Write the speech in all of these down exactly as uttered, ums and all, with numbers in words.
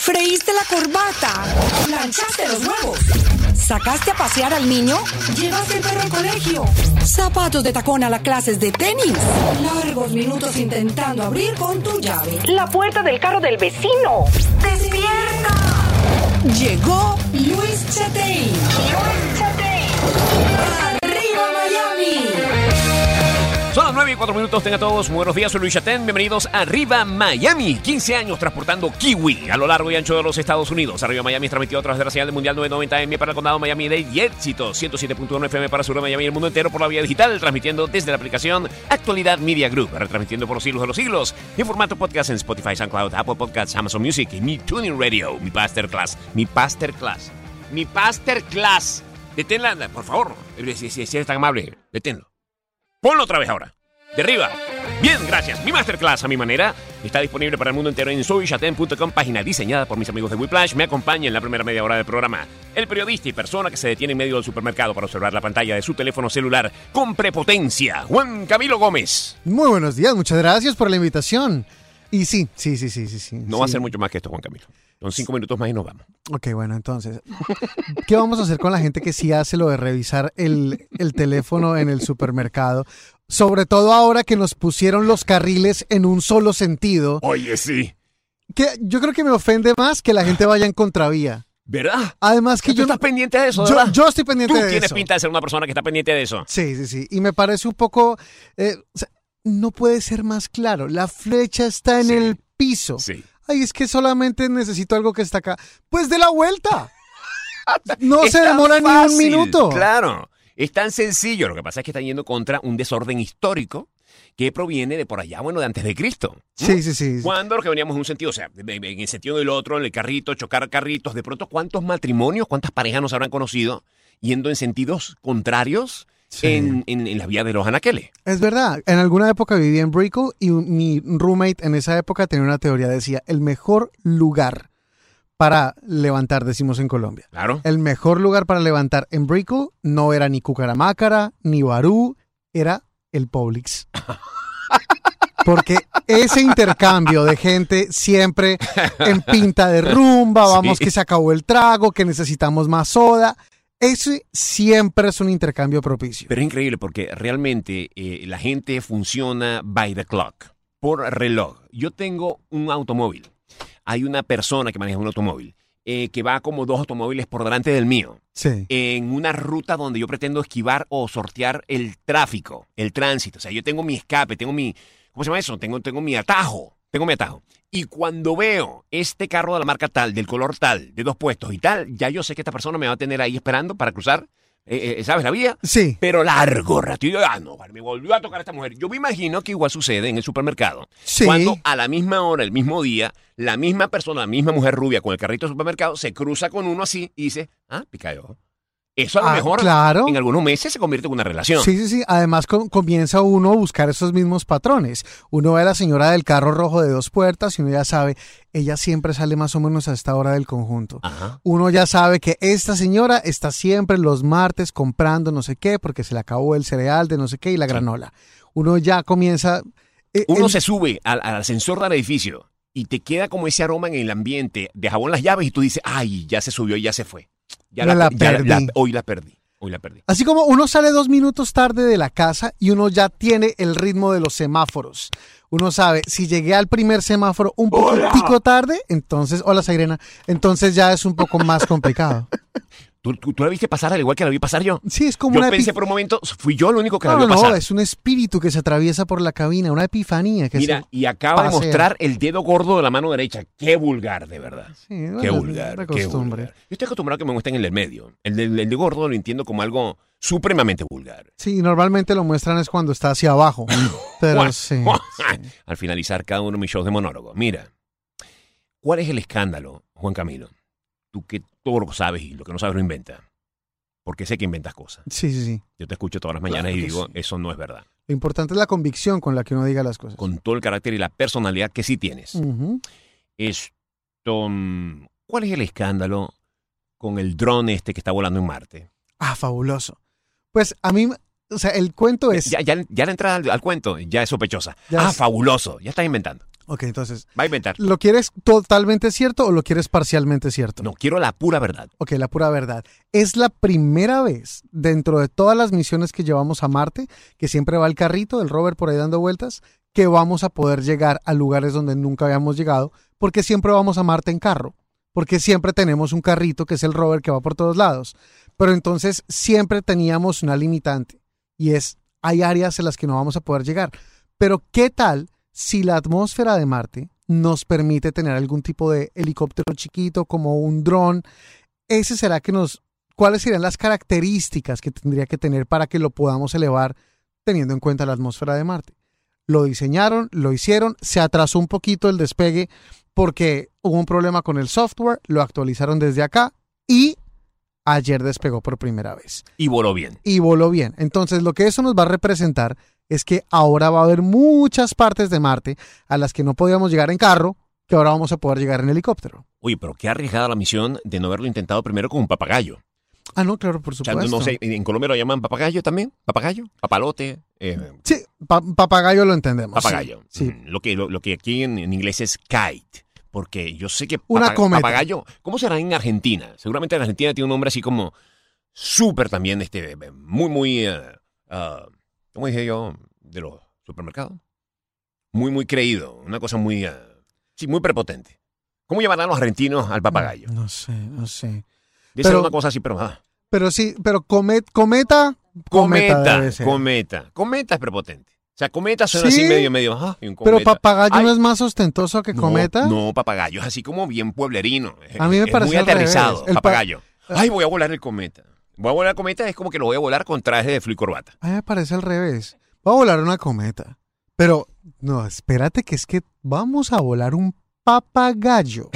¿Freíste la corbata? ¿Planchaste los huevos? ¿Sacaste a pasear al niño? ¿Llevaste el perro al colegio? ¿Zapatos de tacón a las clases de tenis? Largos minutos intentando abrir con tu llave la puerta del carro del vecino. ¡Despierta! Llegó Luis Chatein. Luis Chatein. ¡Arriba Miami! Son las nueve y cuatro minutos. Tengan todos muy buenos días. Soy Luis Chatein. Bienvenidos a Arriba Miami. quince años transportando kiwi a lo largo y ancho de los Estados Unidos. Arriba Miami es transmitido a través de la señal del Mundial novecientos noventa eme para el condado Miami-Dade y Éxito ciento siete punto uno efe eme para Sur de Miami y el mundo entero por la vía digital, transmitiendo desde la aplicación Actualidad Media Group, retransmitiendo por los siglos de los siglos en formato podcast en Spotify, SoundCloud, Apple Podcasts, Amazon Music y mi Tuning Radio, mi Masterclass, mi Masterclass, mi Masterclass. Deténla, por favor, si, si, si eres tan amable, deténlo. Ponlo otra vez ahora. De arriba. Bien, gracias. Mi Masterclass a mi manera está disponible para el mundo entero en soy chatein punto com, página diseñada por mis amigos de Whiplash. Me acompaña en la primera media hora del programa el periodista y persona que se detiene en medio del supermercado para observar la pantalla de su teléfono celular con prepotencia, Juan Camilo Gómez. Muy buenos días, muchas gracias por la invitación. Y sí, sí, sí, sí, sí. sí no sí. va a ser mucho más que esto, Juan Camilo. Son cinco minutos más y nos vamos. Ok, bueno, entonces, ¿qué vamos a hacer con la gente que sí hace lo de revisar el, el teléfono en el supermercado? Sobre todo ahora que nos pusieron los carriles en un solo sentido. Oye, sí. Que yo creo que me ofende más que la gente vaya en contravía. ¿Verdad? Además que ¿Tú yo... estás pendiente de eso, yo, ¿verdad? yo estoy pendiente de eso. Tú tienes pinta de ser una persona que está pendiente de eso. Sí, sí, sí. Y me parece un poco... Eh, o sea, no puede ser más claro. La flecha está en sí. el piso. Sí. Ay, es que solamente necesito algo que está acá. Pues de la vuelta. No es se demora fácil, ni un minuto. Claro. Es tan sencillo. Lo que pasa es que están yendo contra un desorden histórico que proviene de por allá, bueno, de antes de Cristo. ¿no? Sí, sí, sí. Cuando lo que veníamos en un sentido, o sea, en el sentido del otro, en el carrito, chocar carritos. De pronto, ¿cuántos matrimonios, cuántas parejas nos habrán conocido yendo en sentidos contrarios? Sí. En, en, en la vía de los anaqueles. Es verdad. En alguna época viví en Brickell y mi roommate en esa época tenía una teoría. Decía, el mejor lugar para levantar, decimos en Colombia. Claro. El mejor lugar para levantar en Brickell no era ni Cucaramácara, ni Barú, era el Publix. Porque ese intercambio de gente siempre en pinta de rumba, vamos sí. que se acabó el trago, que necesitamos más soda. Ese siempre es un intercambio propicio. Pero es increíble porque realmente eh, la gente funciona by the clock, por reloj. Yo tengo un automóvil. Hay una persona que maneja un automóvil eh, que va como dos automóviles por delante del mío. Sí. En una ruta donde yo pretendo esquivar o sortear el tráfico, el tránsito. O sea, yo tengo mi escape, tengo mi... ¿Cómo se llama eso? Tengo, tengo mi atajo. Tengo mi atajo. Y cuando veo este carro de la marca tal, del color tal, de dos puestos y tal, ya yo sé que esta persona me va a tener ahí esperando para cruzar, eh, eh, ¿sabes? La vía. Sí. Pero largo rato. Y yo, ah, no, me volvió a tocar a esta mujer. Yo me imagino que igual sucede en el supermercado. Sí. Cuando a la misma hora, el mismo día, la misma persona, la misma mujer rubia con el carrito del supermercado se cruza con uno así y dice, ah, pica de ojo. Eso a lo ah, mejor claro. en algunos meses se convierte en una relación. Sí, sí, sí. Además com- comienza uno a buscar esos mismos patrones. Uno ve a la señora del carro rojo de dos puertas y uno ya sabe, ella siempre sale más o menos a esta hora del conjunto. Ajá. Uno ya sabe que esta señora está siempre los martes comprando no sé qué porque se le acabó el cereal de no sé qué y la sí. granola. Uno ya comienza... Eh, uno el... se sube al, al ascensor del edificio y te queda como ese aroma en el ambiente de jabón las llaves y tú dices, ay, ya se subió y ya se fue. Ya la, la ya perdí. La, hoy la perdí. Hoy la perdí. Así como uno sale dos minutos tarde de la casa y uno ya tiene el ritmo de los semáforos. Uno sabe, si llegué al primer semáforo un poquitico tarde, entonces, hola Sairena, entonces ya es un poco más complicado. ¿Tú, tú, ¿Tú la viste pasar al igual que la vi pasar yo? Sí, es como yo una... Yo pensé epif- por un momento, fui yo el único que no, la vio no, pasar. No, es un espíritu que se atraviesa por la cabina, una epifanía. Que Mira, se y acaba pasea. de mostrar el dedo gordo de la mano derecha. Qué vulgar, de verdad. Sí, bueno, qué vulgar, de qué vulgar. Yo estoy acostumbrado a que me muestren el del medio. El del el de gordo lo entiendo como algo supremamente vulgar. Sí, normalmente lo muestran es cuando está hacia abajo. Pero Juan, sí, Juan. sí. Al finalizar cada uno de mis shows de monólogo. Mira, ¿cuál es el escándalo, Juan Camilo? Tú que todo lo sabes y lo que no sabes lo inventas. Porque sé que inventas cosas. Sí, sí, sí. Yo te escucho todas las mañanas Claro y que digo, sí. eso no es verdad. Lo importante es la convicción con la que uno diga las cosas. Con todo el carácter y la personalidad que sí tienes. Uh-huh. Esto, ¿cuál es el escándalo con el dron este que está volando en Marte? Ah, fabuloso. Pues a mí, o sea, el cuento es... Ya, ya, ya la entrada al, al cuento ya es sospechosa. Ya ah, es- fabuloso. Ya estás inventando. Ok, entonces, Va a inventar. ¿lo quieres totalmente cierto o lo quieres parcialmente cierto? No, quiero la pura verdad. Ok, la pura verdad. Es la primera vez dentro de todas las misiones que llevamos a Marte, que siempre va el carrito del rover por ahí dando vueltas, que vamos a poder llegar a lugares donde nunca habíamos llegado, porque siempre vamos a Marte en carro, porque siempre tenemos un carrito que es el rover que va por todos lados. Pero entonces siempre teníamos una limitante y es, hay áreas en las que no vamos a poder llegar. Pero ¿qué tal si la atmósfera de Marte nos permite tener algún tipo de helicóptero chiquito como un dron? Ese será que nos, ¿cuáles serían las características que tendría que tener para que lo podamos elevar teniendo en cuenta la atmósfera de Marte? Lo diseñaron, lo hicieron, se atrasó un poquito el despegue porque hubo un problema con el software, lo actualizaron desde acá y ayer despegó por primera vez. Y voló bien. Y voló bien. Entonces, lo que eso nos va a representar es que ahora va a haber muchas partes de Marte a las que no podíamos llegar en carro, que ahora vamos a poder llegar en helicóptero. Oye, pero qué arriesgada la misión de no haberlo intentado primero con un papagayo. Ah, no, claro, por O sea, supuesto. no sé, ¿en Colombia lo llaman papagayo también? ¿Papagayo? ¿Papalote? Eh, Sí, pa- papagayo lo entendemos. papagayo. Sí. Mm, Lo, que, lo, lo que aquí en, en inglés es kite. Porque yo sé que Una papaga- cometa. papagayo, ¿cómo será en Argentina? Seguramente en Argentina tiene un nombre así como súper también, este, muy, muy, uh, uh, ¿cómo dije yo? De los supermercados. Muy, muy creído. Una cosa muy, uh, sí, muy prepotente. ¿Cómo llamarán los argentinos al papagayo? No, no sé, no sé. Debe ser pero- una cosa así, pero... ah, Pero sí, pero comet, cometa, cometa, cometa, debe ser. cometa. Cometa es prepotente. O sea, cometa suena ¿Sí? así medio, medio... ah, y un Pero cometa. papagayo Ay, no es más ostentoso que no, cometa. No, papagayo es así como bien pueblerino. Es- A mí me es parece muy al revés. aterrizado, El pa- papagayo. Ay, voy a volar el cometa. Voy a volar el cometa es como que lo voy a volar con traje de flu y corbata. A mí me parece al revés. Va a volar una cometa. Pero, no, espérate que es que vamos a volar un papagayo.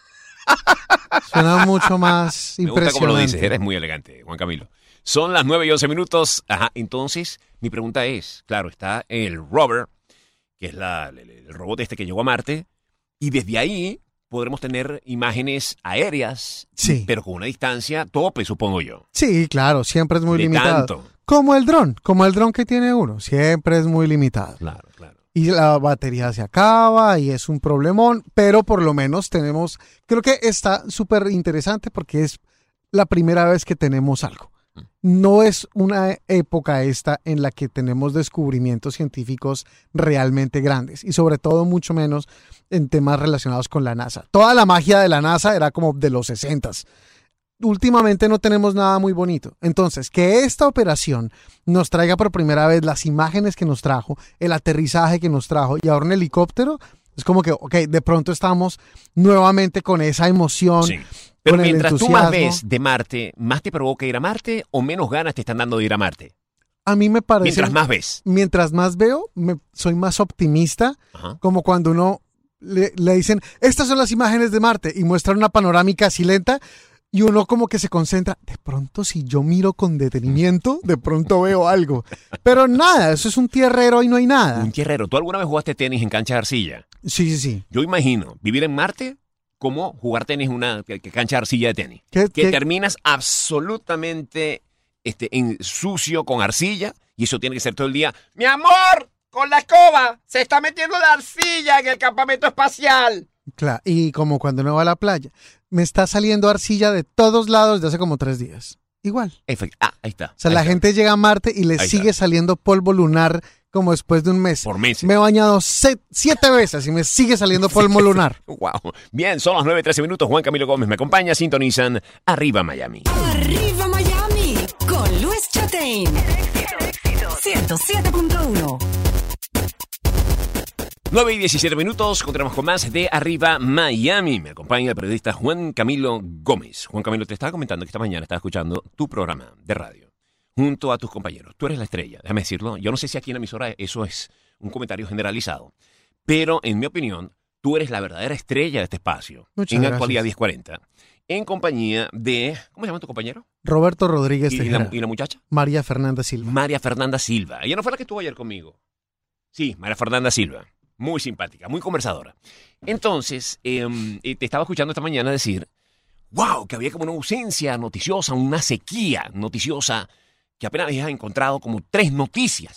Suena mucho más Me gusta impresionante. como lo dices, eres muy elegante, Juan Camilo. Son las nueve y once minutos. Ajá, entonces, mi pregunta es, claro, está el rover, que es la, el, el robot este que llegó a Marte, y desde ahí podremos tener imágenes aéreas, Sí. pero con una distancia tope, supongo yo. Sí, claro, siempre es muy De limitado. tanto. Como el dron, como el dron que tiene uno, siempre es muy limitado. Claro, claro. Y la batería se acaba y es un problemón, pero por lo menos tenemos, creo que está súper interesante porque es la primera vez que tenemos algo. No es una época esta en la que tenemos descubrimientos científicos realmente grandes y sobre todo mucho menos en temas relacionados con la NASA. Toda la magia de la NASA era como de los sesentas. Últimamente no tenemos nada muy bonito. Entonces, que esta operación nos traiga por primera vez las imágenes que nos trajo, el aterrizaje que nos trajo y ahora un helicóptero, es como que, ok, de pronto estamos nuevamente con esa emoción. Sí. Pero con el mientras tú más entusiasmo. ves de Marte, ¿más te provoca ir a Marte o menos ganas te están dando de ir a Marte? A mí me parece... Mientras más ves. mientras más veo, me- soy más optimista, Ajá. como cuando uno le, le dicen, estas son las imágenes de Marte y muestran una panorámica así lenta y uno como que se concentra, de pronto si yo miro con detenimiento, de pronto veo algo. Pero nada, eso es un tierrero y no hay nada. Un tierrero. ¿Tú alguna vez jugaste tenis en cancha de arcilla? Sí, sí, sí. Yo imagino vivir en Marte como jugar tenis en una que- que cancha de arcilla de tenis. ¿Qué- Que qué- terminas absolutamente este, en sucio con arcilla y eso tiene que ser todo el día. ¡Mi amor! ¡Con la escoba! ¡Se está metiendo la arcilla en el campamento espacial! Claro, y como cuando uno va a la playa, me está saliendo arcilla de todos lados de hace como tres días. Igual. Efect- Ah, ahí está. O sea, ahí la está. gente llega a Marte y le Ahí sigue está. saliendo polvo lunar como después de un mes. Por meses. Me he bañado se- siete veces y me sigue saliendo polvo lunar. Wow. Bien, son las nueve y trece minutos. Juan Camilo Gómez me acompaña. Sintonizan Arriba Miami. Arriba Miami con Luis Chatein. ciento siete punto uno. nueve y diecisiete minutos, continuamos con más de Arriba Miami. Me acompaña el periodista Juan Camilo Gómez. Juan Camilo, te estaba comentando que esta mañana estaba escuchando tu programa de radio junto a tus compañeros. Tú eres la estrella, déjame decirlo. Yo no sé si aquí en la emisora eso es un comentario generalizado, pero en mi opinión, tú eres la verdadera estrella de este espacio. Muchas en gracias. Actualidad diez cuarenta, en compañía de... ¿Cómo se llama tu compañero? Roberto Rodríguez ¿Y, y Tejera. la, y la muchacha? María Fernanda Silva. María Fernanda Silva. Ella no fue la que estuvo ayer conmigo. Sí, María Fernanda Silva. Muy simpática, muy conversadora. Entonces, eh, eh, te estaba escuchando esta mañana decir, wow, que había como una ausencia noticiosa, una sequía noticiosa, que apenas habías encontrado como tres noticias.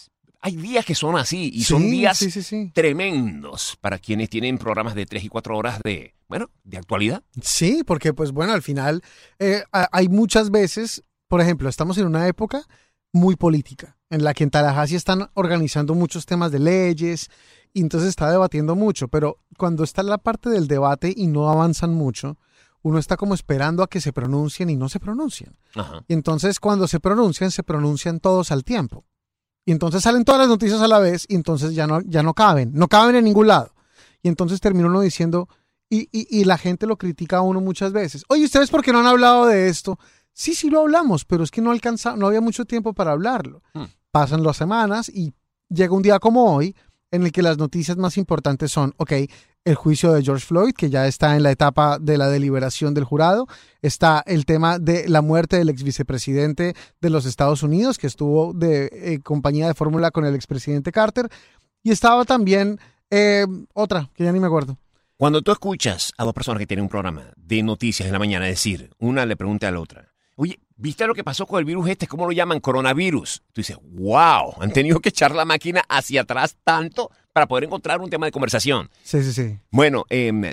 hay días que son así y Sí, son días sí, sí, sí. tremendos para quienes tienen programas de tres y cuatro horas de, bueno, de actualidad. Sí, porque pues bueno, al final eh, a- hay muchas veces, por ejemplo, estamos en una época muy política, en la que en Tallahassee están organizando muchos temas de leyes y entonces está debatiendo mucho, pero cuando está la parte del debate y no avanzan mucho, uno está como esperando a que se pronuncien y no se pronuncian. Ajá. Y entonces cuando se pronuncian, se pronuncian todos al tiempo. Y entonces salen todas las noticias a la vez y entonces ya no, ya no caben, no caben en ningún lado. Y entonces termina uno diciendo, y, y, y la gente lo critica a uno muchas veces. Oye, ¿ustedes por qué no han hablado de esto? Sí, sí lo hablamos, pero es que no alcanza, no había mucho tiempo para hablarlo. Hmm. Pasan las semanas y llega un día como hoy en el que las noticias más importantes son, ok, el juicio de George Floyd, que ya está en la etapa de la deliberación del jurado. Está el tema de la muerte del ex vicepresidente de los Estados Unidos, que estuvo de eh, compañía de fórmula con el expresidente Carter. Y estaba también eh, otra, que ya ni me acuerdo. Cuando tú escuchas a dos personas que tienen un programa de noticias en la mañana decir, una le pregunta a la otra, oye, ¿viste lo que pasó con el virus este? ¿Cómo lo llaman? Coronavirus. Tú dices, wow, han tenido que echar la máquina hacia atrás tanto para poder encontrar un tema de conversación. Sí, sí, sí. Bueno, eh, en,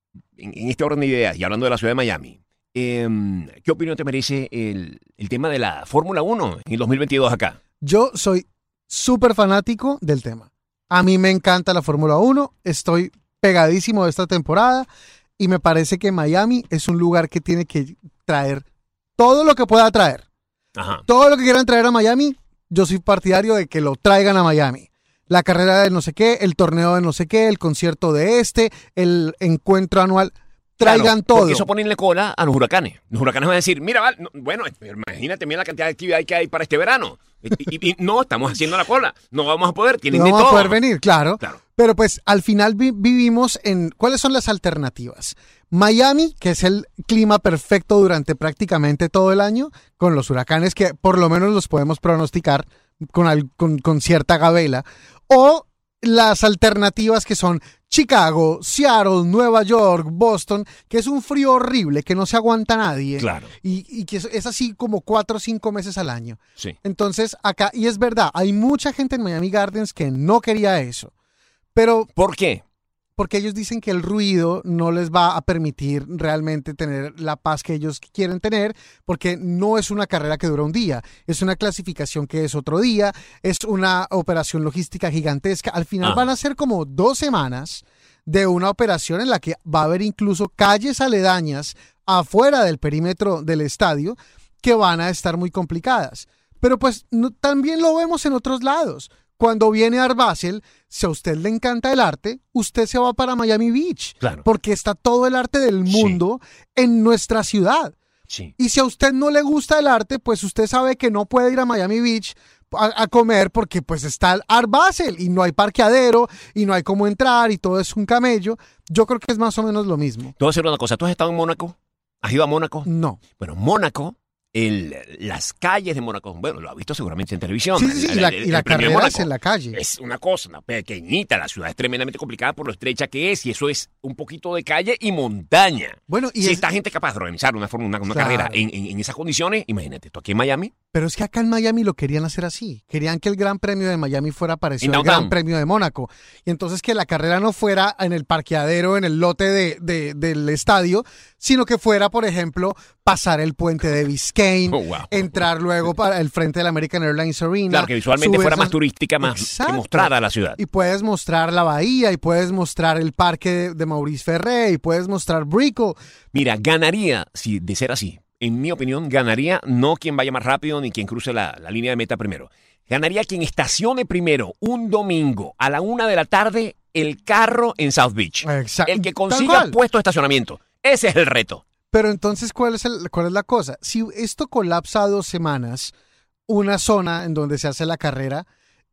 en este orden de ideas, y hablando de la ciudad de Miami, eh, ¿qué opinión te merece el, el tema de la Fórmula uno en el dos mil veintidós acá? Yo soy súper fanático del tema. A mí me encanta la Fórmula uno, estoy pegadísimo de esta temporada y me parece que Miami es un lugar que tiene que traer todo lo que pueda traer. Ajá. Todo lo que quieran traer a Miami, yo soy partidario de que lo traigan a Miami. La carrera de no sé qué, el torneo de no sé qué, el concierto de este, el encuentro anual. Traigan Claro, todo. Porque eso ponerle cola a los huracanes. Los huracanes van a decir, mira, Val, no, bueno, imagínate, mira la cantidad de actividad que hay para este verano. Y, y- y no, estamos haciendo la cola. No vamos a poder, tienen No de vamos todo. a poder venir, claro. Claro. Pero pues al final vi- vivimos en... ¿Cuáles son las alternativas? Miami, que es el clima perfecto durante prácticamente todo el año, con los huracanes que por lo menos los podemos pronosticar con, al- con, con cierta gabela. O las alternativas que son Chicago, Seattle, Nueva York, Boston, que es un frío horrible, que no se aguanta nadie. Claro. Y, y que es, es así como cuatro o cinco meses al año. Sí. Entonces, acá, y es verdad, hay mucha gente en Miami Gardens que no quería eso. Pero ¿Por qué? porque ellos dicen que el ruido no les va a permitir realmente tener la paz que ellos quieren tener, porque no es una carrera que dura un día, es una clasificación que es otro día, es una operación logística gigantesca. Al final Ah. van a ser como dos semanas de una operación en la que va a haber incluso calles aledañas afuera del perímetro del estadio que van a estar muy complicadas. Pero pues no- también lo vemos en otros lados. Cuando viene Art Basel, si a usted le encanta el arte, usted se va para Miami Beach. Claro. Porque está todo el arte del Sí. mundo en nuestra ciudad. Sí. Y si a usted no le gusta el arte, pues usted sabe que no puede ir a Miami Beach a, a comer porque pues está el Art Basel y no hay parqueadero y no hay cómo entrar y todo es un camello. Yo creo que es más o menos lo mismo. Te voy a decir una cosa. ¿Tú has estado en Mónaco? ¿Has ido a Mónaco? No. Bueno, Mónaco, el, las calles de Mónaco, bueno, lo has visto seguramente en televisión. Sí, sí, sí. El- Y la, el- y la el premio de carrera es Mónaco. en la calle. Es una cosa, una pequeñita. La ciudad es tremendamente complicada por lo estrecha que es y eso es un poquito de calle y montaña. Bueno, y si es- esta gente capaz de organizar una, forma- una, una Claro. carrera en, en- en esas condiciones, imagínate, tú aquí en Miami, Pero es que acá en Miami lo querían hacer así. Querían que el Gran Premio de Miami fuera parecido En al Gran downtown. Premio de Mónaco. Y entonces que la carrera no fuera en el parqueadero, en el lote de, de- del estadio, sino que fuera, por ejemplo, pasar el puente de Biscayne, Oh, wow. entrar luego para el frente del American Airlines Arena. claro, que visualmente subir fuera esas- más turística, más Exacto. que mostrara a la ciudad. Y puedes mostrar la bahía, y puedes mostrar el parque de, de Maurice Ferré, y puedes mostrar Brickell. Mira, ganaría, si de ser así, en mi opinión, ganaría no quien vaya más rápido ni quien cruce la, la línea de meta primero. Ganaría quien estacione primero un domingo a la una de la tarde el carro en South Beach. Exacto. El que Tal consiga cual. puesto de estacionamiento. Ese es el reto. Pero entonces, ¿cuál es, el, ¿cuál es la cosa? Si esto colapsa dos semanas, una zona en donde se hace la carrera,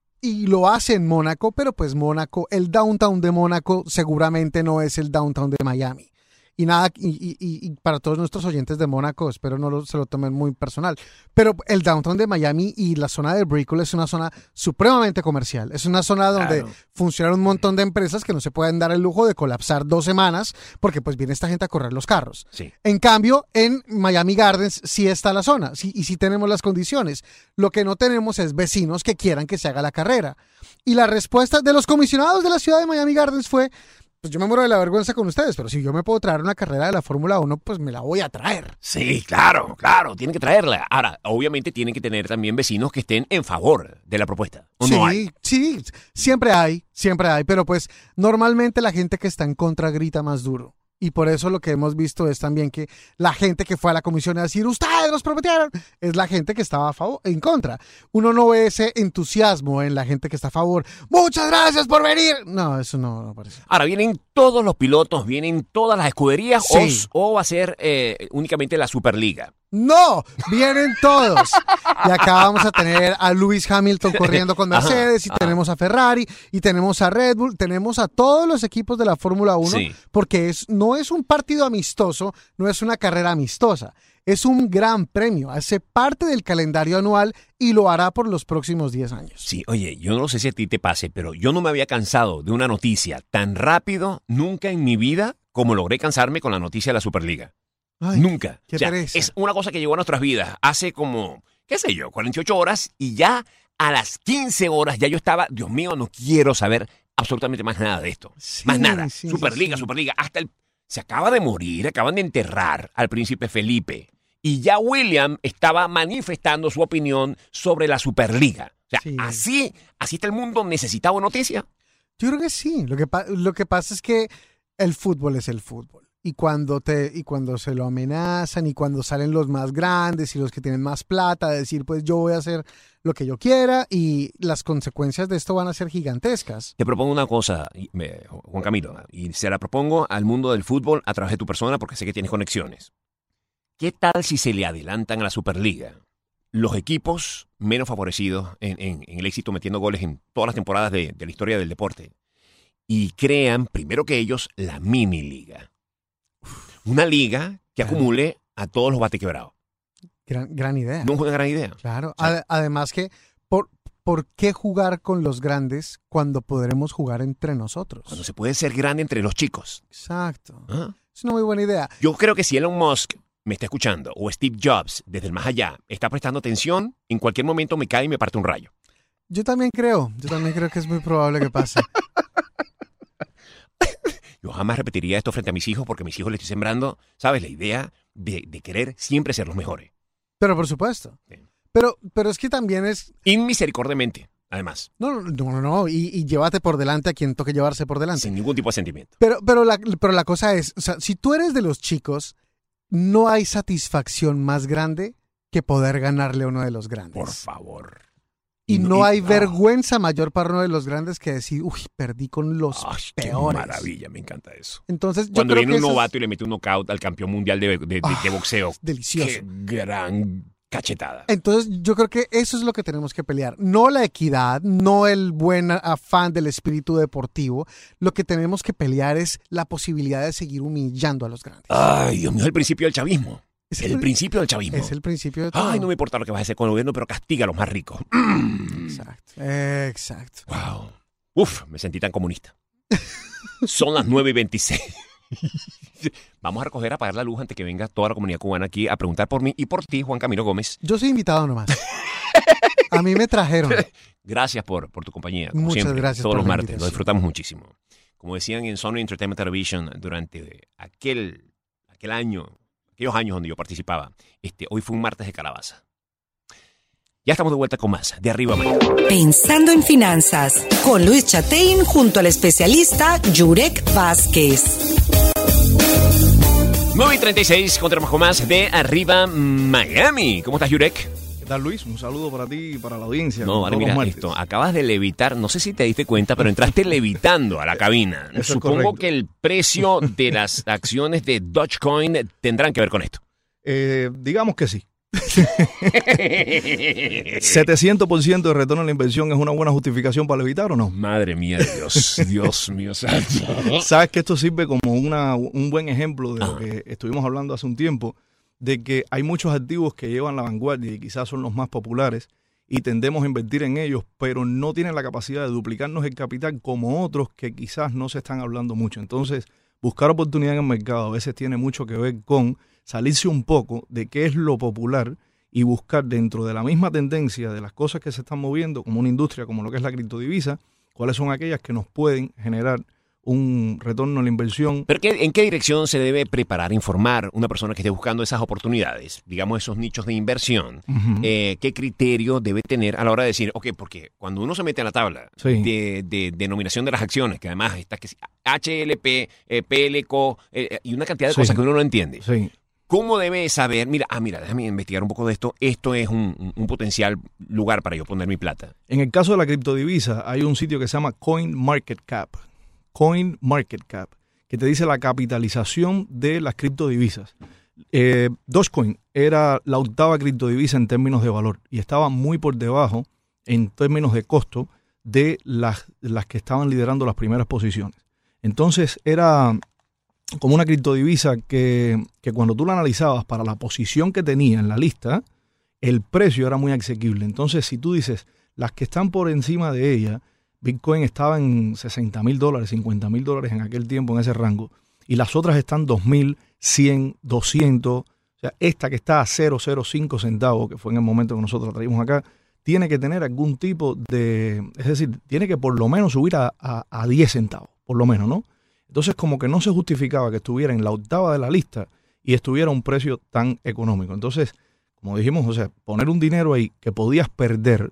y lo hace en Mónaco, pero pues Mónaco, el downtown de Mónaco seguramente no es el downtown de Miami. Y nada, y, y, y para todos nuestros oyentes de Mónaco, espero no lo, se lo tomen muy personal. Pero el downtown de Miami y la zona de Brickell es una zona supremamente comercial. Es una zona donde claro. funcionan un montón de empresas que no se pueden dar el lujo de colapsar dos semanas porque pues viene esta gente a correr los carros. Sí. En cambio, en Miami Gardens sí está la zona sí, y sí tenemos las condiciones. Lo que no tenemos es vecinos que quieran que se haga la carrera. Y la respuesta de los comisionados de la ciudad de Miami Gardens fue: pues yo me muero de la vergüenza con ustedes, pero si yo me puedo traer una carrera de la Fórmula uno, pues me la voy a traer. Sí, claro, claro, tienen que traerla. Ahora, obviamente tienen que tener también vecinos que estén en favor de la propuesta. ¿O sí, no hay? sí, siempre hay, siempre hay, pero pues normalmente la gente que está en contra grita más duro. Y por eso lo que hemos visto es también que la gente que fue a la comisión a decir ustedes nos prometieron, es la gente que estaba a favor, en contra. Uno no ve ese entusiasmo en la gente que está a favor. ¡Muchas gracias por venir! No, eso no, no parece. Ahora, ¿vienen todos los pilotos, vienen todas las escuderías sí. o, o va a ser eh, únicamente la Superliga? No, vienen todos. Y acá vamos a tener a Lewis Hamilton corriendo con Mercedes, y tenemos a Ferrari, y tenemos a Red Bull, tenemos a todos los equipos de la Fórmula uno, sí. porque es, no es un partido amistoso, no es una carrera amistosa, es un gran premio, hace parte del calendario anual y lo hará por los próximos diez años. Sí, oye, yo no sé si a ti te pase, pero yo no me había cansado de una noticia tan rápido nunca en mi vida como logré cansarme con la noticia de la Superliga. Ay, Nunca. Qué o sea, pereza. Es una cosa que llegó a nuestras vidas hace como, qué sé yo, cuarenta y ocho horas y ya a las quince horas ya yo estaba, Dios mío, no quiero saber absolutamente más nada de esto. Sí, más nada. sí, Superliga, sí. Superliga. Hasta el... Se acaba de morir, acaban de enterrar al príncipe Felipe y ya William estaba manifestando su opinión sobre la Superliga. O sea, Sí. así, así está el mundo necesitado de noticias. Yo creo que sí. Lo que, pa- lo que pasa es que el fútbol es el fútbol. Y cuando, te, y cuando se lo amenazan y cuando salen los más grandes y los que tienen más plata, decir, pues yo voy a hacer lo que yo quiera y las consecuencias de esto van a ser gigantescas. Te propongo una cosa, Juan Camilo, y se la propongo al mundo del fútbol a través de tu persona porque sé que tienes conexiones. ¿Qué tal si se le adelantan a la Superliga los equipos menos favorecidos en, en, en el éxito metiendo goles en todas las temporadas de, de la historia del deporte y crean, primero que ellos, la mini liga? Una liga que acumule a todos los batequebrados. Gran, gran idea. No es una gran idea. Claro. O sea, Ad- además que, por, ¿por qué jugar con los grandes cuando podremos jugar entre nosotros? cuando se puede ser grande entre los chicos. Exacto. ¿Ah? Es una muy buena idea. Yo creo que si Elon Musk me está escuchando o Steve Jobs desde el más allá está prestando atención, en cualquier momento me cae y me parte un rayo. Yo también creo, yo también creo que es muy probable que pase. Yo jamás repetiría esto frente a mis hijos porque a mis hijos les estoy sembrando, ¿sabes? La idea de, de querer siempre ser los mejores. Pero por supuesto. Sí. Pero, pero es que también es... Inmisericordiamente, además. No, no, no, no. Y, y llévate por delante a quien toque llevarse por delante. Sin ningún tipo de sentimiento. Pero, pero, la, pero la cosa es, o sea, si tú eres de los chicos, no hay satisfacción más grande que poder ganarle a uno de los grandes. Por favor. Y no hay oh, vergüenza mayor para uno de los grandes que decir, uy, perdí con los ay, peores. Qué maravilla, me encanta eso. Entonces, yo Cuando creo viene que un eso novato y le mete un knockout al campeón mundial de, de, de, Ah, de boxeo. es delicioso. Qué gran cachetada. Entonces, yo creo que eso es lo que tenemos que pelear. No la equidad, no el buen afán del espíritu deportivo. Lo que tenemos que pelear es la posibilidad de seguir humillando a los grandes. Ay, Dios mío, el principio del chavismo. Es el, el principio del chavismo. Es el principio de todo. Ay, no me importa lo que vas a hacer con el gobierno, pero castiga a los más ricos. Exacto, exacto. Wow. Uf, me sentí tan comunista. Son las nueve y veintiséis. Vamos a recoger, apagar la luz antes que venga toda la comunidad cubana aquí a preguntar por mí y por ti, Juan Camilo Gómez. Yo soy invitado nomás. A mí me trajeron. Gracias por, por tu compañía. Como Muchas siempre, gracias todos por los la martes. invitación. Lo disfrutamos muchísimo. Como decían en Sony Entertainment Television durante aquel, aquel año, aquellos años donde yo participaba, este, hoy fue un martes de calabaza. Ya estamos de vuelta con más, de arriba a mañana. Pensando en finanzas, con Luis Chatein junto al especialista Yurek Vázquez. nueve y treinta y seis, continuamos con más de Arriba Miami. ¿Cómo estás, Yurek? ¿Qué tal, Luis? Un saludo para ti y para la audiencia. No, vale, Todos mira los martes. esto. Acabas de levitar, no sé si te diste cuenta, pero entraste levitando a la cabina. Eso es Supongo correcto. que el precio de las acciones de Dogecoin tendrán que ver con esto. Eh, digamos que sí. ¿setecientos por ciento de retorno en la inversión es una buena justificación para evitar o no? Madre mía de Dios, Dios mío santo. Sabes que esto sirve como una, un buen ejemplo de lo que estuvimos hablando hace un tiempo, de que hay muchos activos que llevan la vanguardia y quizás son los más populares y tendemos a invertir en ellos, pero no tienen la capacidad de duplicarnos el capital como otros que quizás no se están hablando mucho. Entonces, buscar oportunidad en el mercado a veces tiene mucho que ver con salirse un poco de qué es lo popular y buscar dentro de la misma tendencia de las cosas que se están moviendo, como una industria, como lo que es la criptodivisa, cuáles son aquellas que nos pueden generar un retorno a la inversión. ¿Pero qué, en qué dirección se debe preparar, informar una persona que esté buscando esas oportunidades, digamos esos nichos de inversión? Uh-huh. eh, ¿Qué criterio debe tener a la hora de decir, ok, porque cuando uno se mete a la tabla sí. de, de denominación de las acciones, que además está que H L P, eh, P L C O eh, y una cantidad de sí. cosas que uno no entiende. Sí. ¿Cómo debe saber? Mira, ah, mira, déjame investigar un poco de esto. Esto es un, un potencial lugar para yo poner mi plata. En el caso de la criptodivisa, hay un sitio que se llama CoinMarketCap. CoinMarketCap, que te dice la capitalización de las criptodivisas. Eh, Dogecoin era la octava criptodivisa en términos de valor y estaba muy por debajo en términos de costo de las, las que estaban liderando las primeras posiciones. Entonces era como una criptodivisa que, que cuando tú la analizabas para la posición que tenía en la lista, el precio era muy asequible. Entonces, si tú dices, las que están por encima de ella, Bitcoin estaba en sesenta mil dólares, cincuenta mil dólares en aquel tiempo, en ese rango, y las otras están dos mil, cien, doscientos. O sea, esta que está a cero coma cero cinco centavos, que fue en el momento que nosotros la traímos acá, tiene que tener algún tipo de, es decir, tiene que por lo menos subir a, a, a diez centavos, por lo menos, ¿no? Entonces, como que no se justificaba que estuviera en la octava de la lista y estuviera a un precio tan económico. Entonces, como dijimos, o sea, poner un dinero ahí que podías perder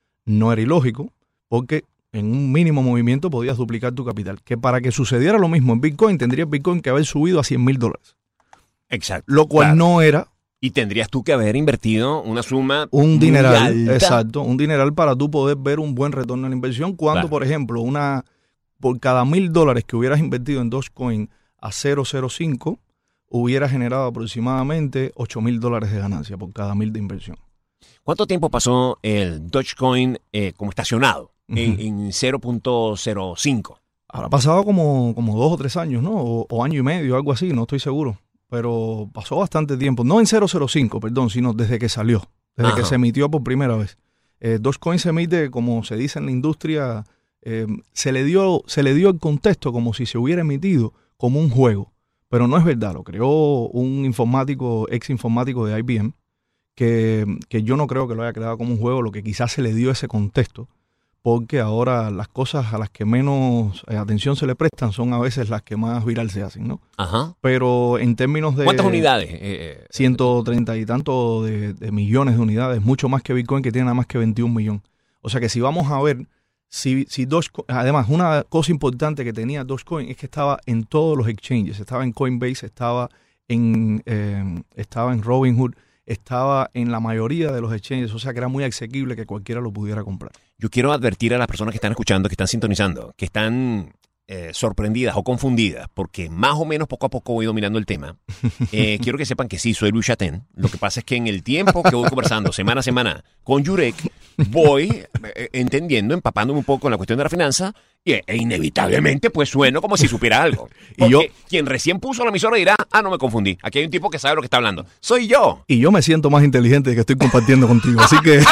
no era ilógico, porque en un mínimo movimiento podías duplicar tu capital. Que para que sucediera lo mismo en Bitcoin, tendría Bitcoin que haber subido a cien mil dólares. Exacto. Lo cual claro. no era. Y tendrías tú que haber invertido una suma un dineral, exacto, un dineral para tú poder ver un buen retorno en la inversión. Cuando, claro. por ejemplo, una por cada mil dólares que hubieras invertido en Dogecoin a cero coma cero cinco, hubiera generado aproximadamente ocho mil dólares de ganancia por cada mil de inversión. ¿Cuánto tiempo pasó el Dogecoin eh, como estacionado uh-huh. en, en cero punto cero cinco? Habrá pasado como, como dos o tres años, ¿no? O, o año y medio, algo así, no estoy seguro. Pero pasó bastante tiempo. No en cero coma cero cinco, perdón, sino desde que salió, desde Ajá. que se emitió por primera vez. Eh, Dogecoin se emite, como se dice en la industria, eh, se le dio, se le dio el contexto como si se hubiera emitido como un juego. Pero no es verdad, lo creó un informático, ex informático de I B M, que, que yo no creo que lo haya creado como un juego, lo que quizás se le dio ese contexto, porque ahora las cosas a las que menos eh, atención se le prestan son a veces las que más viral se hacen, ¿no? Ajá. Pero en términos de... ¿Cuántas unidades? Eh, ciento treinta y tanto de, de millones de unidades, mucho más que Bitcoin, que tiene nada más que veintiún millones. O sea que si vamos a ver, si, si Dogecoin, además una cosa importante que tenía Dogecoin es que estaba en todos los exchanges, estaba en Coinbase, estaba en, eh, estaba en Robinhood, estaba en la mayoría de los exchanges, o sea que era muy asequible que cualquiera lo pudiera comprar. Yo quiero advertir a las personas que están escuchando, que están sintonizando, que están eh, sorprendidas o confundidas, porque más o menos poco a poco voy dominando el tema. Eh, quiero que sepan que sí, soy Luis Chatén. Lo que pasa es que en el tiempo que voy conversando semana a semana con Yurek, voy eh, entendiendo, empapándome un poco en la cuestión de la finanza y, e inevitablemente pues sueno como si supiera algo. Porque y yo, quien recién puso la emisora dirá, ah, no me confundí. Aquí hay un tipo que sabe lo que está hablando. Soy yo. Y yo me siento más inteligente de que estoy compartiendo contigo, así que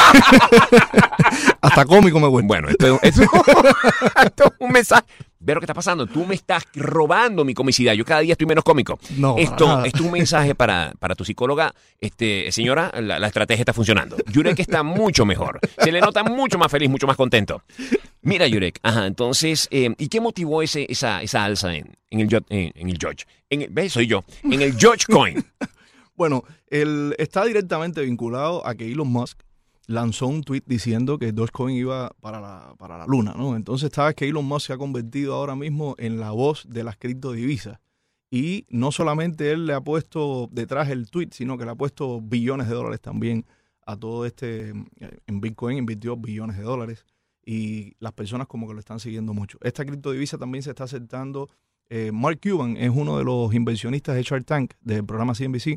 hasta cómico me vuelvo. Bueno, esto, esto, esto es un mensaje. Ve lo que está pasando. Tú me estás robando mi comicidad. Yo cada día estoy menos cómico. No, esto, esto es un mensaje para, para tu psicóloga. Este, señora, la, la estrategia está funcionando. Yurek está mucho mejor. Se le nota mucho más feliz, mucho más contento. Mira, Yurek, ajá, entonces, eh, ¿y qué motivó ese, esa, esa alza en, en el en, en el George? En el, ¿ves? Soy yo. En el Dogecoin. Bueno, él está directamente vinculado a que Elon Musk lanzó un tweet diciendo que Dogecoin iba para la, para la luna, ¿no? Entonces, sabes que Elon Musk se ha convertido ahora mismo en la voz de las criptodivisas. Y no solamente él le ha puesto detrás el tweet, sino que le ha puesto billones de dólares también a todo este... En Bitcoin invirtió billones de dólares y las personas como que lo están siguiendo mucho. Esta criptodivisa también se está aceptando. Eh, Mark Cuban es uno de los inversionistas de Shark Tank del programa C N B C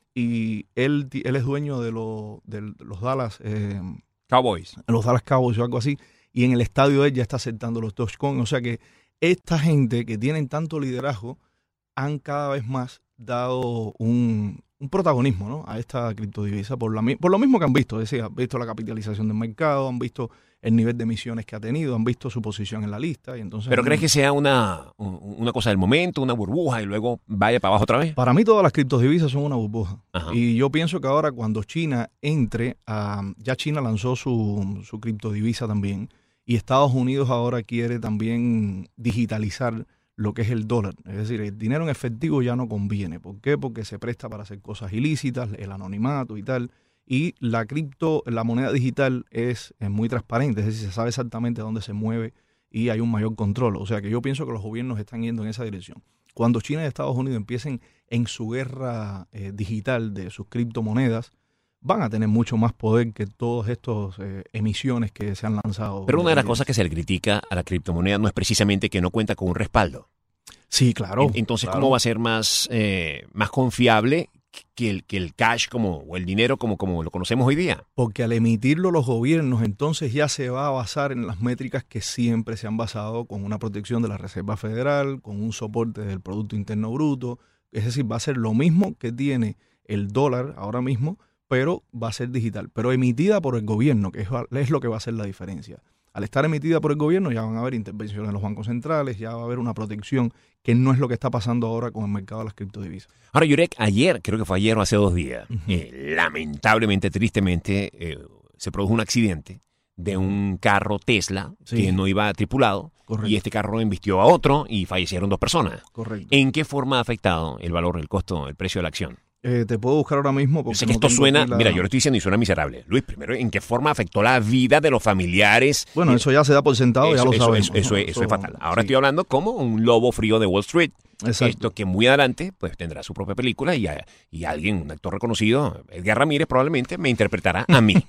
y él, él es dueño de, lo, de los Dallas eh, Cowboys. Los Dallas Cowboys o algo así, y en el estadio de él ya está aceptando los Dogecoin. O sea que esta gente que tienen tanto liderazgo han cada vez más dado un, un protagonismo, ¿no?, a esta criptodivisa por, la, por lo mismo que han visto. Es decir, han visto la capitalización del mercado, han visto el nivel de emisiones que ha tenido, han visto su posición en la lista. Y entonces ¿Pero han, crees que sea una, una cosa del momento, una burbuja y luego vaya para abajo otra vez? Para mí todas las criptodivisas son una burbuja. Ajá. Y yo pienso que ahora cuando China entre a... Ya China lanzó su, su criptodivisa también, y Estados Unidos ahora quiere también digitalizar lo que es el dólar. Es decir, el dinero en efectivo ya no conviene. ¿Por qué? Porque se presta para hacer cosas ilícitas, el anonimato y tal. Y la cripto, la moneda digital es, es muy transparente, es decir, se sabe exactamente dónde se mueve y hay un mayor control. O sea que yo pienso que los gobiernos están yendo en esa dirección. Cuando China y Estados Unidos empiecen en su guerra eh, digital de sus criptomonedas, van a tener mucho más poder que todas estas eh, emisiones que se han lanzado. Pero una de las cosas que se le critica a la criptomoneda no es precisamente que no cuenta con un respaldo. Sí, claro. Entonces, claro. ¿cómo va a ser más, eh, más confiable que el, que el cash como, o el dinero como, como lo conocemos hoy día? Porque al emitirlo los gobiernos, entonces ya se va a basar en las métricas que siempre se han basado, con una protección de la Reserva Federal, con un soporte del Producto Interno Bruto. Es decir, va a ser lo mismo que tiene el dólar ahora mismo, pero va a ser digital, pero emitida por el gobierno, que es, es lo que va a hacer la diferencia. Al estar emitida por el gobierno ya van a haber intervenciones en los bancos centrales, ya va a haber una protección, que no es lo que está pasando ahora con el mercado de las criptodivisas. Ahora, Yurek, ayer, creo que fue ayer o hace dos días, Uh-huh. eh, lamentablemente, tristemente, eh, se produjo un accidente de un carro Tesla Sí. que no iba tripulado. Correcto. Y este carro embistió a otro y fallecieron dos personas. Correcto. ¿En qué forma ha afectado el valor, el costo, el precio de la acción? Eh, te puedo buscar ahora mismo. Porque Yo sé que no esto tengo suena, aquí la- mira, yo lo estoy diciendo y suena miserable. Luis, primero, ¿en qué forma afectó la vida de los familiares? Bueno, eso ya se da por sentado, Eso, ya lo eso, sabemos. eso, eso ¿no? es, eso es fatal. Ahora sí. estoy hablando como un lobo frío de Wall Street. Exacto. Esto que muy adelante pues tendrá su propia película y, y alguien, un actor reconocido, Edgar Ramírez probablemente, me interpretará a mí.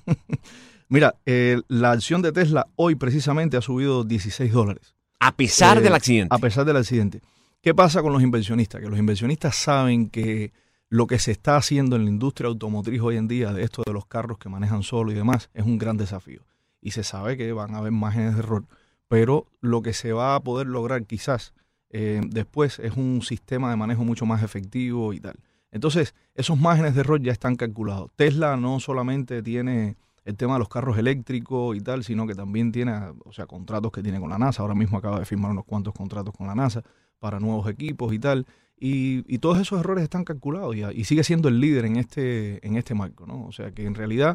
Mira, eh, la acción de Tesla hoy precisamente ha subido dieciséis dólares. A pesar Eh, del accidente. A pesar del accidente. ¿Qué pasa con los inversionistas? Que los inversionistas saben que lo que se está haciendo en la industria automotriz hoy en día, de esto de los carros que manejan solo y demás, es un gran desafío. Y se sabe que van a haber márgenes de error, pero lo que se va a poder lograr quizás eh, después es un sistema de manejo mucho más efectivo y tal. Entonces, esos márgenes de error ya están calculados. Tesla no solamente tiene el tema de los carros eléctricos y tal, sino que también tiene, o sea, contratos que tiene con la NASA. Ahora mismo acaba de firmar unos cuantos contratos con la NASA para nuevos equipos y tal. Y, y todos esos errores están calculados ya, y sigue siendo el líder en este, en este marco, ¿no? O sea que en realidad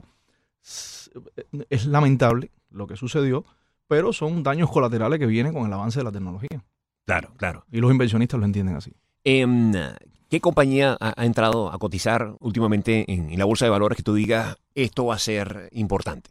es, es lamentable lo que sucedió, pero son daños colaterales que vienen con el avance de la tecnología. Claro, claro. Y los inversionistas lo entienden así. Eh, ¿Qué compañía ha, ha entrado a cotizar últimamente en, en la bolsa de valores que tú digas esto va a ser importante?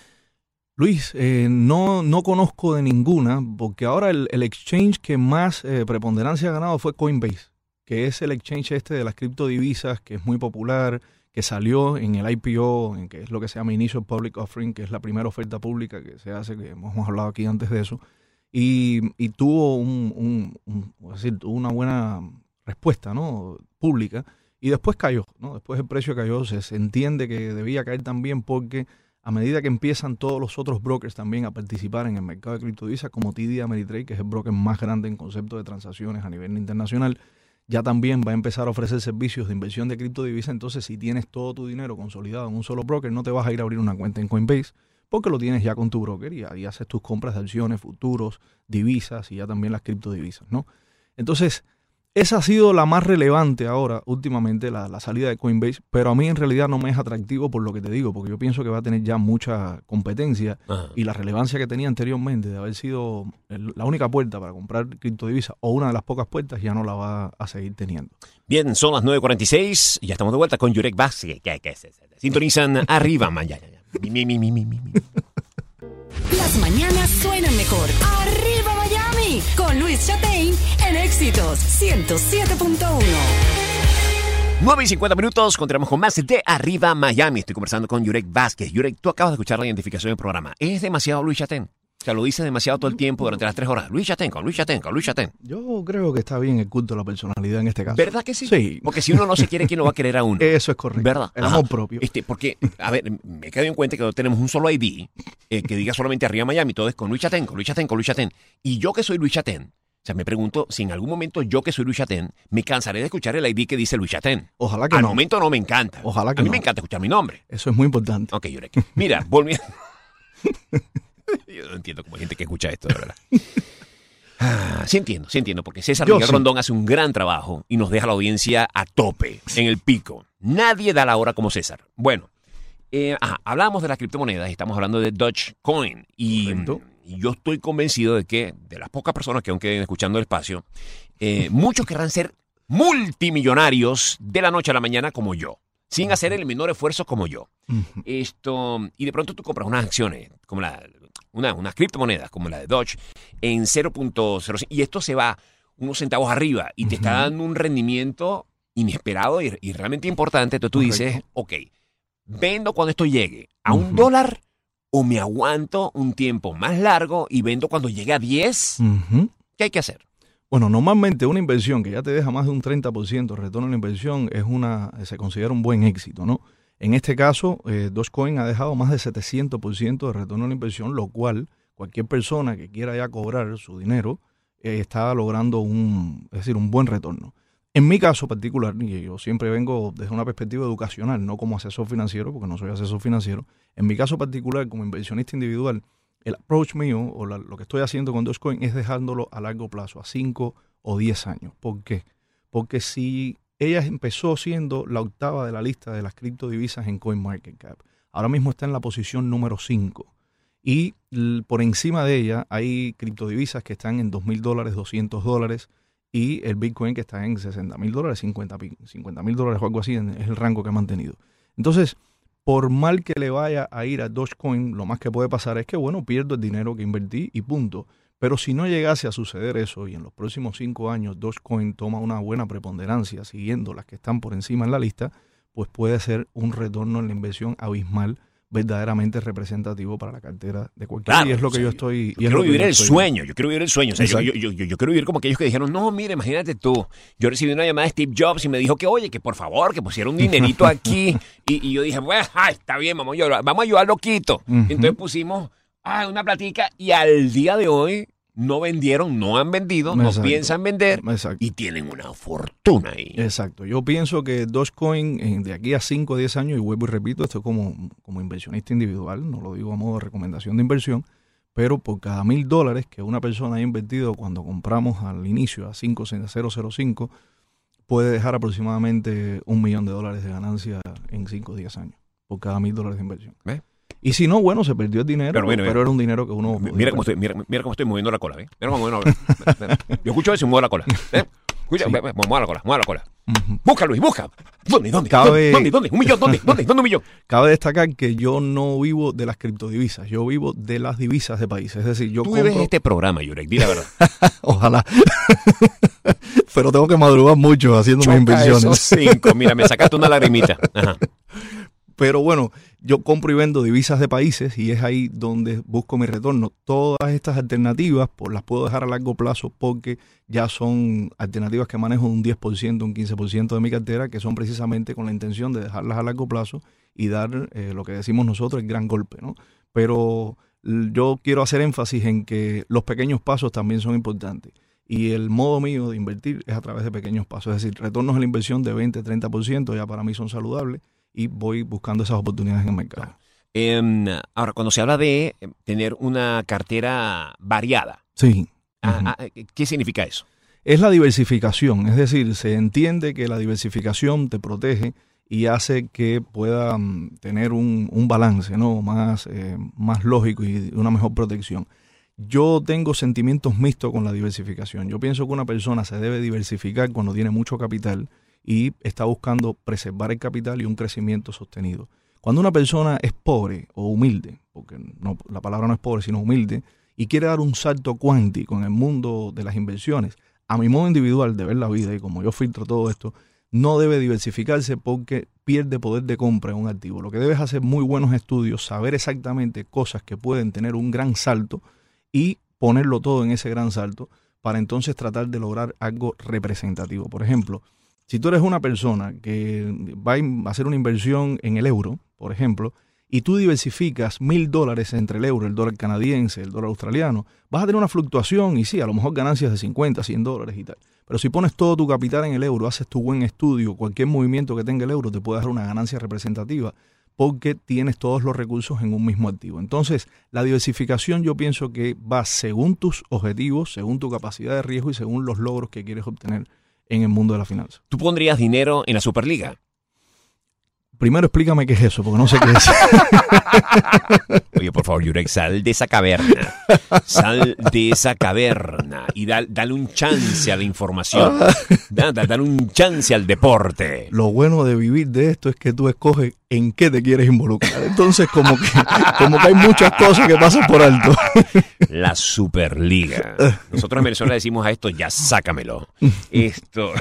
Luis, eh, no, no conozco de ninguna, porque ahora el, el exchange que más eh, preponderancia ha ganado fue Coinbase, que es el exchange este de las criptodivisas, que es muy popular, que salió en el I P O, en que es lo que se llama Initial Public Offering, que es la primera oferta pública que se hace, que hemos hablado aquí antes de eso, y, y tuvo un, un, un, es decir, tuvo una buena respuesta, ¿no?, pública, y después cayó, ¿no? Después el precio cayó, se, se entiende que debía caer también porque a medida que empiezan todos los otros brokers también a participar en el mercado de criptodivisas, como T D Ameritrade, que es el broker más grande en concepto de transacciones a nivel internacional, ya también va a empezar a ofrecer servicios de inversión de criptodivisas. Entonces, si tienes todo tu dinero consolidado en un solo broker, no te vas a ir a abrir una cuenta en Coinbase, porque lo tienes ya con tu broker y ahí haces tus compras de acciones, futuros, divisas y ya también las criptodivisas, ¿no? Entonces, esa ha sido la más relevante ahora, últimamente, la, la salida de Coinbase, pero a mí en realidad no me es atractivo por lo que te digo, porque yo pienso que va a tener ya mucha competencia. Ajá. Y la relevancia que tenía anteriormente de haber sido el- la única puerta para comprar criptodivisas, o una de las pocas puertas, ya no la va a seguir teniendo. Bien, son las nueve cuarenta y seis y ya estamos de vuelta con Yurek Vázquez. ¿Qué, qué es eso? Sintonizan arriba, man. Ya, ya, ya. Mi, mi, mi, mi, mi, mi. Las mañanas suenan mejor. ¡Arriba Miami! Con Luis Chatein en Éxitos ciento siete punto uno. nueve y cincuenta minutos, continuamos con más de Arriba Miami. Estoy conversando con Yurek Vázquez. Yurek, tú acabas de escuchar la identificación del programa. ¿Es demasiado Luis Chatén? O sea, lo dice demasiado todo el tiempo durante las tres horas. Luis Chatén, con Luis Chatén, con Luis Chatén. Yo creo que está bien el culto de la personalidad en este caso. ¿Verdad que sí? Sí. Porque si uno no se quiere, ¿quién lo va a querer a uno? Eso es correcto. ¿Verdad? El Ajá. amor propio. Este, porque, a ver, me he quedado en cuenta que no tenemos un solo I D eh, que diga solamente arriba Miami, todo es con Luis Chatén, con Luis Chatén, con Luis Chatén. Y yo que soy Luis Chatén, o sea, me pregunto si en algún momento yo que soy Luis Chatén, me cansaré de escuchar el I D que dice Luis Chatén. Ojalá que Al no. momento no me encanta. Ojalá que A mí no. me encanta escuchar mi nombre. Eso es muy importante. Ok, Yurek. Mira, volviendo. Yo no entiendo cómo hay gente que escucha esto, de verdad. Ah, sí entiendo, sí entiendo, porque César Yo Miguel sí. Rondón hace un gran trabajo y nos deja a la audiencia a tope, en el pico. Nadie da la hora como César. Bueno, eh, ajá, hablamos de las criptomonedas, estamos hablando de Dogecoin y, Correcto. y yo estoy convencido de que de las pocas personas que aún queden escuchando el espacio, eh, muchos querrán ser multimillonarios de la noche a la mañana como yo, sin hacer el menor esfuerzo como yo. Ujú. Esto, y de pronto tú compras unas acciones, como la, una, unas criptomonedas, como la de Doge, en cero punto cero cinco, y esto se va unos centavos arriba y te está Ujú. dando un rendimiento inesperado y, y realmente importante. Entonces tú Correcto. dices, ok, vendo cuando esto llegue a un Ujú. dólar o me aguanto un tiempo más largo y vendo cuando llegue a diez. Ujú. ¿Qué hay que hacer? Bueno, normalmente una inversión que ya te deja más de un treinta por ciento de retorno en la inversión es una, se considera un buen éxito, ¿no? En este caso, eh, Dogecoin ha dejado más de setecientos por ciento de retorno en la inversión, lo cual cualquier persona que quiera ya cobrar su dinero eh, está logrando un, es decir, un buen retorno. En mi caso particular, y yo siempre vengo desde una perspectiva educacional, no como asesor financiero, porque no soy asesor financiero, en mi caso particular, como inversionista individual, el approach mío o la- lo que estoy haciendo con Dogecoin es dejándolo a largo plazo, a cinco o diez años. ¿Por qué? Porque si ella empezó siendo la octava de la lista de las criptodivisas en CoinMarketCap, ahora mismo está en la posición número cinco. Y l- por encima de ella hay criptodivisas que están en dos mil dólares, doscientos dólares, y el Bitcoin que está en sesenta mil dólares, cincuenta mil dólares o algo así, en- es el rango que ha mantenido. Entonces, por mal que le vaya a ir a Dogecoin, lo más que puede pasar es que, bueno, pierdo el dinero que invertí y punto. Pero si no llegase a suceder eso y en los próximos cinco años Dogecoin toma una buena preponderancia siguiendo las que están por encima en la lista, pues puede ser un retorno en la inversión abismal, verdaderamente representativo para la cartera de cualquiera. Claro, y es lo o que sea, yo estoy... Yo y es quiero lo que vivir yo el estoy- sueño, yo quiero vivir el sueño. O sea, yo, yo, Exacto. yo, yo quiero vivir como aquellos que dijeron, no, mira, imagínate tú. Yo recibí una llamada de Steve Jobs y me dijo que, oye, que por favor, que pusiera un dinerito aquí. y, y yo dije, bueno, ay, está bien, vamos a ayudar, vamos a ayudarlo quito. Ujú. Entonces pusimos ah, una platica y al día de hoy no vendieron, no han vendido, no Exacto. piensan vender Exacto. y tienen una fortuna ahí. Exacto. Yo pienso que Dogecoin en- de aquí a cinco o diez años, y vuelvo y repito, esto como, como inversionista individual, no lo digo a modo de recomendación de inversión, pero por cada mil dólares que una persona haya invertido cuando compramos al inicio a cinco coma cero cero cinco, puede dejar aproximadamente un millón de dólares de ganancia en cinco o diez años, por cada mil dólares de inversión. ¿Ves? Y si no, bueno, se perdió el dinero, Pero pero, mira, mira. era un dinero que uno... podía Mira cómo, perder. estoy, mira, mira cómo estoy moviendo la cola, ¿eh? Mira cómo muevo la- Yo escucho eso y muevo la cola. ¿eh? Escucha, Sí. ve- ve, muevo la cola, muevo la cola. Ujú. Busca, Luis, busca. ¿Dónde, dónde? Cabe- ¿Dónde, dónde? ¿Un millón? ¿Dónde? ¿Dónde? ¿Dónde un millón? Cabe destacar que yo no vivo de las criptodivisas, yo vivo de las divisas de países. Es decir, yo Tú compro... vives este programa, Yurek, di la verdad. Ojalá. Pero tengo que madrugar mucho haciendo mis Choca inversiones. esos cinco. Mira, me sacaste una lagrimita. Ajá. Pero bueno, yo compro y vendo divisas de países y es ahí donde busco mi retorno. Todas estas alternativas pues, las puedo dejar a largo plazo porque ya son alternativas que manejo un diez por ciento, un quince por ciento de mi cartera, que son precisamente con la intención de dejarlas a largo plazo y dar eh, lo que decimos nosotros, el gran golpe, ¿no? Pero l- yo quiero hacer énfasis en que los pequeños pasos también son importantes. Y el modo mío de invertir es a través de pequeños pasos. Es decir, retornos a la inversión de veinte, treinta por ciento ya para mí son saludables y voy buscando esas oportunidades en el mercado. Em, ahora, cuando se habla de eh, tener una cartera variada, Sí. ah, Ujú. ah, ¿qué significa eso? Es la diversificación, es decir, se entiende que la diversificación te protege y hace que pueda mm, tener un, un balance, ¿no? Más, eh, más lógico y una mejor protección. Yo tengo sentimientos mixtos con la diversificación. Yo pienso que una persona se debe diversificar cuando tiene mucho capital y está buscando preservar el capital y un crecimiento sostenido. Cuando una persona es pobre o humilde, porque no, la palabra no es pobre, sino humilde, y quiere dar un salto cuántico en el mundo de las inversiones, a mi modo individual de ver la vida y como yo filtro todo esto, no debe diversificarse porque pierde poder de compra en un activo. Lo que debe es hacer muy buenos estudios, saber exactamente cosas que pueden tener un gran salto y ponerlo todo en ese gran salto para entonces tratar de lograr algo representativo. Por ejemplo, si tú eres una persona que va a hacer una inversión en el euro, por ejemplo, y tú diversificas mil dólares entre el euro, el dólar canadiense, el dólar australiano, vas a tener una fluctuación y sí, a lo mejor ganancias de cincuenta, cien dólares y tal. Pero si pones todo tu capital en el euro, haces tu buen estudio, cualquier movimiento que tenga el euro te puede dar una ganancia representativa porque tienes todos los recursos en un mismo activo. Entonces, la diversificación yo pienso que va según tus objetivos, según tu capacidad de riesgo y según los logros que quieres obtener en el mundo de la finanza. ¿Tú pondrías dinero en la Superliga? Primero explícame qué es eso, porque no sé qué es. Oye, por favor, Jurek, sal de esa caverna. Sal de esa caverna y da, dale un chance a la información. Da, da, dale un chance al deporte. Lo bueno de vivir de esto es que tú escoges en qué te quieres involucrar. Entonces, como que, como que hay muchas cosas que pasan por alto. La Superliga. Nosotros en Venezuela decimos a esto, ya sácamelo. Esto.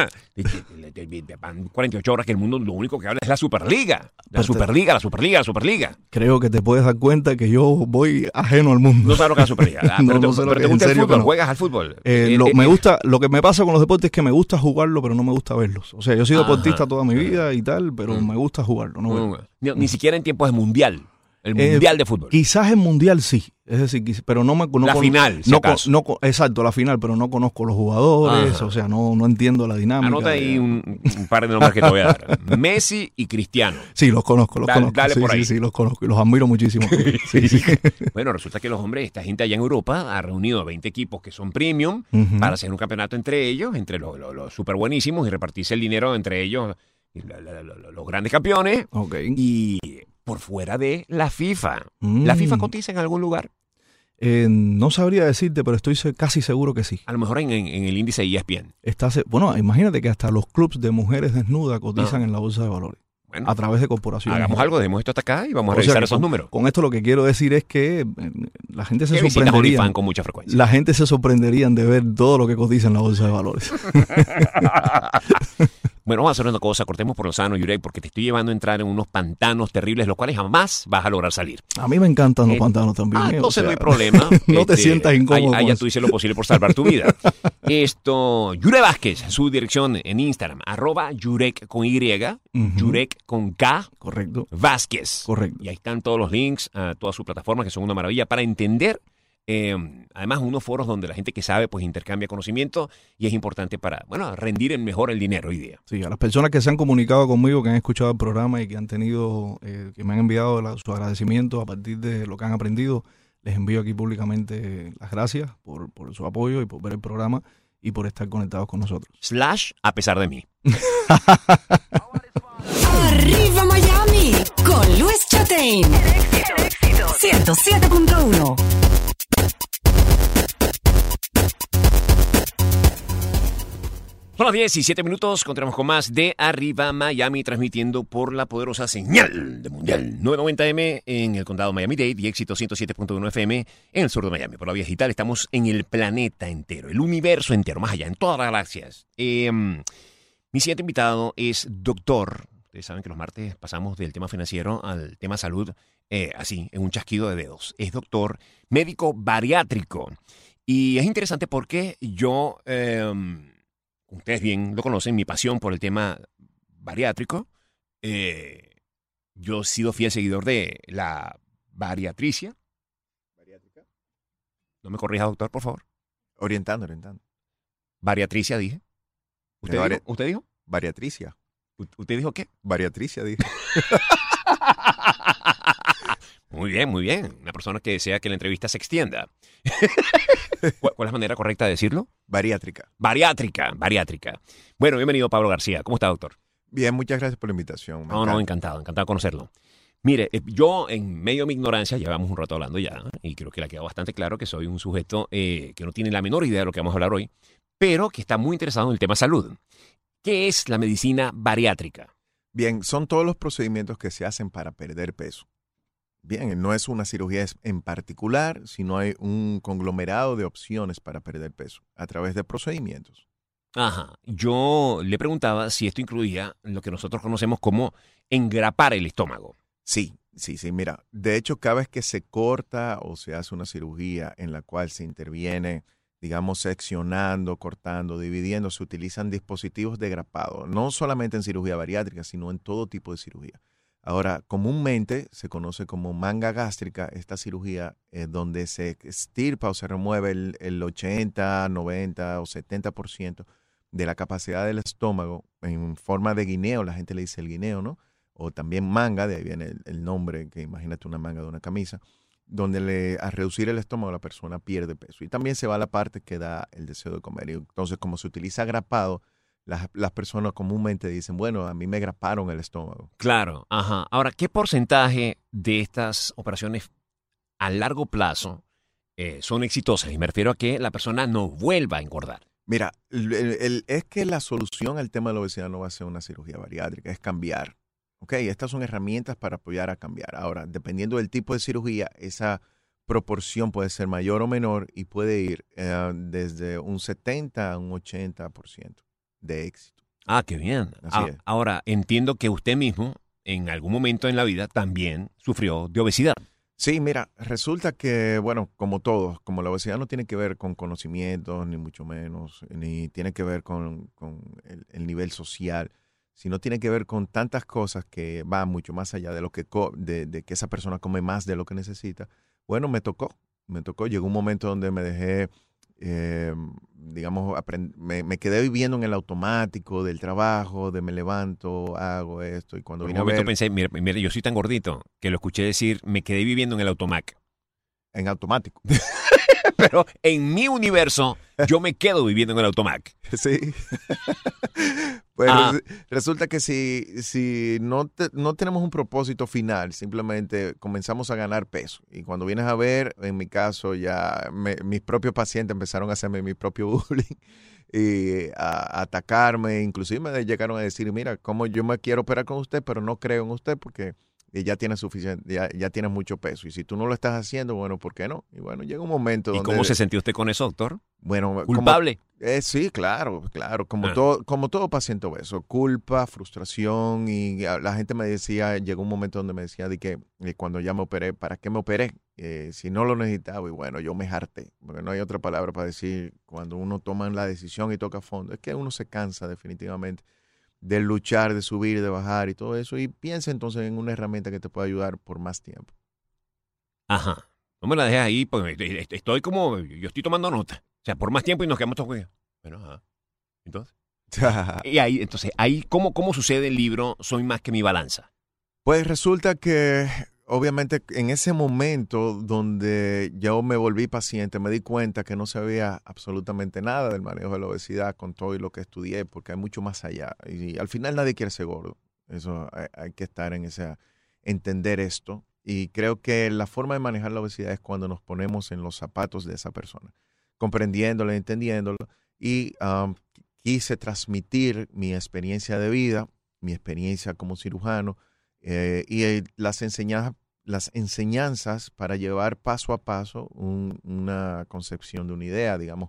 Van cuarenta y ocho horas que el mundo lo único que habla es la Superliga. La Superliga, la Superliga, la Superliga. Creo que te puedes dar cuenta que yo voy ajeno al mundo. No sabes lo que es la Superliga. Ah, no, pero te, no sé pero lo te que es, gusta en el serio fútbol, que no. juegas al fútbol. Eh, Eh, lo, eh, me eh, gusta, lo que me pasa con los deportes es que me gusta jugarlo, pero no me gusta verlos. O sea, yo he sido Ajá. deportista toda mi vida y tal, pero Mm. me gusta jugarlo, no verlo. Ni, ni siquiera en tiempos de mundial. El Eh, mundial de fútbol. Quizás en mundial sí, es decir, quiz- pero no me no La con- final, si no, con- acaso. no con- exacto, la final, pero no conozco los jugadores, Ajá. o sea, no, no entiendo la dinámica. Anota de- ahí un, un par de nombres que te voy a dar. Messi y Cristiano. Sí, los conozco, los Dale- conozco. dale sí, por sí, ahí. sí, los conozco y los admiro muchísimo. Sí, sí. Bueno, resulta que los hombres, esta gente allá en Europa ha reunido a veinte equipos que son premium Ujú. para hacer un campeonato entre ellos, entre los, los, los súper buenísimos y repartirse el dinero entre ellos, y la- la- la- la- los grandes campeones, Ok. y por fuera de la FIFA. Mm. ¿La FIFA cotiza en algún lugar? Eh, no sabría decirte, pero estoy se- casi seguro que sí. A lo mejor en, en- en el índice E S P N. Está se- bueno, imagínate que hasta los clubs de mujeres desnudas cotizan Ah. en la bolsa de valores Bueno, a través de corporaciones. hagamos algo, dejemos esto hasta acá y vamos a O sea revisar que esos con, números. Con esto lo que quiero decir es que eh, la gente se Que visitas sorprendería. OnlyFans con mucha frecuencia. La gente se sorprenderían de ver todo lo que cotiza en la bolsa de valores. Bueno, vamos a hacer una cosa, cortemos por lo sano, Jurek, porque te estoy llevando a entrar en unos pantanos terribles, los cuales jamás vas a lograr salir. A mí me encantan los Eh, pantanos también. Ah, eh, o entonces sea, no hay problema. no te Este, sientas incómodo Allá con ya eso. tú hice lo posible por salvar tu vida. Esto, Yure Vázquez, su dirección en Instagram, arroba Yurek con Y, Ujú. Yurek con K, Correcto, Vázquez. correcto. Y ahí están todos los links a todas sus plataformas, que son una maravilla para entender. Eh, además, unos foros donde la gente que sabe pues intercambia conocimiento y es importante para, bueno, rendir en mejor el dinero hoy día. Sí, a las personas que se han comunicado conmigo, que han escuchado el programa y que han tenido, eh, que me han enviado la- su agradecimiento a partir de lo que han aprendido, les envío aquí públicamente las gracias por, por su apoyo y por ver el programa y por estar conectados con nosotros. Slash a pesar de mí. Arriba Miami con Luis Chatein. ciento siete punto uno. Son las diecisiete minutos, continuamos con más de Arriba Miami, transmitiendo por la poderosa señal de Mundial novecientos noventa eme en el condado Miami-Dade y Éxito ciento siete punto uno F M en el sur de Miami. Por la vía digital estamos en el planeta entero, el universo entero, más allá, en todas las galaxias. Eh, mi siguiente invitado es doctor. Ustedes saben que los martes pasamos del tema financiero al tema salud, eh, así, en un chasquido de dedos. Es doctor, médico bariátrico. Y es interesante porque yo... Eh, ustedes bien lo conocen, mi pasión por el tema bariátrico. Eh, yo he sido fiel seguidor de la bariatricia. ¿Bariátrica? No me corrija, doctor, por favor. Orientando, orientando. Bariatricia, dije. ¿Usted, De dijo? bari- ¿Usted dijo? Bariatricia. ¿U- ¿Usted dijo qué? Bariatricia, dije. Muy bien, muy bien. Una persona que desea que la entrevista se extienda. ¿Cuál, cuál es la manera correcta de decirlo? Bariátrica. Bariátrica, bariátrica. Bueno, bienvenido Pablo García. ¿Cómo está, doctor? Bien, muchas gracias por la invitación. me No, no, encanta. encantado, encantado de conocerlo. Mire, eh, yo en medio de mi ignorancia, llevamos un rato hablando ya, y creo que le ha quedado bastante claro que soy un sujeto eh, que no tiene la menor idea de lo que vamos a hablar hoy, pero que está muy interesado en el tema salud. ¿Qué es la medicina bariátrica? Bien, son todos los procedimientos que se hacen para perder peso. Bien, no es una cirugía es- en particular, sino hay un conglomerado de opciones para perder peso a través de procedimientos. Ajá. Yo le preguntaba si esto incluía lo que nosotros conocemos como engrapar el estómago. Sí, Sí, sí, mira, de hecho, cada vez que se corta o se hace una cirugía en la cual se interviene, digamos, seccionando, cortando, dividiendo, se utilizan dispositivos de grapado, no solamente en cirugía bariátrica, sino en todo tipo de cirugía. Ahora, comúnmente se conoce como manga gástrica, esta cirugía eh, donde se extirpa o se remueve el, el ochenta, noventa o setenta por ciento de la capacidad del estómago en forma de guineo, la gente le dice el guineo, ¿no? O también manga, de ahí viene el, el nombre, que imagínate una manga de una camisa, donde le, al reducir el estómago la persona pierde peso. Y también se va a la parte que da el deseo de comer. Y entonces, como se utiliza grapado, las, las personas comúnmente dicen, bueno, a mí me graparon el estómago. Claro, ajá. Ahora, ¿qué porcentaje de estas operaciones a largo plazo eh, son exitosas? Y me refiero a que la persona no vuelva a engordar. Mira, el, el, es que la solución al tema de la obesidad no va a ser una cirugía bariátrica, es cambiar. Ok, estas son herramientas para apoyar a cambiar. Ahora, dependiendo del tipo de cirugía, esa proporción puede ser mayor o menor y puede ir eh, desde un setenta a un ochenta por ciento de éxito. Ah, qué bien. Así Ah, es. ahora, entiendo que usted mismo, en algún momento en la vida, también sufrió de obesidad. Sí, mira, resulta que, bueno, como todos, como la obesidad no tiene que ver con conocimientos, ni mucho menos, ni tiene que ver con, con el, el nivel social, sino tiene que ver con tantas cosas que van mucho más allá de lo que co- de, de que esa persona come más de lo que necesita. Bueno, me tocó, me tocó. Llegó un momento donde me dejé, eh, digamos, aprend- me, me quedé viviendo en el automático del trabajo, de me levanto, hago esto, y cuando Por un vine a momento ver, pensé, mire, mire, yo soy tan gordito que lo escuché decir, me quedé viviendo en el automac. en automático. Pero en mi universo, yo me quedo viviendo en el automac. Sí. Pues Ah. resu- resulta que si, si no, te- no tenemos un propósito final, simplemente comenzamos a ganar peso. Y cuando vienes a ver, en mi caso, ya me- mis propios pacientes empezaron a hacerme mi propio bullying y a, a atacarme. Inclusive me llegaron a decir, mira, como yo me quiero operar con usted, pero no creo en usted porque ya tiene suficiente, ya, ya tiene mucho peso. Y si tú no lo estás haciendo, bueno, ¿por qué no? Y bueno, llega un momento ¿Y donde... cómo se sintió usted con eso, doctor? Bueno, como- ¿Culpable? eh, sí, claro, claro, como, Ah. todo, como todo paciente obeso, culpa, frustración y a- la gente me decía, llegó un momento donde me decía de que eh, cuando ya me operé, ¿para qué me operé? Eh, si no lo necesitaba y bueno, yo me harté, porque no hay otra palabra para decir cuando uno toma la decisión y toca fondo, es que uno se cansa definitivamente de luchar, de subir, de bajar y todo eso y piensa entonces en una herramienta que te pueda ayudar por más tiempo. Ajá. No me la dejes ahí, porque estoy como, yo estoy tomando nota. O sea, por más tiempo y nos quedamos todos. Bueno, ajá. Entonces. Y ahí, entonces, ahí, ¿cómo, cómo sucede el libro Soy más que mi balanza? Pues resulta que obviamente en ese momento donde yo me volví paciente, me di cuenta que no sabía absolutamente nada del manejo de la obesidad con todo y lo que estudié, porque hay mucho más allá. Y al final nadie quiere ser gordo. Eso hay, hay que estar en ese, entender esto. Y creo que la forma de manejar la obesidad es cuando nos ponemos en los zapatos de esa persona, comprendiéndola, entendiéndola. Y um, quise transmitir mi experiencia de vida, mi experiencia como cirujano, Eh, y eh, las, enseñanzas, las enseñanzas para llevar paso a paso un- una concepción de una idea, digamos.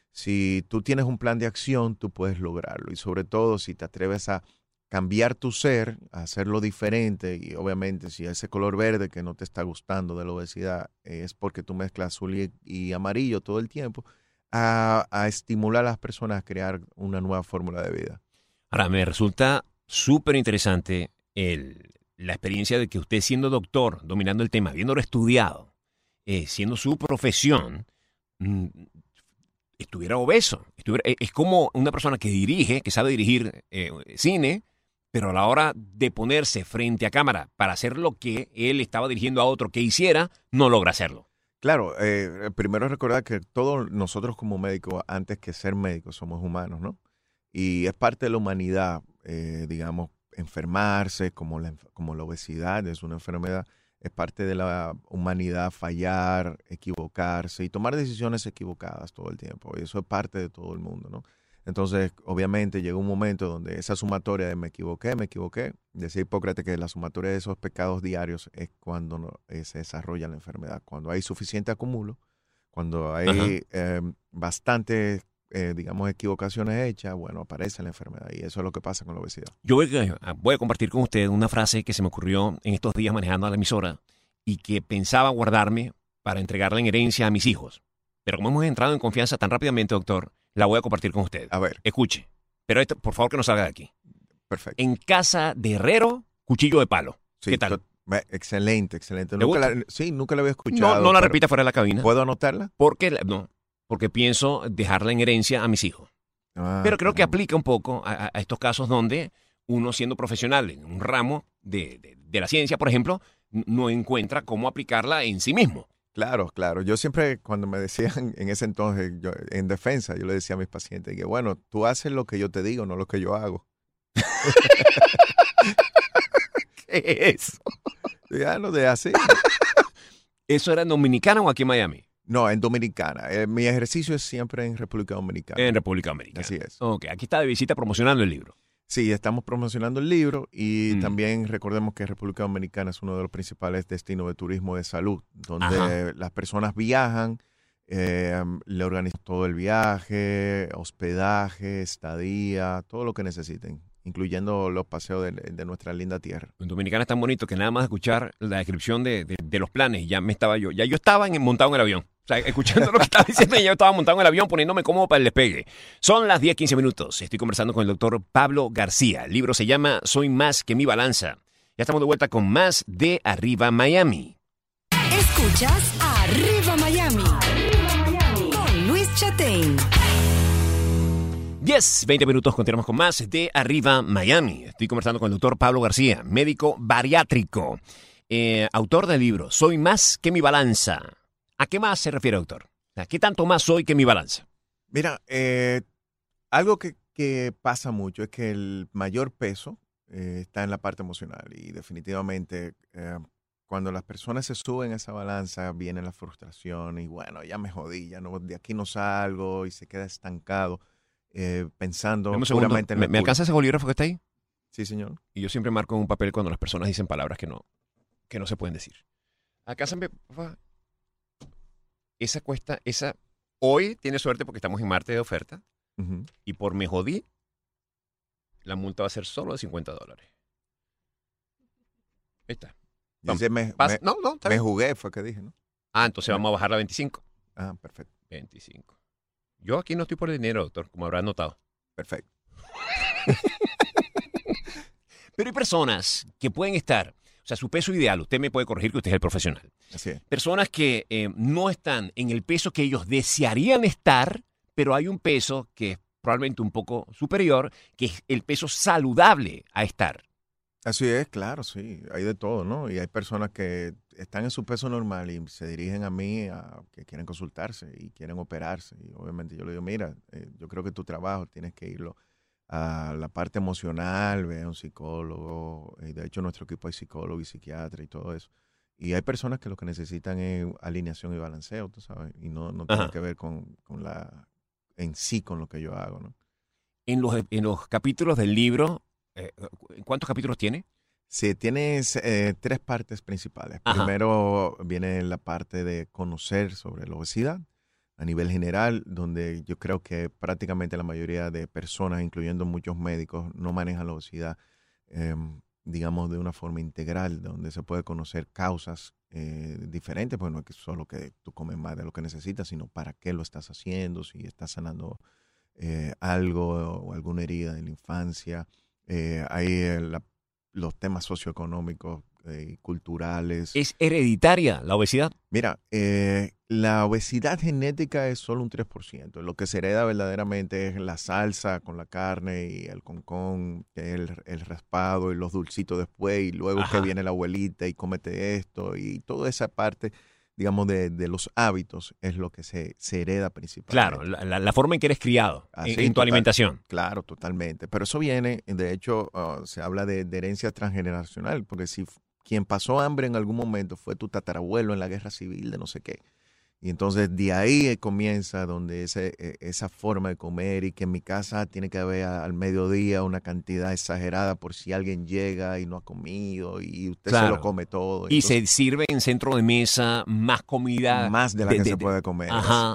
Si tú tienes un plan de acción, tú puedes lograrlo. Y sobre todo, si te atreves a cambiar tu ser, a hacerlo diferente, y obviamente si ese color verde que no te está gustando de la obesidad eh, es porque tú mezclas azul y, y amarillo todo el tiempo, a, a estimular a las personas a crear una nueva fórmula de vida. Ahora, me resulta súper interesante el, la experiencia de que usted siendo doctor, dominando el tema, habiéndolo estudiado, eh, siendo su profesión, mm, estuviera obeso. Estuviera, eh, es como una persona que dirige, que sabe dirigir eh, cine, pero a la hora de ponerse frente a cámara para hacer lo que él estaba dirigiendo a otro que hiciera, no logra hacerlo. Claro, eh, primero recordar que todos nosotros como médicos, antes que ser médicos, somos humanos, ¿no? Y es parte de la humanidad, eh, digamos, enfermarse, como la, como la obesidad es una enfermedad, es parte de la humanidad fallar, equivocarse y tomar decisiones equivocadas todo el tiempo. Y eso es parte de todo el mundo, ¿no? Entonces, obviamente, llegó un momento donde esa sumatoria de me equivoqué, me equivoqué, decía Hipócrates que la sumatoria de esos pecados diarios es cuando no, eh, se desarrolla la enfermedad, cuando hay suficiente acumulo, cuando hay eh, bastante eh, digamos, equivocaciones hechas, bueno, aparece la enfermedad y eso es lo que pasa con la obesidad. Yo voy a, voy a compartir con usted una frase que se me ocurrió en estos días manejando a la emisora y que pensaba guardarme para entregarla en herencia a mis hijos. Pero como hemos entrado en confianza tan rápidamente, doctor, la voy a compartir con usted. A ver. Escuche. Pero esto, por favor, que no salga de aquí. Perfecto. En casa de herrero, cuchillo de palo. Sí, ¿Qué tal? to- Excelente, excelente. ¿Le Nunca gusta? la, sí, nunca la había escuchado. No, no la pero repita fuera de la cabina. ¿Puedo anotarla? Porque, la- no, porque pienso dejarla en herencia a mis hijos. Ah, Pero creo que caramba. aplica un poco a, a estos casos donde uno, siendo profesional en un ramo de, de- de la ciencia, por ejemplo, n- no encuentra cómo aplicarla en sí mismo. Claro, claro. Yo siempre, cuando me decían en ese entonces, yo, en defensa, yo le decía a mis pacientes que, bueno, tú haces lo que yo te digo, no lo que yo hago. ¿Qué es? Ya no de así. ¿Eso era en Dominicana o aquí en Miami? No, en Dominicana. Eh, mi ejercicio es siempre en República Dominicana. En República Dominicana. Así es. Ok, aquí está de visita promocionando el libro. Sí, estamos promocionando el libro y Mm. también recordemos que República Dominicana es uno de los principales destinos de turismo de salud, donde Ajá. las personas viajan, eh, le organizan todo el viaje, hospedaje, estadía, todo lo que necesiten, incluyendo los paseos de, de nuestra linda tierra. En Dominicana es tan bonito que nada más escuchar la descripción de, de- de los planes, ya me estaba yo, ya yo estaba en- montado en el avión. O sea, escuchando lo que estaba diciendo, ya yo estaba montado en el avión poniéndome cómodo para el despegue. Son las diez quince minutos. Estoy conversando con el doctor Pablo García. El libro se llama Soy más que mi balanza. Ya estamos de vuelta con más de Arriba Miami. Escuchas Arriba Miami. Con Luis Chatein. diez, veinte minutos, continuamos con más de Arriba Miami. Estoy conversando con el doctor Pablo García, médico bariátrico, eh, autor del libro Soy más que mi balanza. ¿A qué más se refiere, doctor? ¿A qué tanto más soy que mi balanza? Mira, eh, algo que, que pasa mucho es que el mayor peso eh, está en la parte emocional y definitivamente eh, cuando las personas se suben a esa balanza viene la frustración y bueno, ya me jodí, ya no, de aquí no salgo y se queda estancado eh, pensando Dame un segundo. puramente en ¿Me, la me culpa. alcanza ese bolígrafo que está ahí? Sí, señor. Y yo siempre marco en un papel cuando las personas dicen palabras que no, que no se pueden decir. Alcánzame, por favor. Esa cuesta, esa... Hoy tiene suerte porque estamos en martes de oferta Ujú. y por me jodí, la multa va a ser solo de cincuenta dólares. Ahí está. Vamos. Dice, me, Pasa- me- no, no, está me bien. jugué, fue que dije, ¿no? Ah, entonces vamos a bajar a veinticinco. Ah, perfecto, veinticinco. Yo aquí no estoy por el dinero, doctor, como habrás notado. perfecto. Pero hay personas que pueden estar, o sea, su peso ideal, usted me puede corregir que usted es el profesional. Así es. Personas que eh, no están en el peso que ellos desearían estar, pero hay un peso que es probablemente un poco superior, que es el peso saludable a estar. Así es, claro, sí, hay de todo, ¿no? Y hay personas que están en su peso normal y se dirigen a mí a, que quieren consultarse y quieren operarse. Y obviamente yo le digo, mira, eh, yo creo que tu trabajo tienes que irlo a la parte emocional, ve a un psicólogo. Y de hecho, en nuestro equipo hay psicólogo y psiquiatra y todo eso. Y hay personas que lo que necesitan es alineación y balanceo, tú sabes, y no, no tiene Ajá. que ver con, con la, en sí con lo que yo hago, ¿no? En los, en los capítulos del libro, eh, ¿cuántos capítulos tiene? Sí, tienes eh, tres partes principales. Ajá. Primero viene la parte de conocer sobre la obesidad a nivel general, donde yo creo que prácticamente la mayoría de personas, incluyendo muchos médicos, no manejan la obesidad, eh, digamos, de una forma integral, donde se puede conocer causas eh, diferentes, pues no es que solo que tú comes más de lo que necesitas, sino para qué lo estás haciendo, si estás sanando eh, algo o alguna herida de la infancia. Eh, hay eh, la los temas socioeconómicos eh, y culturales. ¿Es hereditaria la obesidad? Mira, eh, la obesidad genética es solo un tres por ciento. Lo que se hereda verdaderamente es la salsa con la carne y el concón, el, el raspado y los dulcitos después, y luego Ajá. que viene la abuelita y cómete esto, y toda esa parte, digamos, de, de los hábitos es lo que se, se hereda principalmente. Claro, la, la- la forma en que eres criado, Así, en, en tu total. alimentación. Claro, totalmente. Pero eso viene, de hecho, uh, se habla de, de herencia transgeneracional, porque si f- quien pasó hambre en algún momento fue tu tatarabuelo en la guerra civil de no sé qué. Y entonces de ahí eh, comienza donde ese, eh, esa forma de comer y que en mi casa tiene que haber a- al mediodía una cantidad exagerada por si alguien llega y no ha comido y usted se Claro. lo come todo. Y Entonces, se sirve en centro de mesa más comida. más de la de- que de- se de- puede comer. Ajá.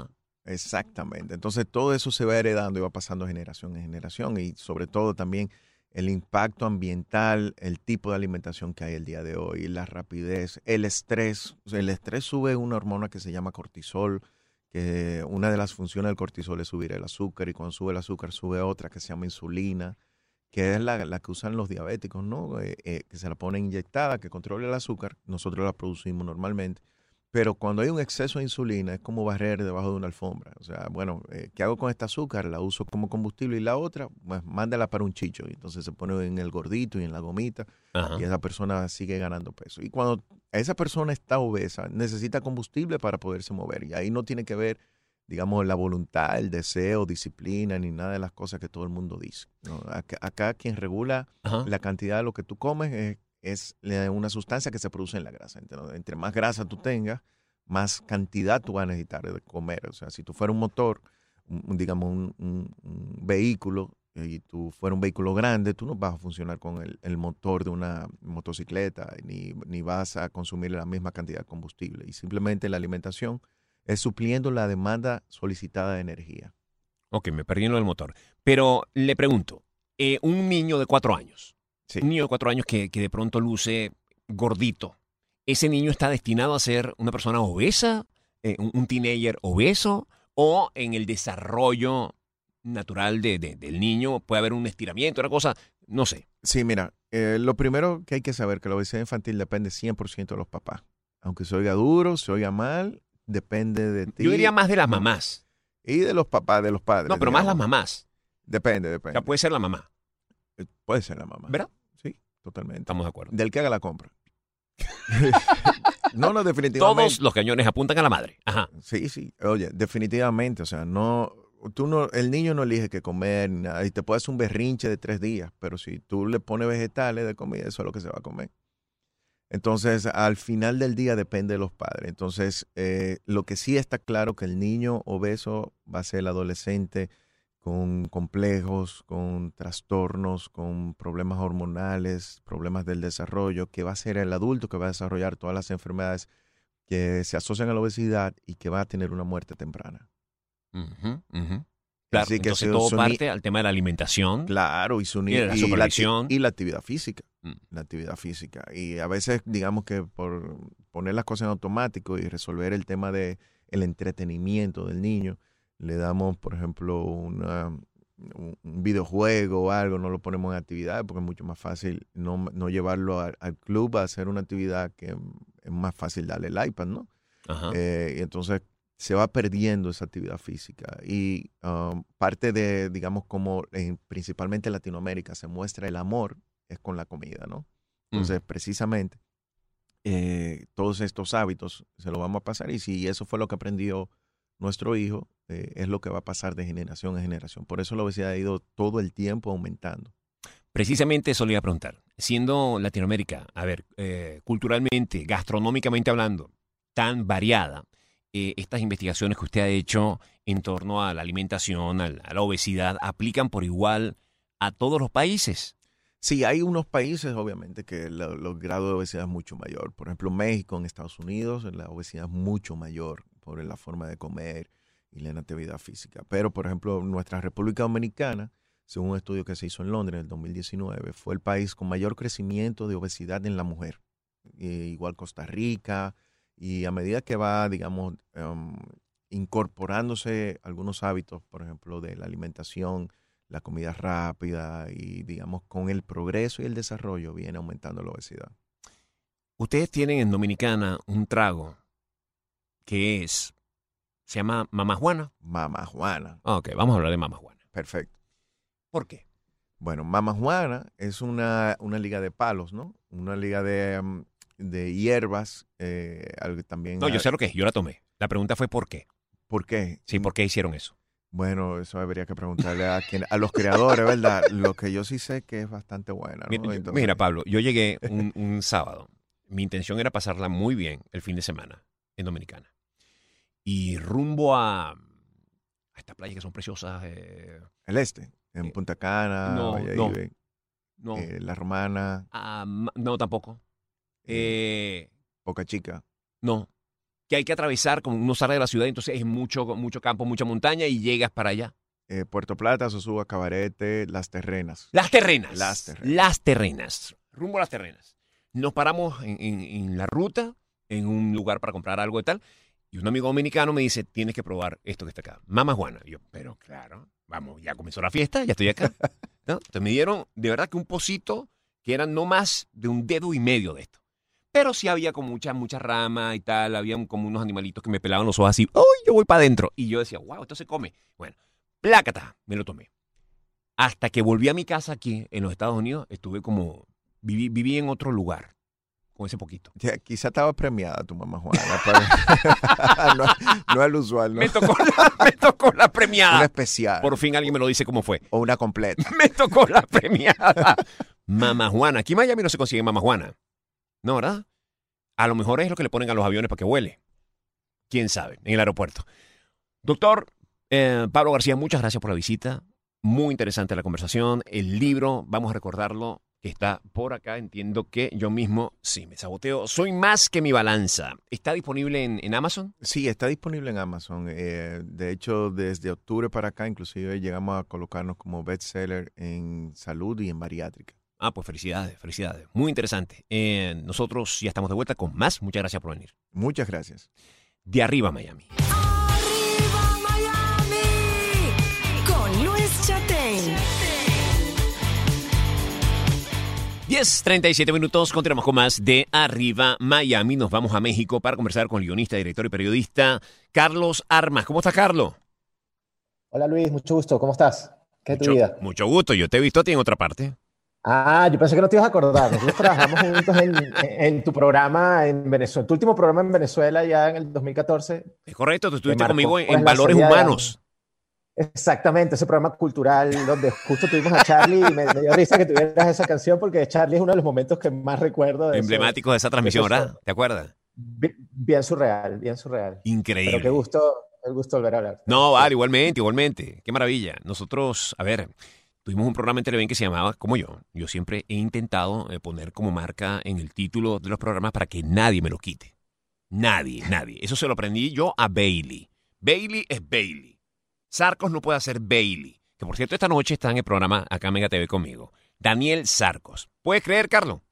Exactamente. Entonces todo eso se va heredando y va pasando de generación en generación y sobre todo también el impacto ambiental, el tipo de alimentación que hay el día de hoy, la rapidez, el estrés. O sea, el estrés sube una hormona que se llama cortisol, que una de las funciones del cortisol es subir el azúcar y cuando sube el azúcar sube otra que se llama insulina, que es la, la que usan los diabéticos, ¿no? Eh, eh, que se la ponen inyectada, que controla el azúcar. Nosotros la producimos normalmente. Pero cuando hay un exceso de insulina es como barrer debajo de una alfombra. O sea, bueno, eh, ¿qué hago con esta azúcar? La uso como combustible y la otra, pues mándala para un chicho. Y entonces se pone en el gordito y en la gomita Ajá. y esa persona sigue ganando peso. Y cuando esa persona está obesa, necesita combustible para poderse mover. Y ahí no tiene que ver, digamos, la voluntad, el deseo, disciplina, ni nada de las cosas que todo el mundo dice, ¿no? Acá, acá quien regula Ajá. la cantidad de lo que tú comes es es una sustancia que se produce en la grasa. Entre, entre más grasa tú tengas, más cantidad tú vas a necesitar de comer. O sea, si tú fueras un motor, un, digamos un, un, un vehículo, y tú fueras un vehículo grande, tú no vas a funcionar con el, el motor de una motocicleta, ni, ni vas a consumir la misma cantidad de combustible. Y simplemente la alimentación es supliendo la demanda solicitada de energía. Ok, me perdí en lo del motor. Pero le pregunto, eh, un niño de cuatro años, Sí. un niño de cuatro años que, que de pronto luce gordito, ¿ese niño está destinado a ser una persona obesa, eh, un, un teenager obeso, o en el desarrollo natural de, de- del niño puede haber un estiramiento, una cosa, no sé? Sí, mira, eh, lo primero que hay que saber que la obesidad infantil depende cien por ciento de los papás. Aunque se oiga duro, se oiga mal, depende de ti. Yo diría más de las mamás. Y de los papás, de los padres. No, pero más las digamos. mamás. Depende, O depende. sea, puede ser la mamá, Eh, Puede ser la mamá. ¿verdad? Sí, totalmente. Estamos de acuerdo. Del que haga la compra. no, no, definitivamente. Todos los cañones apuntan a la madre. Ajá. Sí, sí. Oye, definitivamente. O sea, no, tú no, el niño no elige qué comer ni nada. Y te puede hacer un berrinche de tres días. Pero si tú le pones vegetales de comida, eso es lo que se va a comer. Entonces, al final del día depende de los padres. Entonces, eh, lo que sí está claro que el niño obeso va a ser el adolescente con complejos, con trastornos, con problemas hormonales, problemas del desarrollo, que va a ser el adulto que va a desarrollar todas las enfermedades que se asocian a la obesidad y que va a tener una muerte temprana. Ujú, ujú. Claro, Así que entonces su- todo su ni- parte al tema de la alimentación. Claro, y, su ni- Y de la y, supervisión. acti- y la actividad física. Mm. La actividad física. Y a veces, digamos que por poner las cosas en automático y resolver el tema de el entretenimiento del niño, le damos, por ejemplo, una, un un videojuego o algo, no lo ponemos en actividad porque es mucho más fácil no, no llevarlo a- al club a hacer una actividad que es más fácil darle el iPad, ¿no? Ajá. Eh, y entonces se va perdiendo esa actividad física. Y um, parte de, digamos, como en, principalmente en Latinoamérica se muestra el amor es con la comida, ¿no? Entonces, precisamente, eh, todos estos hábitos se los vamos a pasar y si eso fue lo que aprendió nuestro hijo, eh, es lo que va a pasar de generación en generación. Por eso la obesidad ha ido todo el tiempo aumentando. Precisamente eso le iba a preguntar. Siendo Latinoamérica, a ver, eh, culturalmente, gastronómicamente hablando, tan variada, eh, estas investigaciones que usted ha hecho en torno a la alimentación, a la, a la obesidad, ¿aplican por igual a todos los países? Sí, hay unos países, obviamente, que lo- los grados de obesidad es mucho mayor. Por ejemplo, México, en Estados Unidos, la obesidad es mucho mayor por la forma de comer y la inactividad física. Pero, por ejemplo, nuestra República Dominicana, según un estudio que se hizo en Londres en el dos mil diecinueve, fue el país con mayor crecimiento de obesidad en la mujer. Y igual Costa Rica, y a medida que va, digamos, em, incorporándose algunos hábitos, por ejemplo, de la alimentación, la comida rápida y, digamos, con el progreso y el desarrollo viene aumentando la obesidad. Ustedes tienen en Dominicana un trago que es, se llama Mamá Juana. Mama Juana, Ah, ok, vamos a hablar de Mamá Juana. perfecto. ¿Por qué? Bueno, Mama Juana es una, una liga de palos, ¿no? Una liga de, mm, de hierbas. Eh, algo también. No, yo hay- sé lo que es, yo la tomé. La pregunta fue ¿por qué? ¿Por qué? Sí, ¿por qué hicieron eso? Bueno, eso habría que preguntarle a, quien, a los creadores, ¿verdad? Lo que yo sí sé que es bastante buena, ¿no? Mira, yo- Entonces, mira, Pablo, yo llegué un, un sábado. Mi intención era pasarla muy bien el fin de semana en Dominicana. Y rumbo a, a estas playas que son preciosas. eh, el este, en eh, Punta Cana, no, Valladolid, no, eh, La Romana, ah, ma- no, tampoco. Eh, Boca Chica. no. que hay que atravesar, como uno sale de la ciudad, entonces es mucho, mucho campo, mucha montaña y llegas para allá. Eh, Puerto Plata, Sosúa, Cabarete, Las Terrenas. Las Terrenas. Las Terrenas. Las Terrenas. Rumbo a Las Terrenas. Nos paramos en, en, en la ruta, en un lugar para comprar algo y tal, y un amigo dominicano me dice, tienes que probar esto que está acá. Mama Juana. Y yo, pero claro, vamos, ya comenzó la fiesta, ya estoy acá. ¿No? Entonces me dieron, de verdad, que un pocito que era no más de un dedo y medio de esto. Pero sí había como mucha, mucha rama y tal, había como unos animalitos que me pelaban los ojos así, ¡uy, yo voy para adentro! Y yo decía, wow, esto se come. Bueno, plácata, me lo tomé. Hasta que volví a mi casa aquí, en los Estados Unidos, estuve como, viví, viví en otro lugar, con ese poquito. Ya, quizá estaba premiada tu mamá Juana. Para... no, no es el usual, ¿no? Me tocó la, me tocó la premiada. Una especial. Por fin alguien me lo dice cómo fue. O una completa. Me tocó la premiada. Mamá Juana. Aquí en Miami no se consigue Mamá Juana. No, ¿verdad? A lo mejor es lo que le ponen a los aviones para que huele. ¿Quién sabe? En el aeropuerto. Doctor eh, Pablo García, muchas gracias por la visita. Muy interesante la conversación. El libro, vamos a recordarlo, que está por acá. Entiendo que yo mismo, sí, me saboteo. Soy más que mi balanza. ¿Está disponible en, en Amazon? Sí, está disponible en Amazon. Eh, de hecho, desde octubre para acá, inclusive llegamos a colocarnos como bestseller en salud y en bariátrica. Ah, pues felicidades, felicidades. Muy interesante. Eh, nosotros ya estamos de vuelta con más. Muchas gracias por venir. Muchas gracias. De Arriba Miami. ¡Arriba Miami! Con Luis Chatén. diez treinta y siete minutos, continuamos con más de Arriba Miami. Nos vamos a México para conversar con el guionista, director y periodista Carlos Armas. ¿Cómo está, Carlos? Hola Luis, mucho gusto. ¿Cómo estás? ¿Qué es tu Mucho, vida? mucho gusto. Yo te he visto a ti en otra parte. Ah, yo pensé que no te ibas a acordar. Nosotros trabajamos juntos en, en tu programa en Venezuela, tu último programa en Venezuela ya en el dos mil catorce. Es correcto, tú estuviste marcó, conmigo en, pues, en la Valores salida de Humanos. Exactamente, ese programa cultural donde justo tuvimos a Charlie y me, me dio risa que tuvieras esa canción porque Charlie es uno de los momentos que más recuerdo. De Emblemáticos de esa transmisión, de eso. ¿verdad? ¿Te acuerdas? Bien, bien surreal, bien surreal. Increíble. Pero qué gusto, el gusto volver a hablar. No, vale, igualmente, igualmente. Qué maravilla. Nosotros, a ver, tuvimos un programa en Televen que se llamaba Como Yo. Yo siempre he intentado eh, poner como marca en el título de los programas para que nadie me lo quite. Nadie, nadie. Eso se lo aprendí yo a Bailey. Bailey es Bailey. Sarcos no puede hacer Bailey. Que por cierto, esta noche está en el programa acá en Mega T V conmigo. Daniel Sarcos. ¿Puedes creer, Carlos?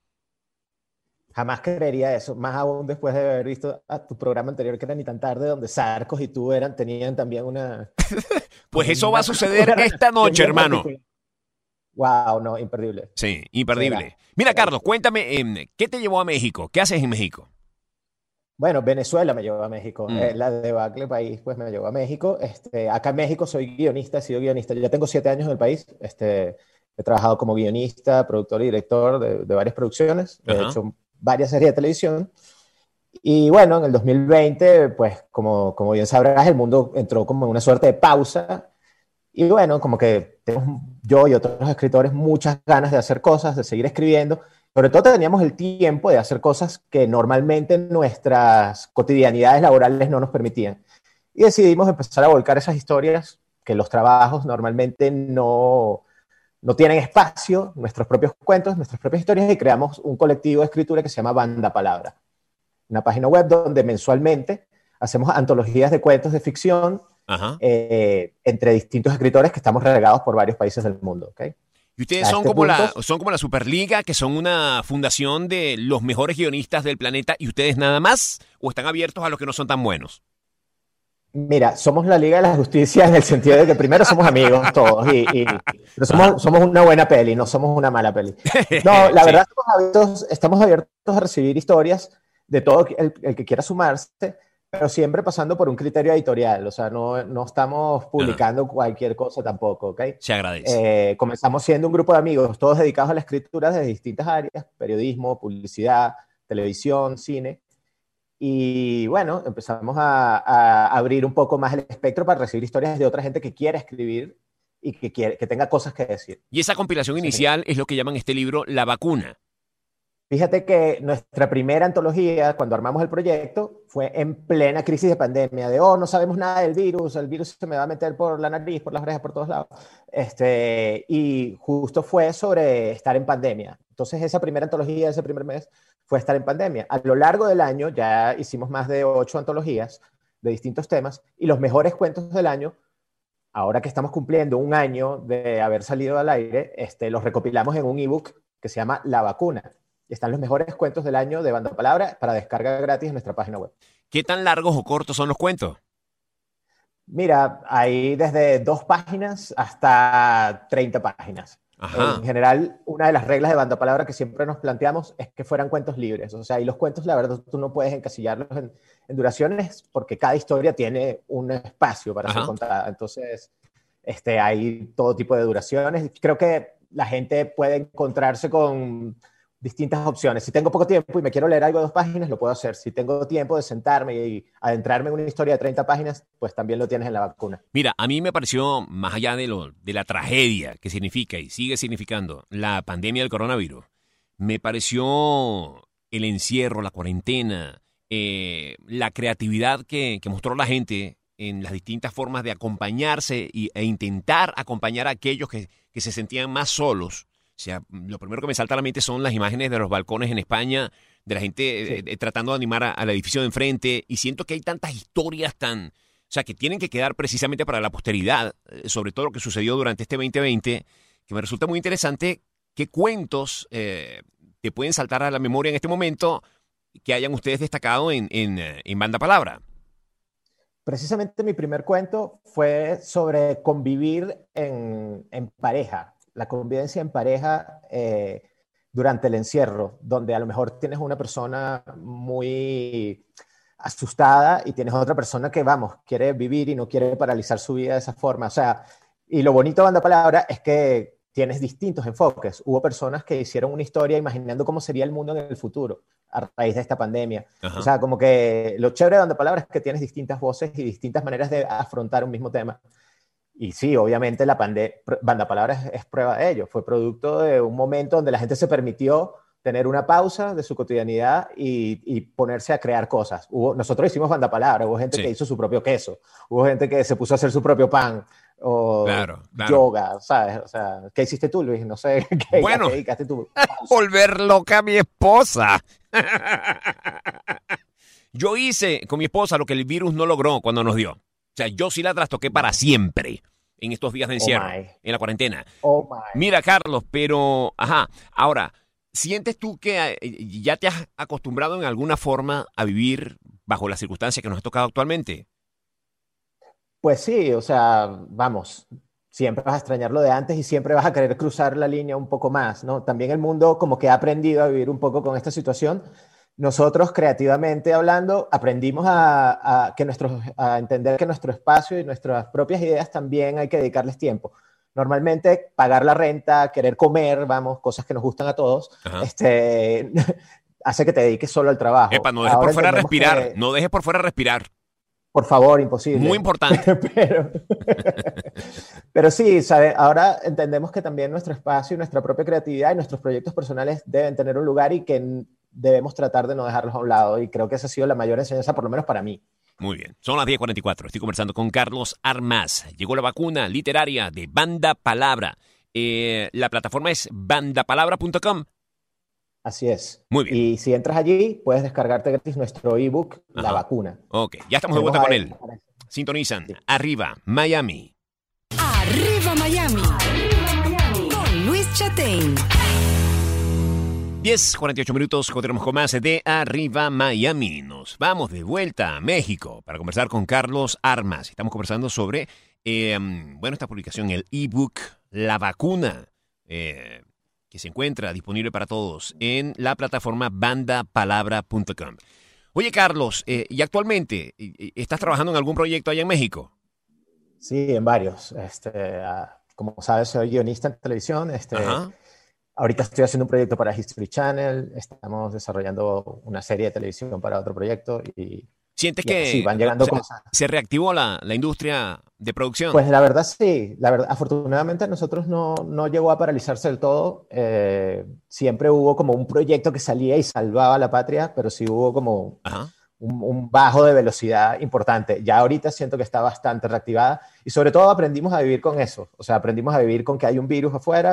Jamás creería eso, más aún después de haber visto a tu programa anterior que era Ni tan tarde, donde Sarcos y tú eran, tenían también una... Pues eso va a suceder esta noche, hermano. Wow, no, imperdible. Sí, imperdible. Será. Mira, Carlos, cuéntame, eh, ¿qué te llevó a México? ¿Qué haces en México? Bueno, Venezuela me llevó a México. Mm. Eh, la debacle país, pues me llevó a México. Este, acá en México soy guionista, he sido guionista. Yo ya tengo siete años en el país. Este, he trabajado como guionista, productor y director de, de varias producciones. He Ajá. hecho varias series de televisión. Y bueno, en el dos mil veinte, pues como, como bien sabrás, el mundo entró como en una suerte de pausa. Y bueno, como que tenemos yo y otros escritores muchas ganas de hacer cosas, de seguir escribiendo. Sobre todo teníamos el tiempo de hacer cosas que normalmente nuestras cotidianidades laborales no nos permitían. Y decidimos empezar a volcar esas historias que los trabajos normalmente no, no tienen espacio, nuestros propios cuentos, nuestras propias historias, y creamos un colectivo de escritura que se llama Banda Palabra. Una página web donde mensualmente hacemos antologías de cuentos de ficción Ajá. eh, entre distintos escritores que estamos regados por varios países del mundo. ¿Okay? Y ustedes A son este como, la, punto- son como la Superliga, que son una fundación de los mejores guionistas del planeta, y ustedes nada más, o están abiertos a los que no son tan buenos. Mira, somos la Liga de la Justicia en el sentido de que primero somos amigos todos, y, y- pero somos, somos una buena peli, no somos una mala peli. No, la Sí. verdad estamos abiertos, estamos abiertos a recibir historias de todo el, el que quiera sumarse, pero siempre pasando por un criterio editorial, o sea, no, no estamos publicando cualquier cosa tampoco, ¿ok? Se agradece. Eh, comenzamos siendo un grupo de amigos, todos dedicados a la escritura de distintas áreas, periodismo, publicidad, televisión, cine. Y bueno, empezamos a, a abrir un poco más el espectro para recibir historias de otra gente que quiera escribir y que, quiere, que tenga cosas que decir. Y esa compilación Sí. inicial es lo que llaman este libro La Vacuna. Fíjate que nuestra primera antología, cuando armamos el proyecto, fue en plena crisis de pandemia, de, oh, no sabemos nada del virus, el virus se me va a meter por la nariz, por las orejas, por todos lados. Este, y justo fue sobre estar en pandemia. Entonces esa primera antología, ese primer mes, fue estar en pandemia. A lo largo del año ya hicimos más de ocho antologías de distintos temas y los mejores cuentos del año, ahora que estamos cumpliendo un año de haber salido al aire, este, los recopilamos en un ebook que se llama La Vacuna. Y están los mejores cuentos del año de Banda Palabra para descarga gratis en nuestra página web. ¿Qué tan largos o cortos son los cuentos? Mira, hay desde dos páginas hasta treinta páginas. Ajá. En general, una de las reglas de Banda Palabra que siempre nos planteamos es que fueran cuentos libres. O sea, y los cuentos, la verdad, tú no puedes encasillarlos en, en duraciones porque cada historia tiene un espacio para Ajá. ser contada. Entonces, este, hay todo tipo de duraciones. Creo que la gente puede encontrarse con distintas opciones. Si tengo poco tiempo y me quiero leer algo de dos páginas, lo puedo hacer. Si tengo tiempo de sentarme y adentrarme en una historia de treinta páginas, pues también lo tienes en La Vacuna. Mira, a mí me pareció, más allá de, lo, de la tragedia que significa y sigue significando la pandemia del coronavirus, me pareció el encierro, la cuarentena, eh, la creatividad que, que mostró la gente en las distintas formas de acompañarse y, e intentar acompañar a aquellos que, que se sentían más solos. O sea, lo primero que me salta a la mente son las imágenes de los balcones en España, de la gente sí. eh, eh, tratando de animar a, al edificio de enfrente, y siento que hay tantas historias tan, o sea, que tienen que quedar precisamente para la posteridad, eh, sobre todo lo que sucedió durante este veinte veinte, que me resulta muy interesante qué cuentos eh, te pueden saltar a la memoria en este momento que hayan ustedes destacado en, en, en Banda Palabra. Precisamente mi primer cuento fue sobre convivir en, en pareja. La convivencia en pareja eh, durante el encierro, donde a lo mejor tienes una persona muy asustada y tienes otra persona que, vamos, quiere vivir y no quiere paralizar su vida de esa forma. O sea, y lo bonito de Banda Palabra es que tienes distintos enfoques. Hubo personas que hicieron una historia imaginando cómo sería el mundo en el futuro a raíz de esta pandemia. Ajá. O sea, como que lo chévere de Banda Palabra es que tienes distintas voces y distintas maneras de afrontar un mismo tema. Y sí, obviamente la pande- Banda Palabra es, es prueba de ello. Fue producto de un momento donde la gente se permitió tener una pausa de su cotidianidad y, y ponerse a crear cosas. Hubo, nosotros hicimos Banda Palabra, hubo gente sí. que hizo su propio queso, hubo gente que se puso a hacer su propio pan, o claro, claro. yoga, ¿sabes? O sea, ¿qué hiciste tú, Luis? No sé, ¿qué, bueno, ¿qué dedicaste tú? Volver loca a mi esposa. Yo hice con mi esposa lo que el virus no logró cuando nos dio. O sea, yo sí la trastoqué para siempre en estos días de encierro, oh en la cuarentena. Oh my. Mira, Carlos, pero, ajá, ahora, ¿sientes tú que ya te has acostumbrado en alguna forma a vivir bajo las circunstancias que nos ha tocado actualmente? Pues sí, o sea, vamos, siempre vas a extrañar lo de antes y siempre vas a querer cruzar la línea un poco más, ¿no? También el mundo como que ha aprendido a vivir un poco con esta situación. Nosotros, creativamente hablando, aprendimos a, a, que nuestros, a entender que nuestro espacio y nuestras propias ideas también hay que dedicarles tiempo. Normalmente, pagar la renta, querer comer, vamos, cosas que nos gustan a todos, este, hace que te dediques solo al trabajo. Epa, no dejes Ahora por fuera respirar, que... no dejes por fuera respirar. Por favor, imposible. Muy importante. pero, pero sí, ¿sabe? Ahora entendemos que también nuestro espacio y nuestra propia creatividad y nuestros proyectos personales deben tener un lugar y que debemos tratar de no dejarlos a un lado. Y creo que esa ha sido la mayor enseñanza, por lo menos para mí. Muy bien. Son las diez cuarenta y cuatro. Estoy conversando con Carlos Armas. Llegó la vacuna literaria de Banda Palabra. Eh, la plataforma es banda palabra punto com. Así es. Muy bien. Y si entras allí, puedes descargarte gratis nuestro ebook, La Vacuna. Ok, ya estamos de vuelta con él. Sintonizan. Sí. Arriba, Miami. Arriba, Miami. Arriba, Miami. Con Luis Chatein. diez cuarenta y ocho minutos, continuamos con más de Arriba, Miami. Nos vamos de vuelta a México para conversar con Carlos Armas. Estamos conversando sobre, eh, bueno, esta publicación, el ebook La Vacuna. Eh... que se encuentra disponible para todos en la plataforma banda palabra punto com. Oye, Carlos, eh, ¿y actualmente estás trabajando en algún proyecto allá en México? Sí, en varios. Este, uh, como sabes, soy guionista en televisión. Este, ahorita estoy haciendo un proyecto para History Channel. Estamos desarrollando una serie de televisión para otro proyecto. Y, ¿Sientes y, que sí, van llegando se, cosas. se reactivó la, la industria de producción? Pues la verdad sí. La verdad, afortunadamente a nosotros no, no llegó a paralizarse del todo. Eh, siempre hubo como un proyecto que salía y salvaba a la patria, pero sí hubo como un, un bajo de velocidad importante. Ya ahorita siento que está bastante reactivada y sobre todo aprendimos a vivir con eso. O sea, aprendimos a vivir con que hay un virus afuera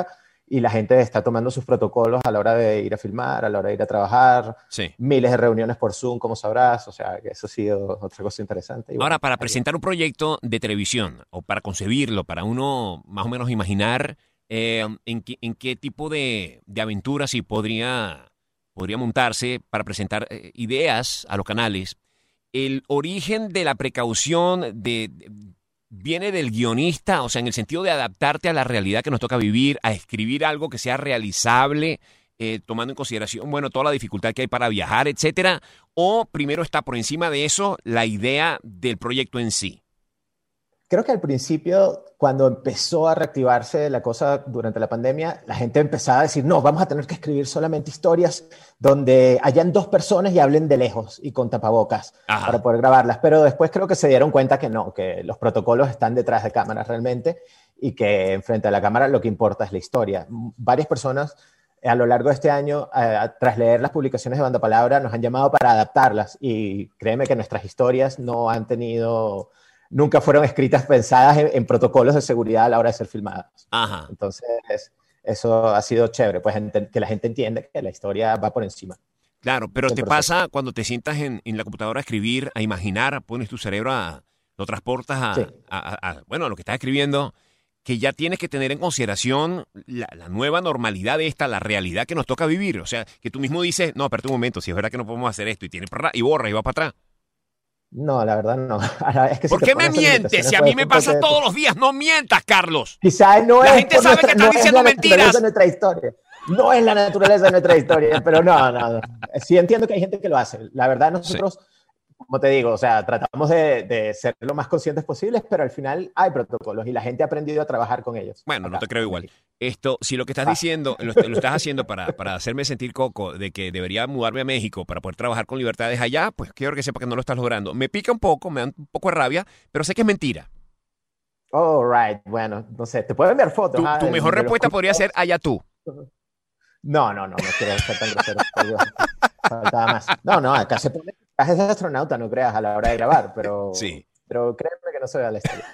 y la gente está tomando sus protocolos a la hora de ir a filmar, a la hora de ir a trabajar, Sí. miles de reuniones por Zoom, como sabrás, o sea, que eso ha sido otra cosa interesante. Y Ahora, bueno, para ahí- presentar un proyecto de televisión o para concebirlo, para uno más o menos imaginar eh, en, qué, en qué tipo de, de aventuras y podría, podría montarse para presentar eh, ideas a los canales, el origen de la precaución de, de- viene del guionista, o sea, en el sentido de adaptarte a la realidad que nos toca vivir, a escribir algo que sea realizable, eh, tomando en consideración, bueno, toda la dificultad que hay para viajar, etcétera, o primero está por encima de eso la idea del proyecto en sí. Creo que al principio, cuando empezó a reactivarse la cosa durante la pandemia, la gente empezaba a decir, no, vamos a tener que escribir solamente historias donde hayan dos personas y hablen de lejos y con tapabocas Ajá. para poder grabarlas. Pero después creo que se dieron cuenta que no, que los protocolos están detrás de cámaras realmente y que frente a la cámara lo que importa es la historia. Varias personas a lo largo de este año, eh, tras leer las publicaciones de Banda Palabra, nos han llamado para adaptarlas y créeme que nuestras historias no han tenido... nunca fueron escritas pensadas en, en protocolos de seguridad a la hora de ser filmadas. Ajá. Entonces, eso ha sido chévere, pues ente- que la gente entiende que la historia va por encima. Claro, pero del te proceso. pasa cuando te sientas en, en la computadora a escribir, a imaginar, pones tu cerebro a, lo transportas a, Sí. a- a- a- bueno, a lo que estás escribiendo, que ya tienes que tener en consideración la, la nueva normalidad de esta, la realidad que nos toca vivir. O sea, que tú mismo dices, no, espérate un momento, si es verdad que no podemos hacer esto, y tiene y borra y va para atrás. No, la verdad no. Ahora, es que si ¿Por te qué me pones en mientes? limitaciones, Si a puede mí me ser pasa porque- todos los días, no mientas, Carlos. Quizás no La es gente por sabe nuestra- que estás no es diciendo la naturaleza mentiras. de nuestra historia. No es la naturaleza de nuestra historia, pero no, no, no. Sí entiendo que hay gente que lo hace. La verdad, nosotros, como te digo, o sea, tratamos de, de ser lo más conscientes posibles, pero al final hay protocolos y la gente ha aprendido a trabajar con ellos. Bueno, no Acá, te creo igual. aquí. Esto, si lo que estás Ah. diciendo, lo, lo estás haciendo para, para hacerme sentir coco de que debería mudarme a México para poder trabajar con libertades allá, pues quiero que sepa que no lo estás logrando. Me pica un poco, me da un poco de rabia, pero sé que es mentira. All right, bueno, no sé, te puedo enviar fotos. Tu, ah, tu de- mejor de los respuesta podría ser cursos. allá tú. No, no, no, no quiero ser tan grosero. por Dios. Faltaba más. No, no, acá se pone trajes de astronauta, no creas, a la hora de grabar, pero, Sí. pero créeme que no se ve al estilo.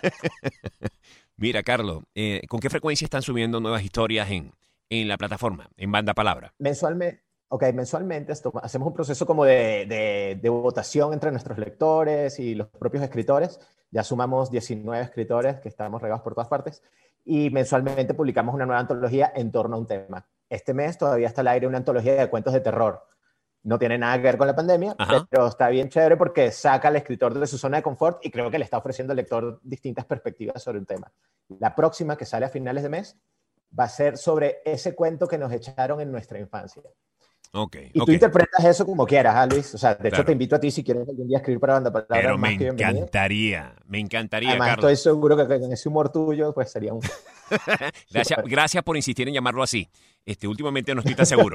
Mira, Carlos, eh, ¿con qué frecuencia están subiendo nuevas historias en, en la plataforma, en Banda Palabra? Mensualmente, ok, mensualmente esto- hacemos un proceso como de, de, de votación entre nuestros lectores y los propios escritores. Ya sumamos diecinueve escritores que estamos regados por todas partes y mensualmente publicamos una nueva antología en torno a un tema. Este mes todavía está al aire una antología de cuentos de terror. No tiene nada que ver con la pandemia, Ajá. pero está bien chévere porque saca al escritor de su zona de confort y creo que le está ofreciendo al lector distintas perspectivas sobre un tema. La próxima, que sale a finales de mes, va a ser sobre ese cuento que nos echaron en nuestra infancia. Ok, Y ok. tú interpretas eso como quieras, ¿ah, Luis? O sea, de hecho Claro. te invito a ti si quieres algún día escribir para Banda Palabra, Pero más me que bienvenido. encantaría, me encantaría, Además, Carlos. estoy seguro que con ese humor tuyo, pues sería un... Gracias, Súper. gracias por insistir en llamarlo así. Este, últimamente no estoy tan seguro.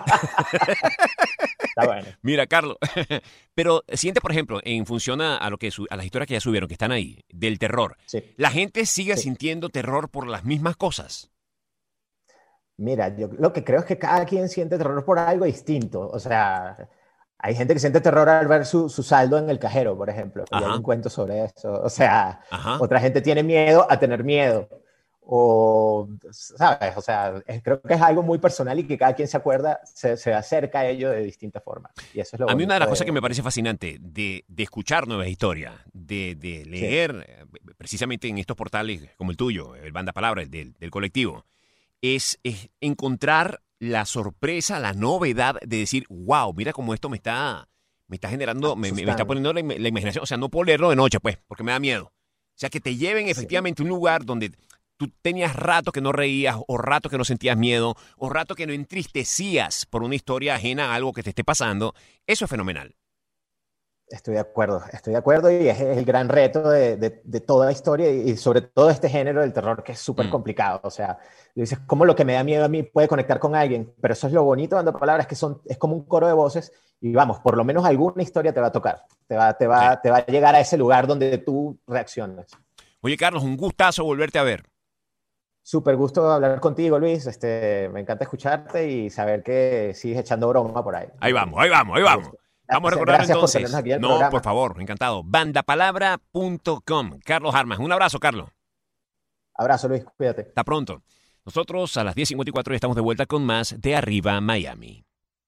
Está bueno. Mira, Carlos, pero siente, por ejemplo, en función a, a lo que su- a las historias que ya subieron, que están ahí, del terror, Sí. la gente sigue Sí. sintiendo terror por las mismas cosas. Mira, yo lo que creo es que cada quien siente terror por algo distinto. O sea, hay gente que siente terror al ver su, su saldo en el cajero, por ejemplo. Y hay Ajá. un cuento sobre eso. O sea, Ajá. otra gente tiene miedo a tener miedo. O, ¿sabes? O sea, es- creo que es algo muy personal y que cada quien se acuerda, se, se acerca a ello de distintas formas. Y eso es lo A mí una de las bonito cosas que me parece fascinante de, de escuchar nuevas historias, de, de leer, eh, precisamente en estos portales como el tuyo, el Banda Palabra, el del, del colectivo, es, es encontrar la sorpresa, la novedad de decir, wow, mira cómo esto me está, me está generando, me, me- me está Asustando. poniendo la, im- la imaginación. O sea, no puedo leerlo de noche, pues, porque me da miedo. O sea, que te lleven efectivamente a un lugar donde tú tenías rato que no reías, o rato que no sentías miedo, o rato que no entristecías por una historia ajena a algo que te esté pasando. Eso es fenomenal. Estoy de acuerdo, estoy de acuerdo y es el gran reto de, de, de toda la historia y sobre todo este género del terror que es súper Mm. complicado. O sea, dices, ¿cómo lo que me da miedo a mí puede conectar con alguien? Pero eso es lo bonito de Banda Palabra, es que son, es como un coro de voces y vamos, por lo menos alguna historia te va a tocar, te va, te va, Sí. te va a llegar a ese lugar donde tú reaccionas. Oye, Carlos, un gustazo volverte a ver. Súper gusto hablar contigo, Luis. Este, me encanta escucharte y saber que sigues echando broma por ahí. Ahí vamos, ahí vamos, ahí vamos. Vamos a recordar Gracias por entonces. tenernos aquí en el No, programa. por favor, encantado. bandapalabra punto com. Carlos Armas, un abrazo, Carlos. Abrazo, Luis, cuídate. Hasta pronto. Nosotros a las diez cincuenta y cuatro ya estamos de vuelta con más de Arriba Miami.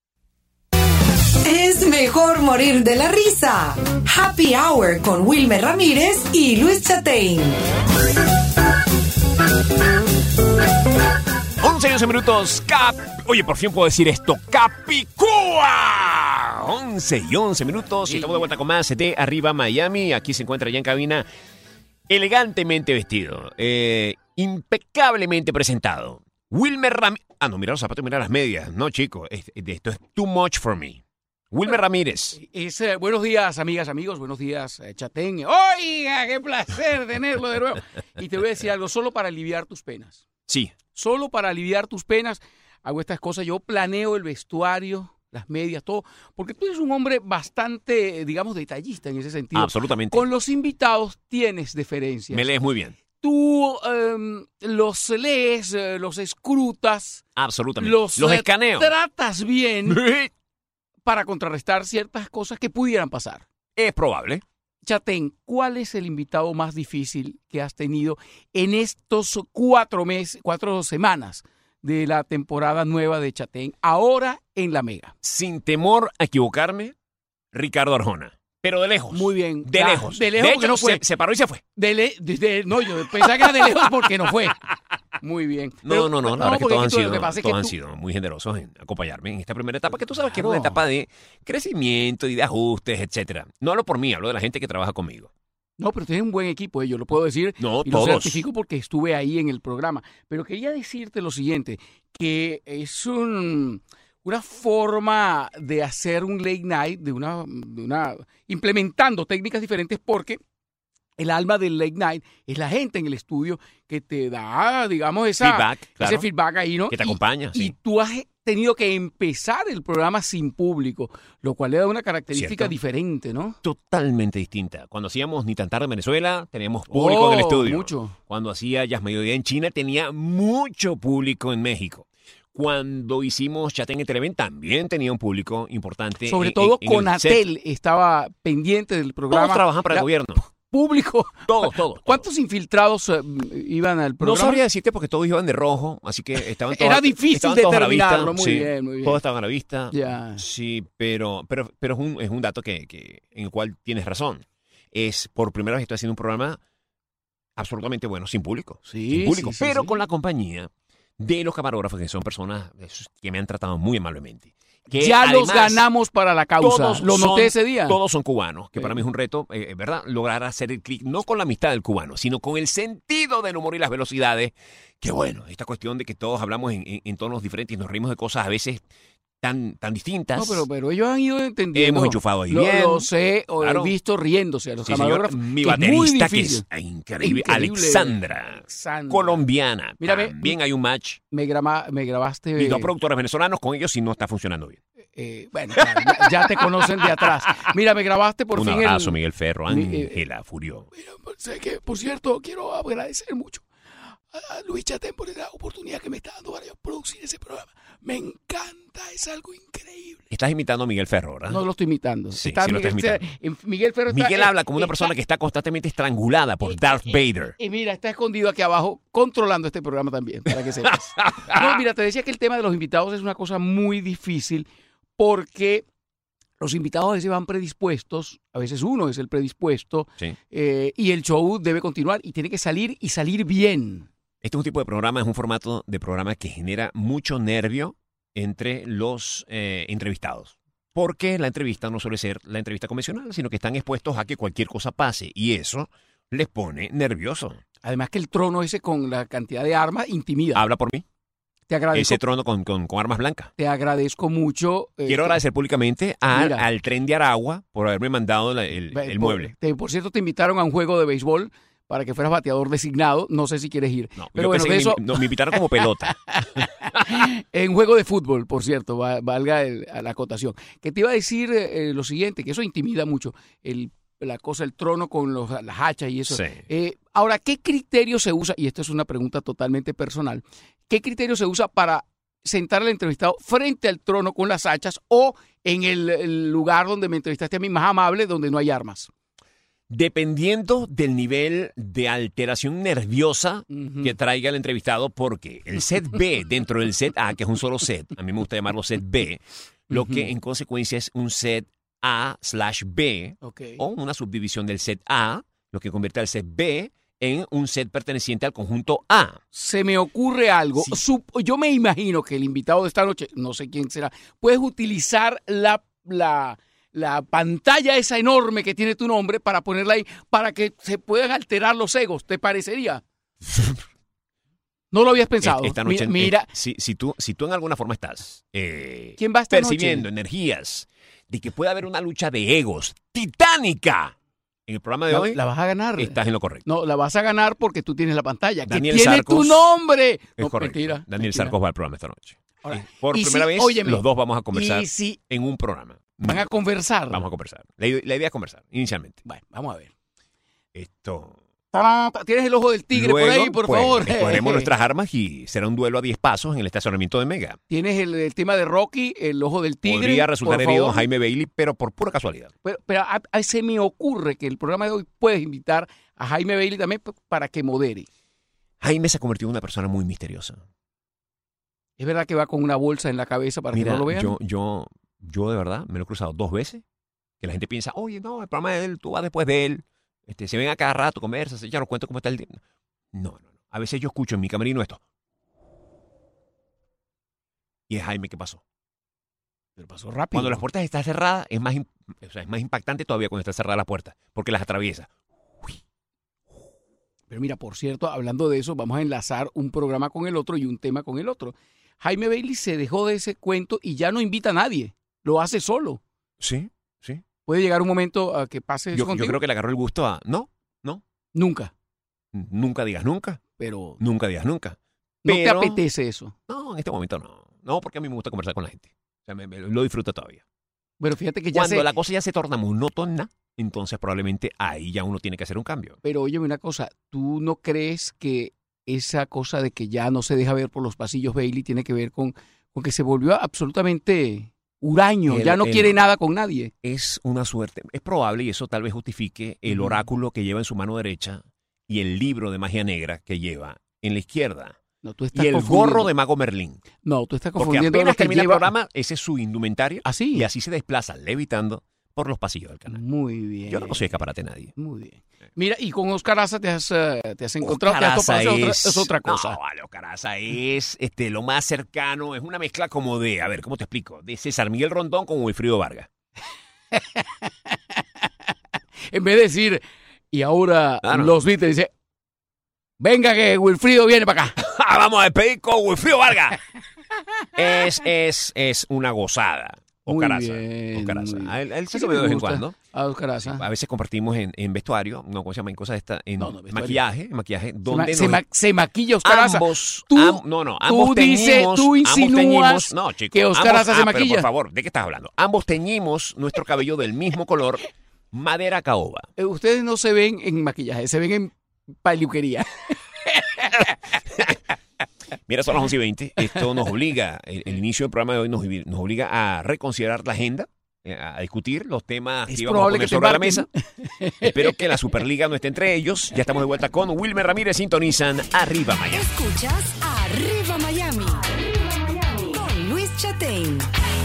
Es mejor morir de la risa. Happy Hour con Wilmer Ramírez y Luis Chatein. once y once minutos. Cap... Oye, por fin puedo decir esto. ¡Capicúa! once y once minutos. Y estamos de vuelta con más de Arriba Miami. Aquí se encuentra ya en cabina, elegantemente vestido, eh, impecablemente presentado, Wilmer Ramírez. Ah, no, mira los zapatos, mira las medias. No, chico, es- esto es too much for me. Wilmer Ramírez. Es, eh, buenos días, amigas, amigos. Buenos días, eh, Chatein. Oiga, qué placer tenerlo de nuevo. Y te voy a decir algo, solo para aliviar tus penas. Sí, Solo para aliviar tus penas hago estas cosas. Yo planeo el vestuario, las medias, todo. Porque tú eres un hombre bastante, eh, digamos, detallista en ese sentido. absolutamente. Con los invitados tienes deferencias. Me lees muy bien. Tú em, los lees, eh, los escrutas, Absolutamente. los, Los eh, escaneo. tratas bien para contrarrestar ciertas cosas que pudieran pasar. Es probable. Chatein, ¿cuál es el invitado más difícil que has tenido en estos cuatro meses, cuatro semanas de la temporada nueva de Chatein, ahora en La Mega? Sin temor a equivocarme, Ricardo Arjona. Pero de lejos. Muy bien. De Ah, lejos. de lejos, hecho, porque no fue. Se, se paró y se fue. De le- de- de- no, yo pensaba que era de lejos porque no fue. Muy bien. No, Pero- no, no. La verdad es que porque todos, han tú- lo sido, que pasa es todos que han tú- sido muy generosos en acompañarme en esta primera etapa, que tú sabes que era una Claro. etapa de crecimiento y de ajustes, etcétera. No hablo por mí, hablo de la gente que trabaja conmigo. No, pero tienes un buen equipo, eh, yo lo puedo decir. No, y lo todos. certifico porque estuve ahí en el programa. Pero quería decirte lo siguiente, que es un, una forma de hacer un late night, de una, de una implementando técnicas diferentes, porque el alma del late night es la gente en el estudio que te da, digamos, esa, Feedback, claro. ese feedback ahí, ¿no? Que te Y- acompaña, Y, sí. tú has tenido que empezar el programa sin público, lo cual le da una característica Cierto. diferente, ¿no? Totalmente distinta. Cuando hacíamos Ni tan tarde en Venezuela, teníamos público en el Oh, estudio. mucho. Cuando hacía Jazz Mediodía en China, tenía mucho público en México. Cuando hicimos Chatein en Televen, también tenía un público importante. Sobre en- todo en- en el set. Conatel estaba pendiente del programa. Todos trabajan para el La- gobierno. Público. Todos, todos. ¿Cuántos infiltrados eh, iban al No programa? sabría decirte porque todos iban de rojo, así que estaban todos. Era difícil estaban todos a la vista, determinarlo, muy sí. bien, muy bien. Todos estaban a la vista. Ya. Sí, pero, pero, pero es, un, es un dato que, que, en el cual tienes razón. Es por primera vez estoy haciendo un programa absolutamente bueno, sin público. Sí, sin público, sí, sí, pero sí. con la compañía de los camarógrafos, que son personas que me han tratado muy amablemente. Que Ya los además, ganamos para la causa. todos Lo son- noté ese día. Todos son cubanos, que Sí. para mí es un reto, eh, ¿verdad? Lograr hacer el clic, no con la amistad del cubano, sino con el sentido del humor y las velocidades. Que bueno, esta cuestión de que todos hablamos en, en- en tonos diferentes y nos reímos de cosas a veces tan, tan distintas. No, pero, pero ellos han ido entendiendo. Hemos enchufado ahí Lo, bien. lo sé, o Claro. he visto riéndose a los Sí, señor. camarógrafos. Mi que es muy baterista, que difícil. es increíble, Increíble. Alexandra, Alexandra. colombiana. Mira, ve- También hay un match. Me, grama- me grabaste. Y dos productores venezolanos, con ellos sí no está funcionando bien. eh, bueno, claro, ya, ya te conocen de atrás. Mira, me grabaste por un fin. el- abrazo, Miguel Ferro, mi- eh, Ángela Furio. Mira, pues, sé que, por cierto, quiero agradecer mucho a Luis Chatein por la oportunidad que me está dando para yo producir ese programa. Me encanta, es algo increíble. Estás imitando a Miguel Ferro, ¿verdad? No lo estoy imitando. Sí, Está sí lo estás Miguel, imitando. eh, Miguel Ferro está- Miguel eh, habla como una está- persona que está constantemente estrangulada por eh, Darth eh, Vader. Y mira, está escondido aquí abajo, controlando este programa también, para que sepas. No, mira, te decía que el tema de los invitados es una cosa muy difícil porque los invitados a veces van predispuestos, a veces uno es el predispuesto, Sí. eh, y el show debe continuar y tiene que salir y salir bien. Este es un tipo de programa, es un formato de programa que genera mucho nervio entre los eh, entrevistados. Porque la entrevista no suele ser la entrevista convencional, sino que están expuestos a que cualquier cosa pase. Y eso les pone nerviosos. Además que el trono ese con la cantidad de armas intimida. Habla por mí. Te agradezco, Ese trono con, con, con armas blancas. te agradezco mucho. eh, Quiero que- agradecer públicamente a- Mira. al tren de Aragua por haberme mandado la- el, Ve- el por- mueble. te- por cierto, te invitaron a un juego de béisbol para que fueras bateador designado. No sé si quieres ir. No, Pero yo bueno, pensé de que eso, me, no, me invitaron como pelota. en juego de fútbol, por cierto, va- valga el- la acotación. Que te iba a decir eh, lo siguiente, que eso intimida mucho, el, la cosa, el trono con los, las hachas y eso. Sí. Eh, ahora, ¿qué criterio se usa? Y esto es una pregunta totalmente personal. ¿Qué criterio se usa para sentar al entrevistado frente al trono con las hachas o en el, el lugar donde me entrevistaste a mí, más amable, donde no hay armas? Dependiendo del nivel de alteración nerviosa Ujú. que traiga el entrevistado, porque el set B dentro del set A, que es un solo set, a mí me gusta llamarlo set B, lo Ujú. que en consecuencia es un set A slash B, Ok. o una subdivisión del set A, lo que convierte al set B en un set perteneciente al conjunto A. Se me ocurre algo. Sí. Sup- yo me imagino que el invitado de esta noche, no sé quién será, puedes utilizar la, la, la pantalla esa enorme que tiene tu nombre para ponerla ahí, para que se puedan alterar los egos. ¿Te parecería? No lo habías pensado. Esta noche, Mi- Mira, eh, si, si, tú, si tú en alguna forma estás eh, ¿quién va esta percibiendo noche? energías de que puede haber una lucha de egos titánica en el programa de La, hoy, la vas a ganar. estás en lo correcto. No, la vas a ganar porque tú tienes la pantalla. Daniel que tiene Sarcos tu nombre. Es No, correcto. mentira. Daniel mentira. Sarcos va al programa esta noche. Ahora, Eh, Por y primera si- vez, óyeme, los dos vamos a conversar Y si en un programa. van a conversar. Vamos a conversar. La, ide- la idea es conversar, inicialmente. Bueno, vamos a ver. Esto. Tienes el ojo del tigre Luego, por ahí, por pues, favor. escogeremos nuestras armas y será un duelo a diez pasos en el estacionamiento de Mega. Tienes el, el tema de Rocky, el ojo del tigre. Podría resultar por herido favor. Jaime Bailey, pero por pura casualidad. Pero, pero a, a- se me ocurre que el programa de hoy puedes invitar a Jaime Bailey también p- para que modere. Jaime se ha convertido en una persona muy misteriosa. Es verdad que va con una bolsa en la cabeza para Mira, que no lo vean. yo, yo, yo de verdad me lo he cruzado dos veces. Que la gente piensa, oye, no, el programa de él, tú vas después de él. Este, se ven a cada rato, conversas, ya nos cuento cómo está el día. No, no, no. A veces yo escucho en mi camerino esto. Y es Jaime, ¿qué pasó? Pero pasó rápido. Cuando las puertas están cerradas, es más, im- o sea, es más impactante todavía cuando están cerradas las puertas, porque las atraviesa. Pero mira, por cierto, hablando de eso, vamos a enlazar un programa con el otro y un tema con el otro. Jaime Bailey se dejó de ese cuento y ya no invita a nadie. Lo hace solo. Sí, sí. ¿Puede llegar un momento a que pase eso Yo, yo contigo? creo que le agarró el gusto a, no, no, Nunca. nunca digas nunca, Pero nunca digas nunca. no Pero- te apetece eso. No, en este momento no. No, porque a mí me gusta conversar con la gente. O sea, me- me- lo disfruto todavía. Pero fíjate que ya Cuando sé. la cosa ya se torna monótona, entonces probablemente ahí ya uno tiene que hacer un cambio. Pero óyeme una cosa, ¿tú no crees que esa cosa de que ya no se deja ver por los pasillos Bailey tiene que ver con, con que se volvió absolutamente huraño, El- ya no el- quiere nada con nadie? Es una suerte. Es probable, y eso tal vez justifique, el Ujú. oráculo que lleva en su mano derecha y el libro de magia negra que lleva en la izquierda. No, tú estás Y el confundiendo. gorro de Mago Merlín. No, tú estás Porque confundiendo lo apenas que termina lleva... el programa, ese es su indumentaria. Así. Y así se desplaza levitando por los pasillos del canal. Muy bien. Yo no soy escaparate de nadie. Muy bien. Mira, y con Oscar Aza te has, eh, te has encontrado, te has Oscar topado, Aza es otra, es otra cosa. No, vale, Oscar Aza es este, lo más cercano, es una mezcla como de, a ver, ¿cómo te explico? De César Miguel Rondón con Wilfrido Vargas. En vez de decir, y ahora Ah, no. los Beatles dice, venga que Wilfrido viene para acá. ¡Ah, vamos a despedir con Wilfrido Vargas! es, es, es una gozada. Oscar Muy Aza. bien, Oscar Aza. muy bien. A él, a él sí Así lo veo de me vez en gusta. cuando. A Oscar Aza. A veces compartimos en, en vestuario, no, ¿cómo se llama? En cosas de esta, en No, no, vestuario. maquillaje, en maquillaje, Se, ma- donde se, nos- ma- se maquilla Oscar Aza. ambos, Tú- am- no, no, ambos dices- teñimos, tú ambos insinúas teñimos, no, chicos, que Oscar ambos- Aza se ah, pero maquilla. por favor, ¿de qué estás hablando? Ambos teñimos nuestro cabello del mismo color, madera caoba. Eh, Ustedes no se ven en maquillaje, se ven en peluquería. Mira, son las once y veinte. Esto nos obliga, el, el inicio del programa de hoy nos, nos obliga a reconsiderar la agenda, eh, a discutir los temas Es que íbamos a probable poner que te sobre la embarquen. mesa. Espero que la Superliga no esté entre ellos. Ya estamos de vuelta con Wilmer Ramírez. Sintonizan Arriba Miami. Escuchas Arriba Miami. Con Luis Chatein.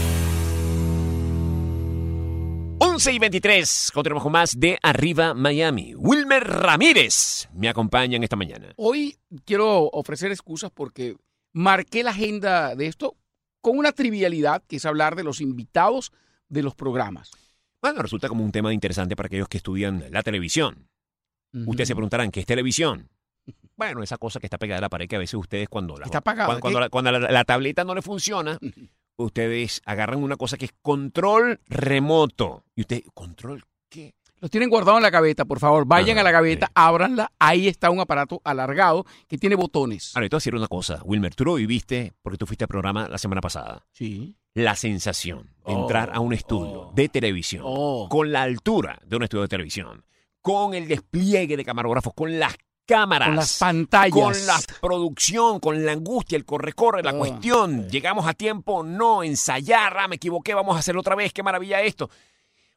once y veintitrés. Continuamos con más de Arriba Miami. Wilmer Ramírez me acompaña en esta mañana. Hoy quiero ofrecer excusas porque marqué la agenda de esto con una trivialidad, que es hablar de los invitados de los programas. Bueno, resulta como un tema interesante para aquellos que estudian la televisión. Ustedes se preguntarán, ¿qué es televisión? Bueno, esa cosa que está pegada a la pared que a veces ustedes cuando la, Está apagada, cuando, cuando ¿qué? la, cuando la- la tableta no le funciona, ustedes agarran una cosa que es control remoto. Y ustedes, ¿control qué? Los tienen guardados en la gaveta, por favor. Vayan Ajá, a la gaveta, sí. ábranla. Ahí está un aparato alargado que tiene botones. Ahora, te voy a decir una cosa, Wilmer, tú lo viviste porque tú fuiste al programa la semana pasada. Sí. La sensación de Oh, entrar a un estudio oh. de televisión, Oh. con la altura de un estudio de televisión, con el despliegue de camarógrafos, con las cámaras, Con las pantallas. con la producción, con la angustia, el corre-corre, la Ah. cuestión. Llegamos a tiempo, no, ensayar, ah, me equivoqué, vamos a hacerlo otra vez, qué maravilla esto.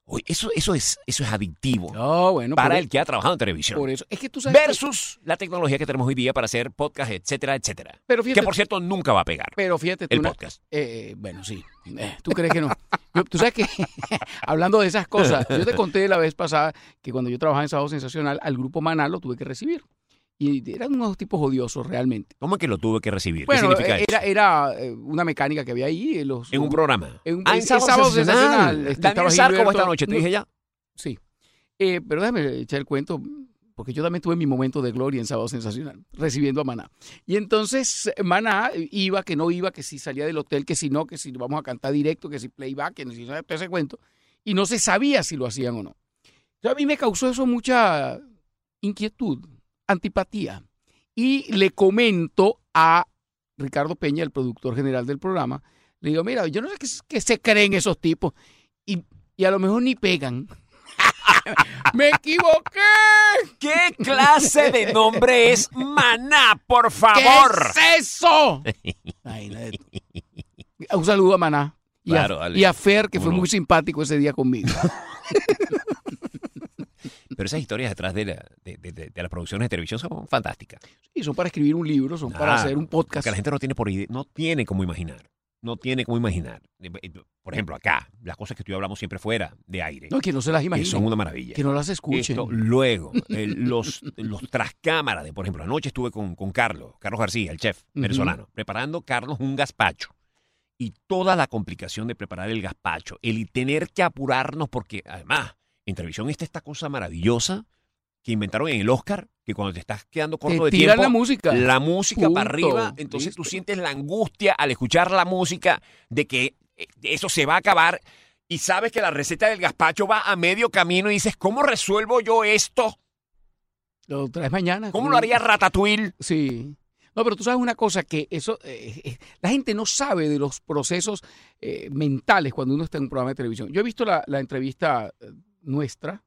Uy, eso, eso, es, eso es adictivo No, bueno. para por, el que ha trabajado en televisión. por eso. Es que tú sabes. que- Versus la tecnología que tenemos hoy día para hacer podcast, etcétera, etcétera. pero fíjate, Que por cierto nunca va a pegar pero fíjate tú el una- podcast. Eh, bueno, sí. Eh, ¿Tú crees que no? Yo- tú sabes que, hablando de esas cosas, yo te conté la vez pasada que cuando yo trabajaba en Sábado Sensacional, al grupo Maná lo tuve que recibir. Y eran unos tipos odiosos realmente. ¿Cómo es que lo tuve que recibir? Bueno, ¿Qué significa era, eso? era eh, una mecánica que había ahí. eh, Los, En un programa. en un- Ah, en en Sábado Sábado Sensacional. Sensacional, este, Daniel estaba Sarco Gilberto. esta noche, te No. dije ya. Sí. Eh, pero déjame echar el cuento, porque yo también tuve mi momento de gloria en Sábado Sensacional, recibiendo a Maná. Y entonces Maná iba, que no iba, que si salía del hotel, que si no, que si vamos a cantar directo, que si playback, que si no, todo ese cuento. Y no se sabía si lo hacían o no. Entonces a mí me causó eso mucha inquietud, antipatía. Y le comento a Ricardo Peña, el productor general del programa, le digo, mira, yo no sé qué, qué se creen esos tipos y, y a lo mejor ni pegan. ¡Me equivoqué! ¿Qué clase de nombre es Maná, por favor? ¿Qué es eso? Ay, no, un saludo a Maná y, Claro, a, dale. y a Fer, que fue Uno. muy simpático ese día conmigo. Pero esas historias detrás de, la- de, de- de- de las producciones de televisión son fantásticas. Y son para escribir un libro, son para Ah, hacer un podcast. Porque la gente no tiene por ide- no tiene cómo imaginar. No tiene cómo imaginar. Por ejemplo, acá, las cosas que tú y yo hablamos siempre fuera de aire. No, que no se las que imaginen, son una maravilla. que no las escuchen. Esto, luego, eh, los, los tras cámara de, por ejemplo, anoche estuve con, con Carlos, Carlos García, el chef Ujú. venezolano, preparando, Carlos, un gazpacho. Y toda la complicación de preparar el gazpacho, el tener que apurarnos, porque además, en televisión está esta cosa maravillosa que inventaron en el Oscar, que cuando te estás quedando corto Te de tiran tiempo, la música. la música Punto. para arriba, entonces Listo. tú sientes la angustia al escuchar la música de que eh, eso se va a acabar y sabes que la receta del gazpacho va a medio camino y dices, ¿cómo resuelvo yo esto? Lo traes mañana. ¿Cómo lo haría Ratatouille? Sí. No, pero tú sabes una cosa, que eso, eh, eh, la gente no sabe de los procesos eh, mentales cuando uno está en un programa de televisión. Yo he visto la, la entrevista eh, nuestra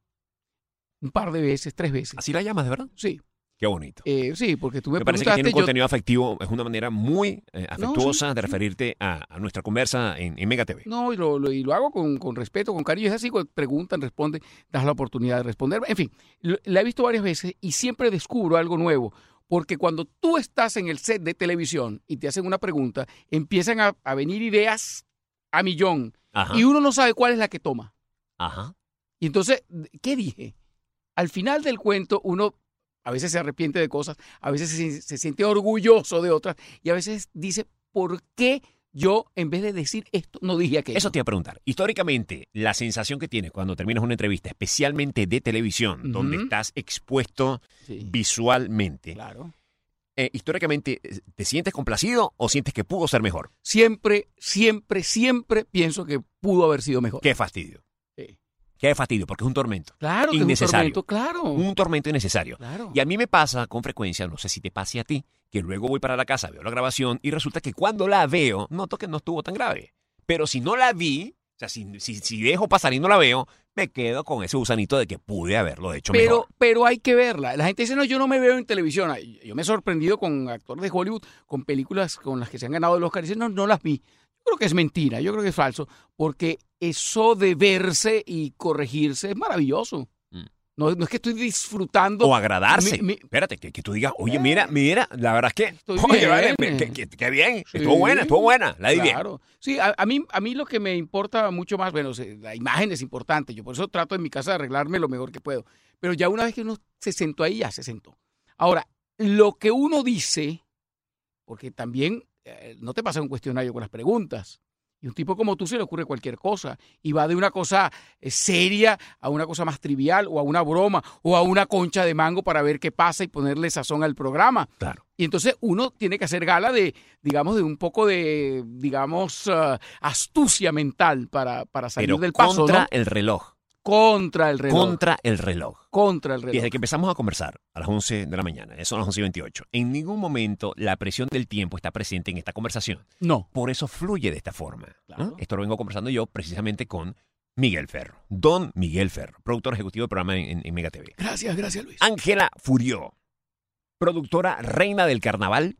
un par de veces, tres veces. ¿Así la llamas, de verdad? Sí, Qué bonito. eh, sí, porque tú me, Me parece que tiene preguntaste, un yo- contenido afectivo, es una manera muy eh, afectuosa sí, de sí. referirte a, a nuestra conversa en, en Mega T V. No, y lo, lo- y lo hago con, con respeto, con cariño. Es así, cuando preguntan, responden, das la oportunidad de responder. En fin, lo- la he visto varias veces y siempre descubro algo nuevo. Porque cuando tú estás en el set de televisión y te hacen una pregunta, empiezan a, a venir ideas a millón. Ajá, Y uno no sabe cuál es la que toma. ajá. Y entonces, ¿qué dije? Al final del cuento, uno a veces se arrepiente de cosas, a veces se, se siente orgulloso de otras y a veces dice, ¿por qué yo, en vez de decir esto, no dije aquello? Eso te iba a preguntar. Históricamente, la sensación que tienes cuando terminas una entrevista, especialmente de televisión, Ujú. donde estás expuesto Sí, visualmente, claro. eh, históricamente, ¿te sientes complacido o sientes que pudo ser mejor? Siempre, siempre, siempre pienso que pudo haber sido mejor. Qué fastidio. Sí. Qué fastidio, porque es un tormento. Claro, que es un Innecesario. tormento, claro. Un tormento innecesario. Claro. Y a mí me pasa con frecuencia, no sé si te pase a ti, que luego voy para la casa, veo la grabación y resulta que cuando la veo, noto que no estuvo tan grave. Pero si no la vi, o sea, si, si, si dejo pasar y no la veo, me quedo con ese gusanito de que pude haberlo hecho Pero, mejor. pero hay que verla. La gente dice, no, yo no me veo en televisión. Ay, yo me he sorprendido con actores de Hollywood, con películas con las que se han ganado el Oscar. Y dicen, no, no las vi. Yo creo que es mentira, yo creo que es falso, porque eso de verse y corregirse es maravilloso. Mm. No, no es que estoy disfrutando. O agradarse. Mi- mi- Espérate, que, que tú digas, oye, mira, mira, la verdad es que, Estoy oye, bien. vale, que, que- que bien, Sí. estuvo buena, estuvo buena, la di bien. Claro. Sí, a, a mí, a mí lo que me importa mucho más, bueno, se- la imagen es importante. Yo por eso trato en mi casa de arreglarme lo mejor que puedo. Pero ya una vez que uno se sentó ahí, ya se sentó. Ahora, lo que uno dice, porque también eh, no te pasa un cuestionario con las preguntas. Y un tipo como tú se le ocurre cualquier cosa. Y va de una cosa eh, seria a una cosa más trivial, o a una broma, o a una concha de mango para ver qué pasa y ponerle sazón al programa. Claro. Y entonces uno tiene que hacer gala de, digamos, de un poco de, digamos, uh, astucia mental para, para salir Pero del paso, contra ¿no? el reloj, Contra el reloj. contra el reloj. contra el reloj. Desde que empezamos a conversar a las once de la mañana, eso son las once y veintiocho, en ningún momento la presión del tiempo está presente en esta conversación. No. Por eso fluye de esta forma. ¿no? Claro. Esto lo vengo conversando yo precisamente con Miguel Ferro, Don Miguel Ferro, productor ejecutivo del programa en, en Mega T V. Gracias, gracias, Luis. Ángela Furió, productora reina del carnaval,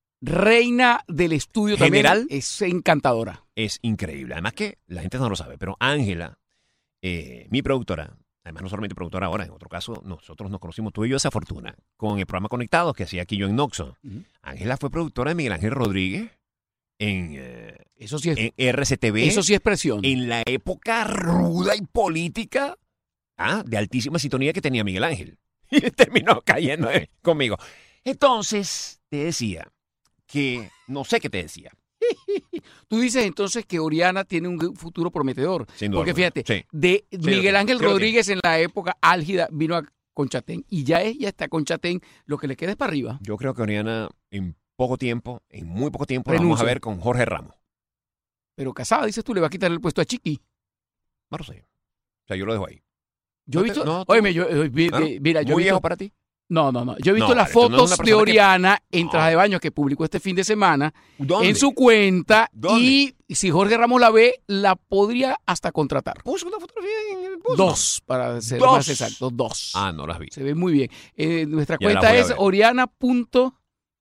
Reina del estudio General. también es encantadora. es increíble. Además que la gente no lo sabe, pero Ángela eh, mi productora, además no solamente productora ahora, en otro caso, nosotros nos conocimos tú y yo esa fortuna con el programa Conectados que hacía aquí yo en Noxo. Ujú. Ángela fue productora de Miguel Ángel Rodríguez en, eh, Eso sí es, en R C T V. eso sí es presión. En la época ruda y política ah, de altísima sintonía que tenía Miguel Ángel. Y terminó cayendo eh, conmigo. Entonces, te decía que, no sé qué te decía. Tú dices entonces que Oriana tiene un futuro prometedor. Sin duda Porque alguna. fíjate, Sí. de lo Miguel tiene, Ángel sí lo Rodríguez en la época álgida vino a Conchatén y ya ella está Conchatén, lo que le queda es para arriba. Yo creo que Oriana en poco tiempo, en muy poco tiempo, la Renuncia. vamos a ver con Jorge Ramos. Pero casada, dices tú, le va a quitar el puesto a Chiqui. No lo sé. O sea, yo lo dejo ahí. Yo No he te- visto, no, tú- óyeme, yo, eh, vi- ¿Ah, no? vi- mira, yo he ¿Muy visto, viejo para ti? no, no, no, yo he visto No, las pero tú no eres fotos una de persona que- Oriana en No. traje de baño que publicó este fin de semana ¿Dónde? en su cuenta ¿Dónde? y si Jorge Ramos la ve, la podría hasta contratar. Puso una fotografía en el puso. Dos, para ser Dos. más exacto, dos. Ah, no las vi. Se ve muy bien. Eh, nuestra Ya las cuenta voy a es ver. oriana. punto-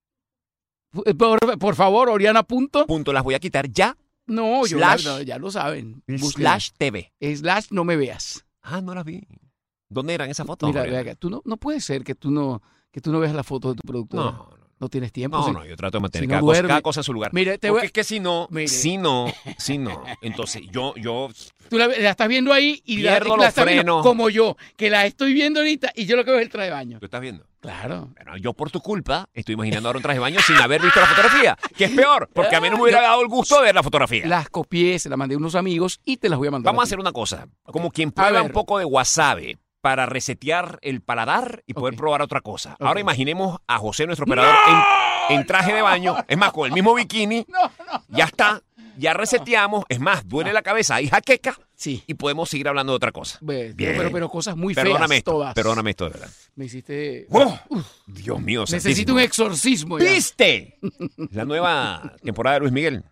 eh, Por, por favor, Oriana. punto- Punto, las voy a quitar ya. No, yo Slash- no, ya lo saben. Búsquenla. Slash T V. Slash no me veas. Ah, no las vi. ¿Dónde eran esas fotos? Mira, Oriana? ve acá, tú no, no puede ser que tú no, que tú no veas la foto de tu productora. No, no. No tienes tiempo. No, sí. no, yo trato de mantener si no cada, cosa, duerme- cada cosa en su lugar. Mire, te Porque voy- es que si no, Mire. si no, si no, entonces yo, yo, Tú la, la estás viendo ahí y la, Pierdo y la los estás viendo frenos. como yo, que la estoy viendo ahorita y yo lo que veo es el traje de baño. ¿tú estás viendo? Claro. Bueno, yo por tu culpa estoy imaginando ahora un traje de baño sin haber visto la fotografía, que es peor, porque a mí no me hubiera dado el gusto de ver la fotografía. Las copié, se las mandé a unos amigos y te las voy a mandar. Vamos a ti. hacer una cosa, como quien A prueba ver. un poco de wasabi para resetear el paladar y poder Ok. probar otra cosa. Ok. Ahora imaginemos a José, nuestro operador, en, en traje de baño, es más, con el mismo bikini, No, no. ya está, ya reseteamos, es más, duele la cabeza, hay jaqueca Sí. y podemos seguir hablando de otra cosa. Ve, Bien. Pero, pero cosas muy Perdóname feas esto, todas. perdóname esto de verdad. Me hiciste... ¡Oh! Dios mío, Necesito santísimo. un exorcismo ya. ¿Viste? La nueva temporada de Luis Miguel.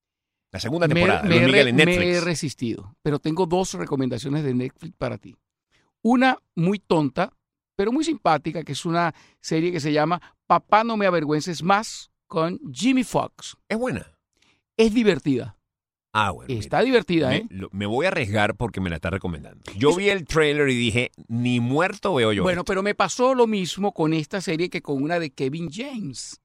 La segunda Me, temporada de me Luis he Miguel re- en me he Netflix. resistido, pero tengo dos recomendaciones de Netflix para ti. Una muy tonta, pero muy simpática, que es una serie que se llama Papá no me avergüences más con Jimmy Fox. Es buena. Es divertida, Ah, bueno. está mira, divertida, me, ¿eh? lo- me voy a arriesgar porque me la está recomendando. Yo vi el trailer y dije, ni muerto veo yo. Bueno, esto. pero me pasó lo mismo con esta serie que con una de Kevin James,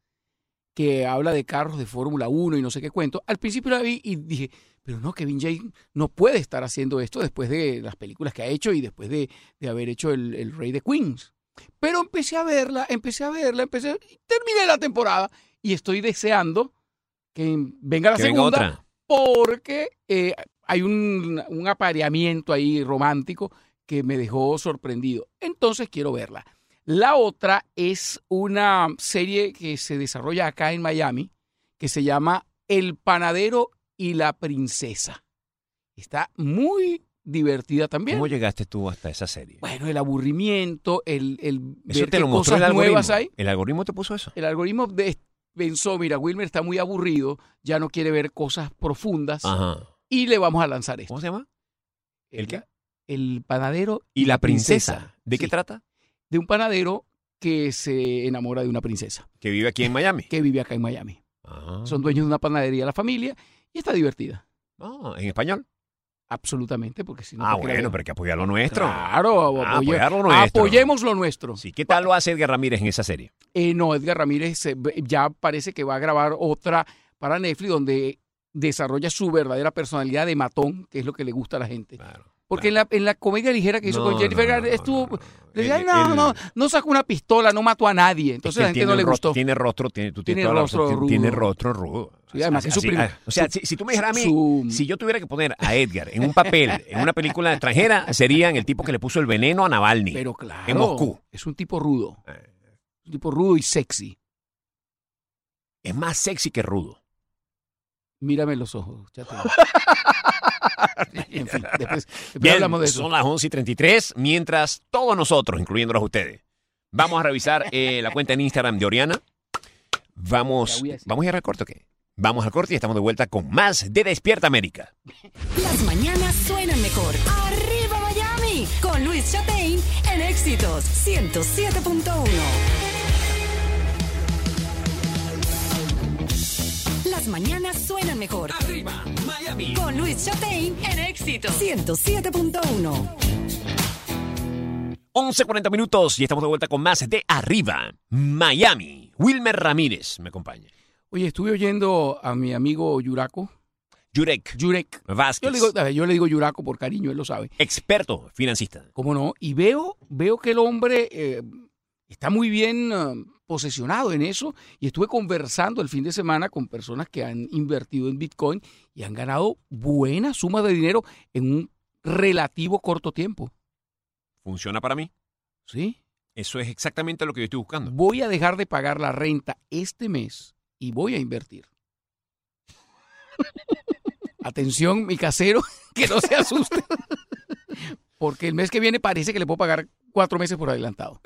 que habla de carros de Fórmula uno y no sé qué cuento. Al principio la vi y dije, pero no, Kevin James no puede estar haciendo esto después de las películas que ha hecho y después de, de haber hecho el, el Rey de Queens. Pero empecé a verla, empecé a verla, empecé, y terminé la temporada y estoy deseando que venga la que venga segunda otra. porque eh, hay un, un apareamiento ahí romántico que me dejó sorprendido. Entonces quiero verla. La otra es una serie que se desarrolla acá en Miami, que se llama El panadero y la princesa. Está muy divertida también. ¿Cómo llegaste tú hasta esa serie? Bueno, el aburrimiento, el, el Eso ver te qué lo mostró el cosas algoritmo. nuevas hay. ¿El algoritmo te puso eso? El algoritmo de- pensó, mira, Wilmer está muy aburrido, ya no quiere ver cosas profundas Ajá. y le vamos a lanzar esto. ¿Cómo se llama? ¿El qué? El panadero ¿Y la princesa? ¿De qué Sí, trata? de un panadero que se enamora de una princesa Que vive aquí en Miami. que vive acá en Miami. Ah. Son dueños de una panadería la familia y está divertida. Ah, ¿en español? Absolutamente, porque si no... Ah, ¿para qué la bueno, veo? pero hay que apoyar lo nuestro. Claro, Ah, apoye- apoyar lo nuestro. apoyemos lo nuestro. Sí, ¿qué tal lo hace Edgar Ramírez en esa serie? Eh, no, Edgar Ramírez eh, ya parece que va a grabar otra para Netflix donde desarrolla su verdadera personalidad de matón, que es lo que le gusta a la gente. Claro. Porque en la, en la comedia ligera que hizo No, con Jennifer no, no, Garner estuvo... no, no. le decía, Él- no, él- no, no sacó una pistola, no mató a nadie. Es Entonces que a la él gente tiene no le ro- gustó. Tiene rostro, tiene, tú tienes Tiene toda la rostro razón, rudo. Tiene rostro rudo. Sí, además que su Así- prim- ah, o sea, su- si, si tú me dijeras a mí, su- si yo tuviera que poner a Edgar en un papel, en una película extranjera, serían el tipo que le puso el veneno a Navalny. Pero claro, en Moscú. es un tipo rudo. Eh. Un tipo rudo y sexy. Es más sexy que rudo. Mírame en los ojos. chate. En fin, después, después Bien, hablamos de eso. son las once y treinta y tres, mientras todos nosotros, incluyéndolos ustedes, vamos a revisar eh, la cuenta en Instagram de Oriana. Vamos, Ya voy a decir. ¿vamos a ir al corte o qué? Vamos al corte y estamos de vuelta con más de Despierta América. Las mañanas suenan mejor. ¡Arriba Miami! Con Luis Chatein en Éxitos ciento siete punto uno. las mañanas suenan mejor. Arriba, Miami. Con Luis Chatein en Éxito ciento siete punto uno. once cuarenta minutos y estamos de vuelta con más de Arriba, Miami. Wilmer Ramírez me acompaña. Oye, estuve oyendo a mi amigo Yuraco. Yurek Yurek. Vázquez. Yo le, digo, a ver, yo le digo Yuraco por cariño, él lo sabe. Experto financista. ¿Cómo no? Y veo, veo que el hombre eh, está muy bien uh, posesionado en eso. Y estuve conversando el fin de semana con personas que han invertido en Bitcoin y han ganado buenas sumas de dinero en un relativo corto tiempo. ¿Funciona para mí? ¿Sí? Eso es exactamente lo que yo estoy buscando. Voy a dejar de pagar la renta este mes y voy a invertir. Atención, mi casero, que no se asuste. Porque el mes que viene parece que le puedo pagar cuatro meses por adelantado.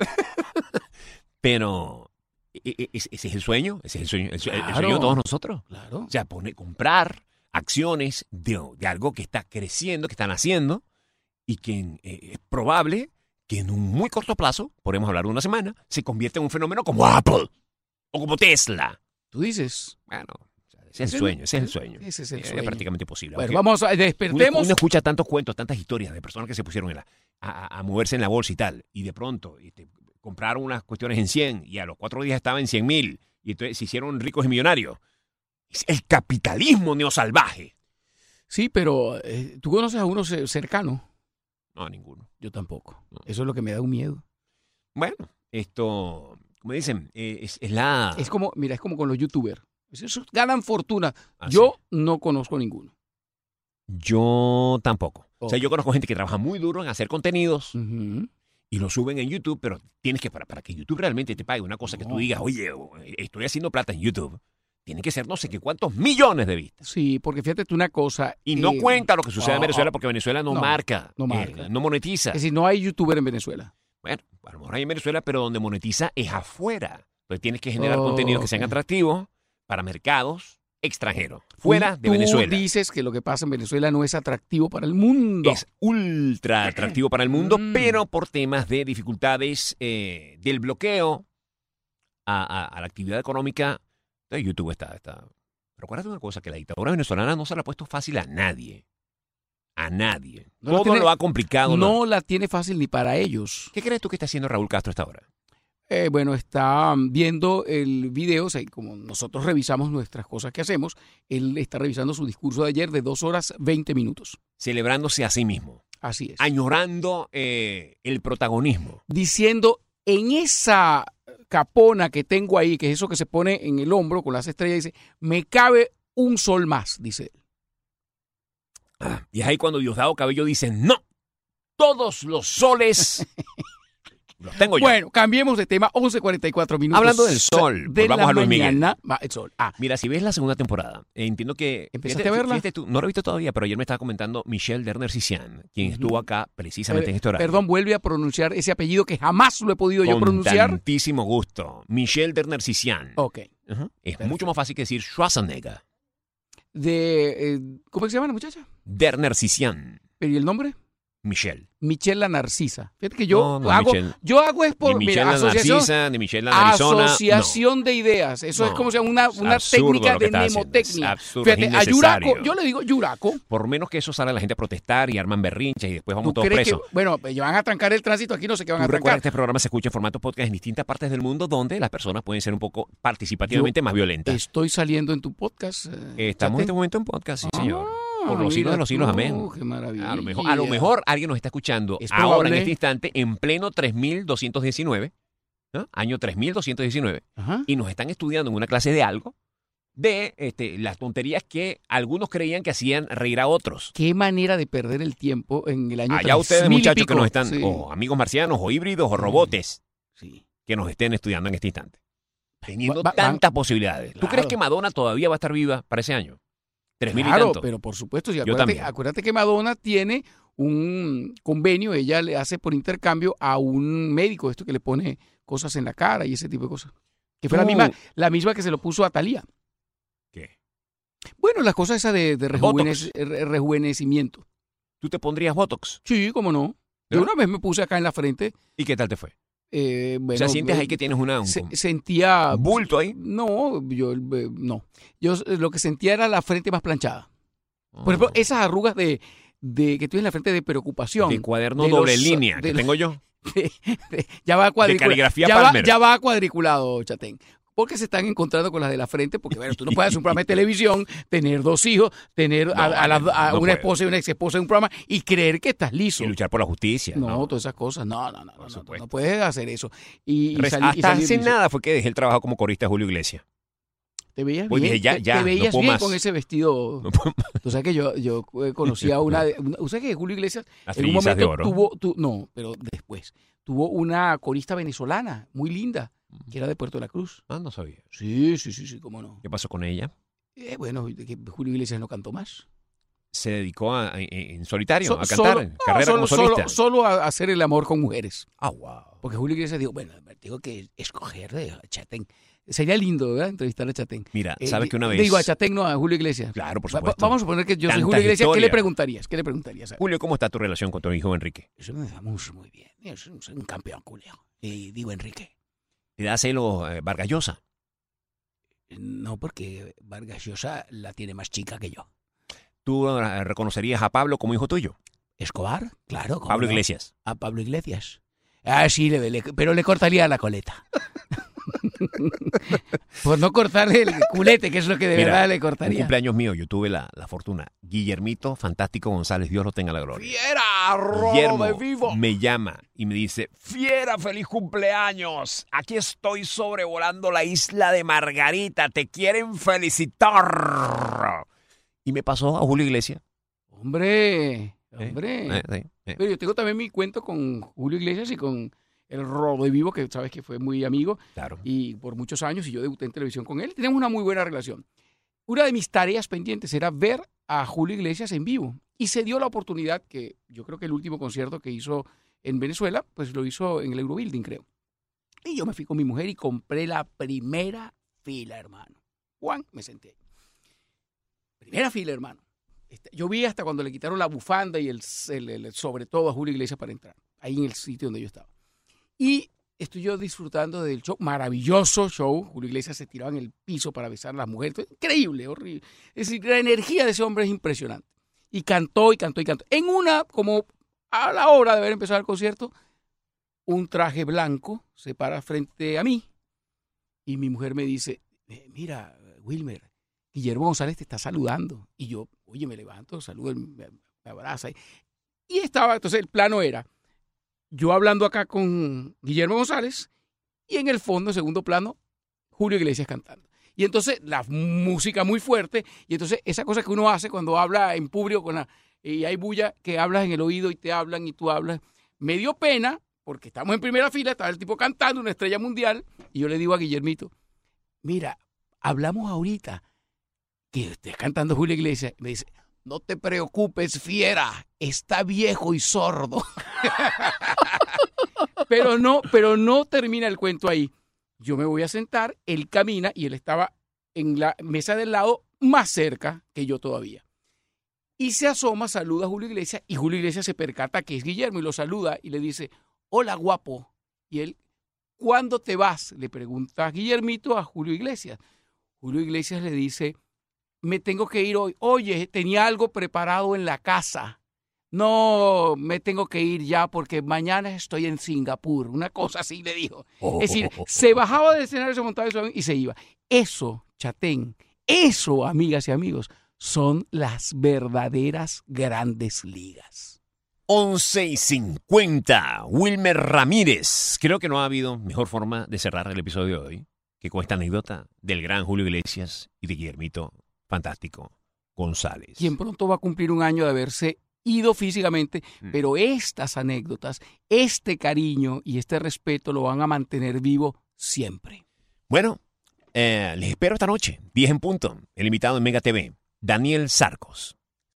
Pero ese es el sueño, ese es el sueño, el sueño, Claro. el sueño de todos nosotros. Claro. O sea, poner, comprar acciones de, de algo que está creciendo, que están haciendo y que eh, es probable que en un muy corto plazo, podemos hablar de una semana, se convierta en un fenómeno como Apple o como Tesla. Tú dices. Bueno, ese es el sueño, ese es el sueño. Ese es el Es sueño. prácticamente imposible. Bueno, Aunque vamos a uno, despertemos. uno escucha tantos cuentos, tantas historias de personas que se pusieron en la- a, a moverse en la bolsa y tal, y de pronto este, compraron unas cuestiones en cien y a los cuatro días estaban en cien mil y entonces se hicieron ricos y millonarios. Es el capitalismo neosalvaje. Sí, pero eh, ¿tú conoces a uno ce- cercano? No, ninguno. Yo tampoco. No. Eso es lo que me da un miedo. Bueno, esto, como dicen, eh, es, es la... Es como, mira, es como con los youtubers. Esos ganan fortuna. Ah, Yo no conozco ninguno. Yo tampoco. O sea, Ok. yo conozco gente que trabaja muy duro en hacer contenidos Ujú. y lo suben en YouTube, pero tienes que, para, para que YouTube realmente te pague una cosa que tú No. digas, oye, estoy haciendo plata en YouTube, tiene que ser no sé qué cuántos millones de vistas. Sí, porque fíjate tú una cosa. Y no eh, cuenta lo que sucede en ah, Venezuela ah, porque Venezuela no, no, marca, no eh, marca. no monetiza. Es decir, no hay youtuber en Venezuela. Bueno, a lo mejor hay en Venezuela, pero donde monetiza es afuera. Entonces tienes que generar Oh, contenidos que sean ok. atractivos para mercados extranjeros, fuera de Tú Venezuela. dices que lo que pasa en Venezuela no es atractivo para el mundo. Es ultra atractivo para el mundo, Mm. pero por temas de dificultades eh, del bloqueo a, a- a la actividad económica, eh, YouTube está, está. Pero acuérdate una cosa, que la dictadura venezolana no se la ha puesto fácil a nadie. A nadie. No la Todo tiene- lo ha complicado. no ¿no? la tiene fácil ni para ellos. ¿Qué crees tú que está haciendo Raúl Castro hasta ahora? Eh, bueno, está um, viendo el video, o sea, como nosotros revisamos nuestras cosas que hacemos, él está revisando su discurso de ayer de dos horas veinte minutos. Celebrándose a sí mismo, Así es. añorando eh, el protagonismo. Diciendo, en esa capona que tengo ahí, que es eso que se pone en el hombro con las estrellas, dice, me cabe un sol más, dice él. Ah, y es ahí cuando Diosdado Cabello dice, no, todos los soles los tengo yo. Bueno, cambiemos de tema, once cuarenta y cuatro minutos. Hablando del sol, de volvamos la a Luis Miguel. mañana. Va, el sol. Ah, Mira, si ves la segunda temporada, eh, entiendo que... ¿Empezaste fíjate- a verla? fíjate tú, no lo he visto todavía, pero ayer me estaba comentando Michelle Derner-Sisian, quien Ujú. estuvo acá precisamente eh, en este horario. perdón, vuelve a pronunciar ese apellido que jamás lo he podido yo Con pronunciar. tantísimo gusto. Michelle Derner-Sisian. Ok. Ujú. Es Perfecto. mucho más fácil que decir Schwarzenegger. De, eh, ¿cómo se llama la muchacha? Derner-Sisian. ¿Y el nombre? Michelle. Michelle la Narcisa. Fíjate que yo No, no, hago, Michelle. yo hago es por, ni Michelle mira, la asociación, Narcisa, ni Michelle la Arizona. asociación de ideas. Eso es No, como se llama una, es una absurdo técnica lo que de estás haciendo, mnemotecnia. es absurdo, es Fíjate, a Yuraco, innecesario. yo le digo Yuraco. No. Por menos que eso sale la gente a protestar y arman berrinches y después vamos ¿Tú todos crees presos. que, bueno, pues, van a trancar el tránsito aquí, no sé qué van Tú a recuerdas trancar? que este programa se escucha en formato podcast en distintas partes del mundo donde las personas pueden ser un poco participativamente más violentas. Estoy saliendo en tu podcast. eh, Estamos en este Chate. momento en podcast, sí, Ah, señor. Por los siglos de mira los siglos, tú, amén. Qué maravilla. A lo, mejor, a lo mejor alguien nos está escuchando Es ahora probable. en este instante en pleno tres mil doscientos diecinueve, ¿no? Año tres mil doscientos diecinueve, Ajá. y nos están estudiando en una clase de algo de este, las tonterías que algunos creían que hacían reír a otros. Qué manera de perder el tiempo en el año Allá ustedes, tres mil y muchachos, que pico. nos están, Sí, o amigos marcianos, o híbridos, o robotes, sí. que nos estén estudiando en este instante. Teniendo Va- va- tantas posibilidades. ¿Tú Claro. crees que Madonna todavía va a estar viva para ese año? Tres mil y Claro, tanto. pero por supuesto, sí, Yo acuérdate, también. acuérdate que Madonna tiene un convenio, ella le hace por intercambio a un médico esto que le pone cosas en la cara y ese tipo de cosas. Que fue la Tú- misma, la misma que se lo puso a Thalía. ¿Qué? Bueno, la cosa esa de, de rejuvenec- Botox. re- rejuvenecimiento. ¿Tú te pondrías Botox? Sí, cómo no. Yo ¿Verdad? una vez me puse acá en la frente. ¿Y qué tal te fue? Eh, bueno, o sea, sientes eh, ahí que tienes una, un, se- un sentía... bulto ahí. No, yo eh, no. Yo eh, lo que sentía era la frente más planchada. Por ejemplo, esas arrugas de, de que tienes en la frente de preocupación. De cuaderno de doble los- línea de que los- tengo yo. de- de- ya va cuadriculado. caligrafía ya, va, Palmer. ya va cuadriculado, Chatén. Porque se están encontrando con las de la frente, porque bueno, tú no puedes hacer un programa de televisión, tener dos hijos, tener a, No, a las- no, a no una puedo. esposa y una ex esposa en un programa y creer que estás liso. Y luchar por la justicia. No, No, todas esas cosas. No, no, no, no, no, supuesto. no puedes hacer eso. Y, y Res- sali- y Hasta salir hace liso. nada fue que dejé el trabajo como corista de Julio Iglesias. Te veías Pues bien, dije, ya, te- ya, te no veías puedo bien más. con ese vestido. No puedo más. Tú sabes que yo, yo eh, conocí a una, de- una- ¿tú sabes que Julio Iglesias Las en un trillizas de momento oro. tuvo, tu- no, pero después, tuvo una corista venezolana muy linda, que era de Puerto La Cruz. Ah, no sabía. Sí, sí, sí, sí, cómo no. ¿Qué pasó con ella? Eh, bueno, que Julio Iglesias no cantó más. Se dedicó a, en, en solitario So- a cantar, solo- en no, carrera solo, como solista. solo, solo a hacer el amor con mujeres. Ah, wow. Porque Julio Iglesias dijo, bueno, tengo que escoger de Chatén. Sería lindo, ¿verdad? Entrevistar a Chatén. Mira, Eh, sabes que una di- vez... Digo, a Chatén, no, a Julio Iglesias. Claro, por Va- supuesto. Vamos a suponer que yo soy Tantas Julio Iglesias. ¿Qué le historias. preguntarías? ¿Qué le preguntarías? Julio, ¿cómo está tu relación con tu hijo Enrique? Eso me vamos muy bien. Yo soy un, soy un campeón, Julio. Y digo, Enrique. ¿Te da celo eh, Vargas Llosa? No, porque Vargas Llosa la tiene más chica que yo. ¿Tú eh, reconocerías a Pablo como hijo tuyo? ¿Escobar? Claro. ¿cómo Pablo no? Iglesias. A Pablo Iglesias. Ah, sí, le, le- pero le cortaría la coleta. Por no cortarle el culete, que es lo que de Mira, verdad le Un cortaría. cumpleaños mío, yo tuve la, la fortuna. Guillermito Fantástico González, Dios lo tenga en la gloria. ¡Fiera! ¡Robo Guillermo de vivo! me llama y me dice, Fiera, feliz cumpleaños. Aquí estoy sobrevolando la isla de Margarita. Te quieren felicitar. Y me pasó a Julio Iglesias. Hombre, Eh, hombre. eh, eh, eh. Pero yo tengo también mi cuento con Julio Iglesias y con el Robo de Vivo, que sabes que fue muy amigo Claro. y por muchos años, y yo debuté en televisión con él. Tenemos una muy buena relación. Una de mis tareas pendientes era ver a Julio Iglesias en vivo. Y se dio la oportunidad que yo creo que el último concierto que hizo en Venezuela, pues lo hizo en el Eurobuilding, creo. Y yo me fui con mi mujer y compré la primera fila, hermano. Juan, me senté ahí. Primera fila, hermano. Este, Yo vi hasta cuando le quitaron la bufanda y el, el- el- sobre todo a Julio Iglesias para entrar, ahí en el sitio donde yo estaba. Y estoy yo disfrutando del show, maravilloso show. Julio Iglesias se tiraba en el piso para besar a las mujeres. Increíble, horrible. Es decir, la energía de ese hombre es impresionante. Y cantó y cantó y cantó. En una, como a la hora de haber empezado el concierto, un traje blanco se para frente a mí y mi mujer me dice, eh, mira, Wilmer, Guillermo González te está saludando. Y yo, oye, me levanto, saludo, me, me abraza. Y estaba, entonces el plano era yo hablando acá con Guillermo González y en el fondo, segundo plano, Julio Iglesias cantando. Y entonces la música muy fuerte y entonces esa cosa que uno hace cuando habla en público con la, y hay bulla que hablas en el oído y te hablan y tú hablas. Me dio pena porque estamos en primera fila, estaba el tipo cantando, una estrella mundial, y yo le digo a Guillermito, mira, hablamos ahorita que estés cantando Julio Iglesias. Me dice, no te preocupes, fiera, está viejo y sordo. pero no, pero no termina el cuento ahí. Yo me voy a sentar, él camina y él estaba en la mesa del lado más cerca que yo todavía. Y se asoma, saluda a Julio Iglesias y Julio Iglesias se percata que es Guillermo y lo saluda y le dice, hola guapo. Y él, ¿cuándo te vas? Le pregunta Guillermito a Julio Iglesias. Julio Iglesias le dice, me tengo que ir hoy. Oye, tenía algo preparado en la casa. No, me tengo que ir ya porque mañana estoy en Singapur. Una cosa así le dijo. Es decir, se bajaba del escenario, se montaba en su avión y se iba. Eso, Chatén, eso, amigas y amigos, son las verdaderas grandes ligas. once y cincuenta. Wilmer Ramírez. Creo que no ha habido mejor forma de cerrar el episodio de hoy que con esta anécdota del gran Julio Iglesias y de Guillermito Fantástico González. Quien pronto va a cumplir un año de haberse ido físicamente, Mm. pero estas anécdotas, este cariño y este respeto lo van a mantener vivo siempre. Bueno, eh, les espero esta noche, diez en punto. El invitado en Mega T V, Daniel Sarcos.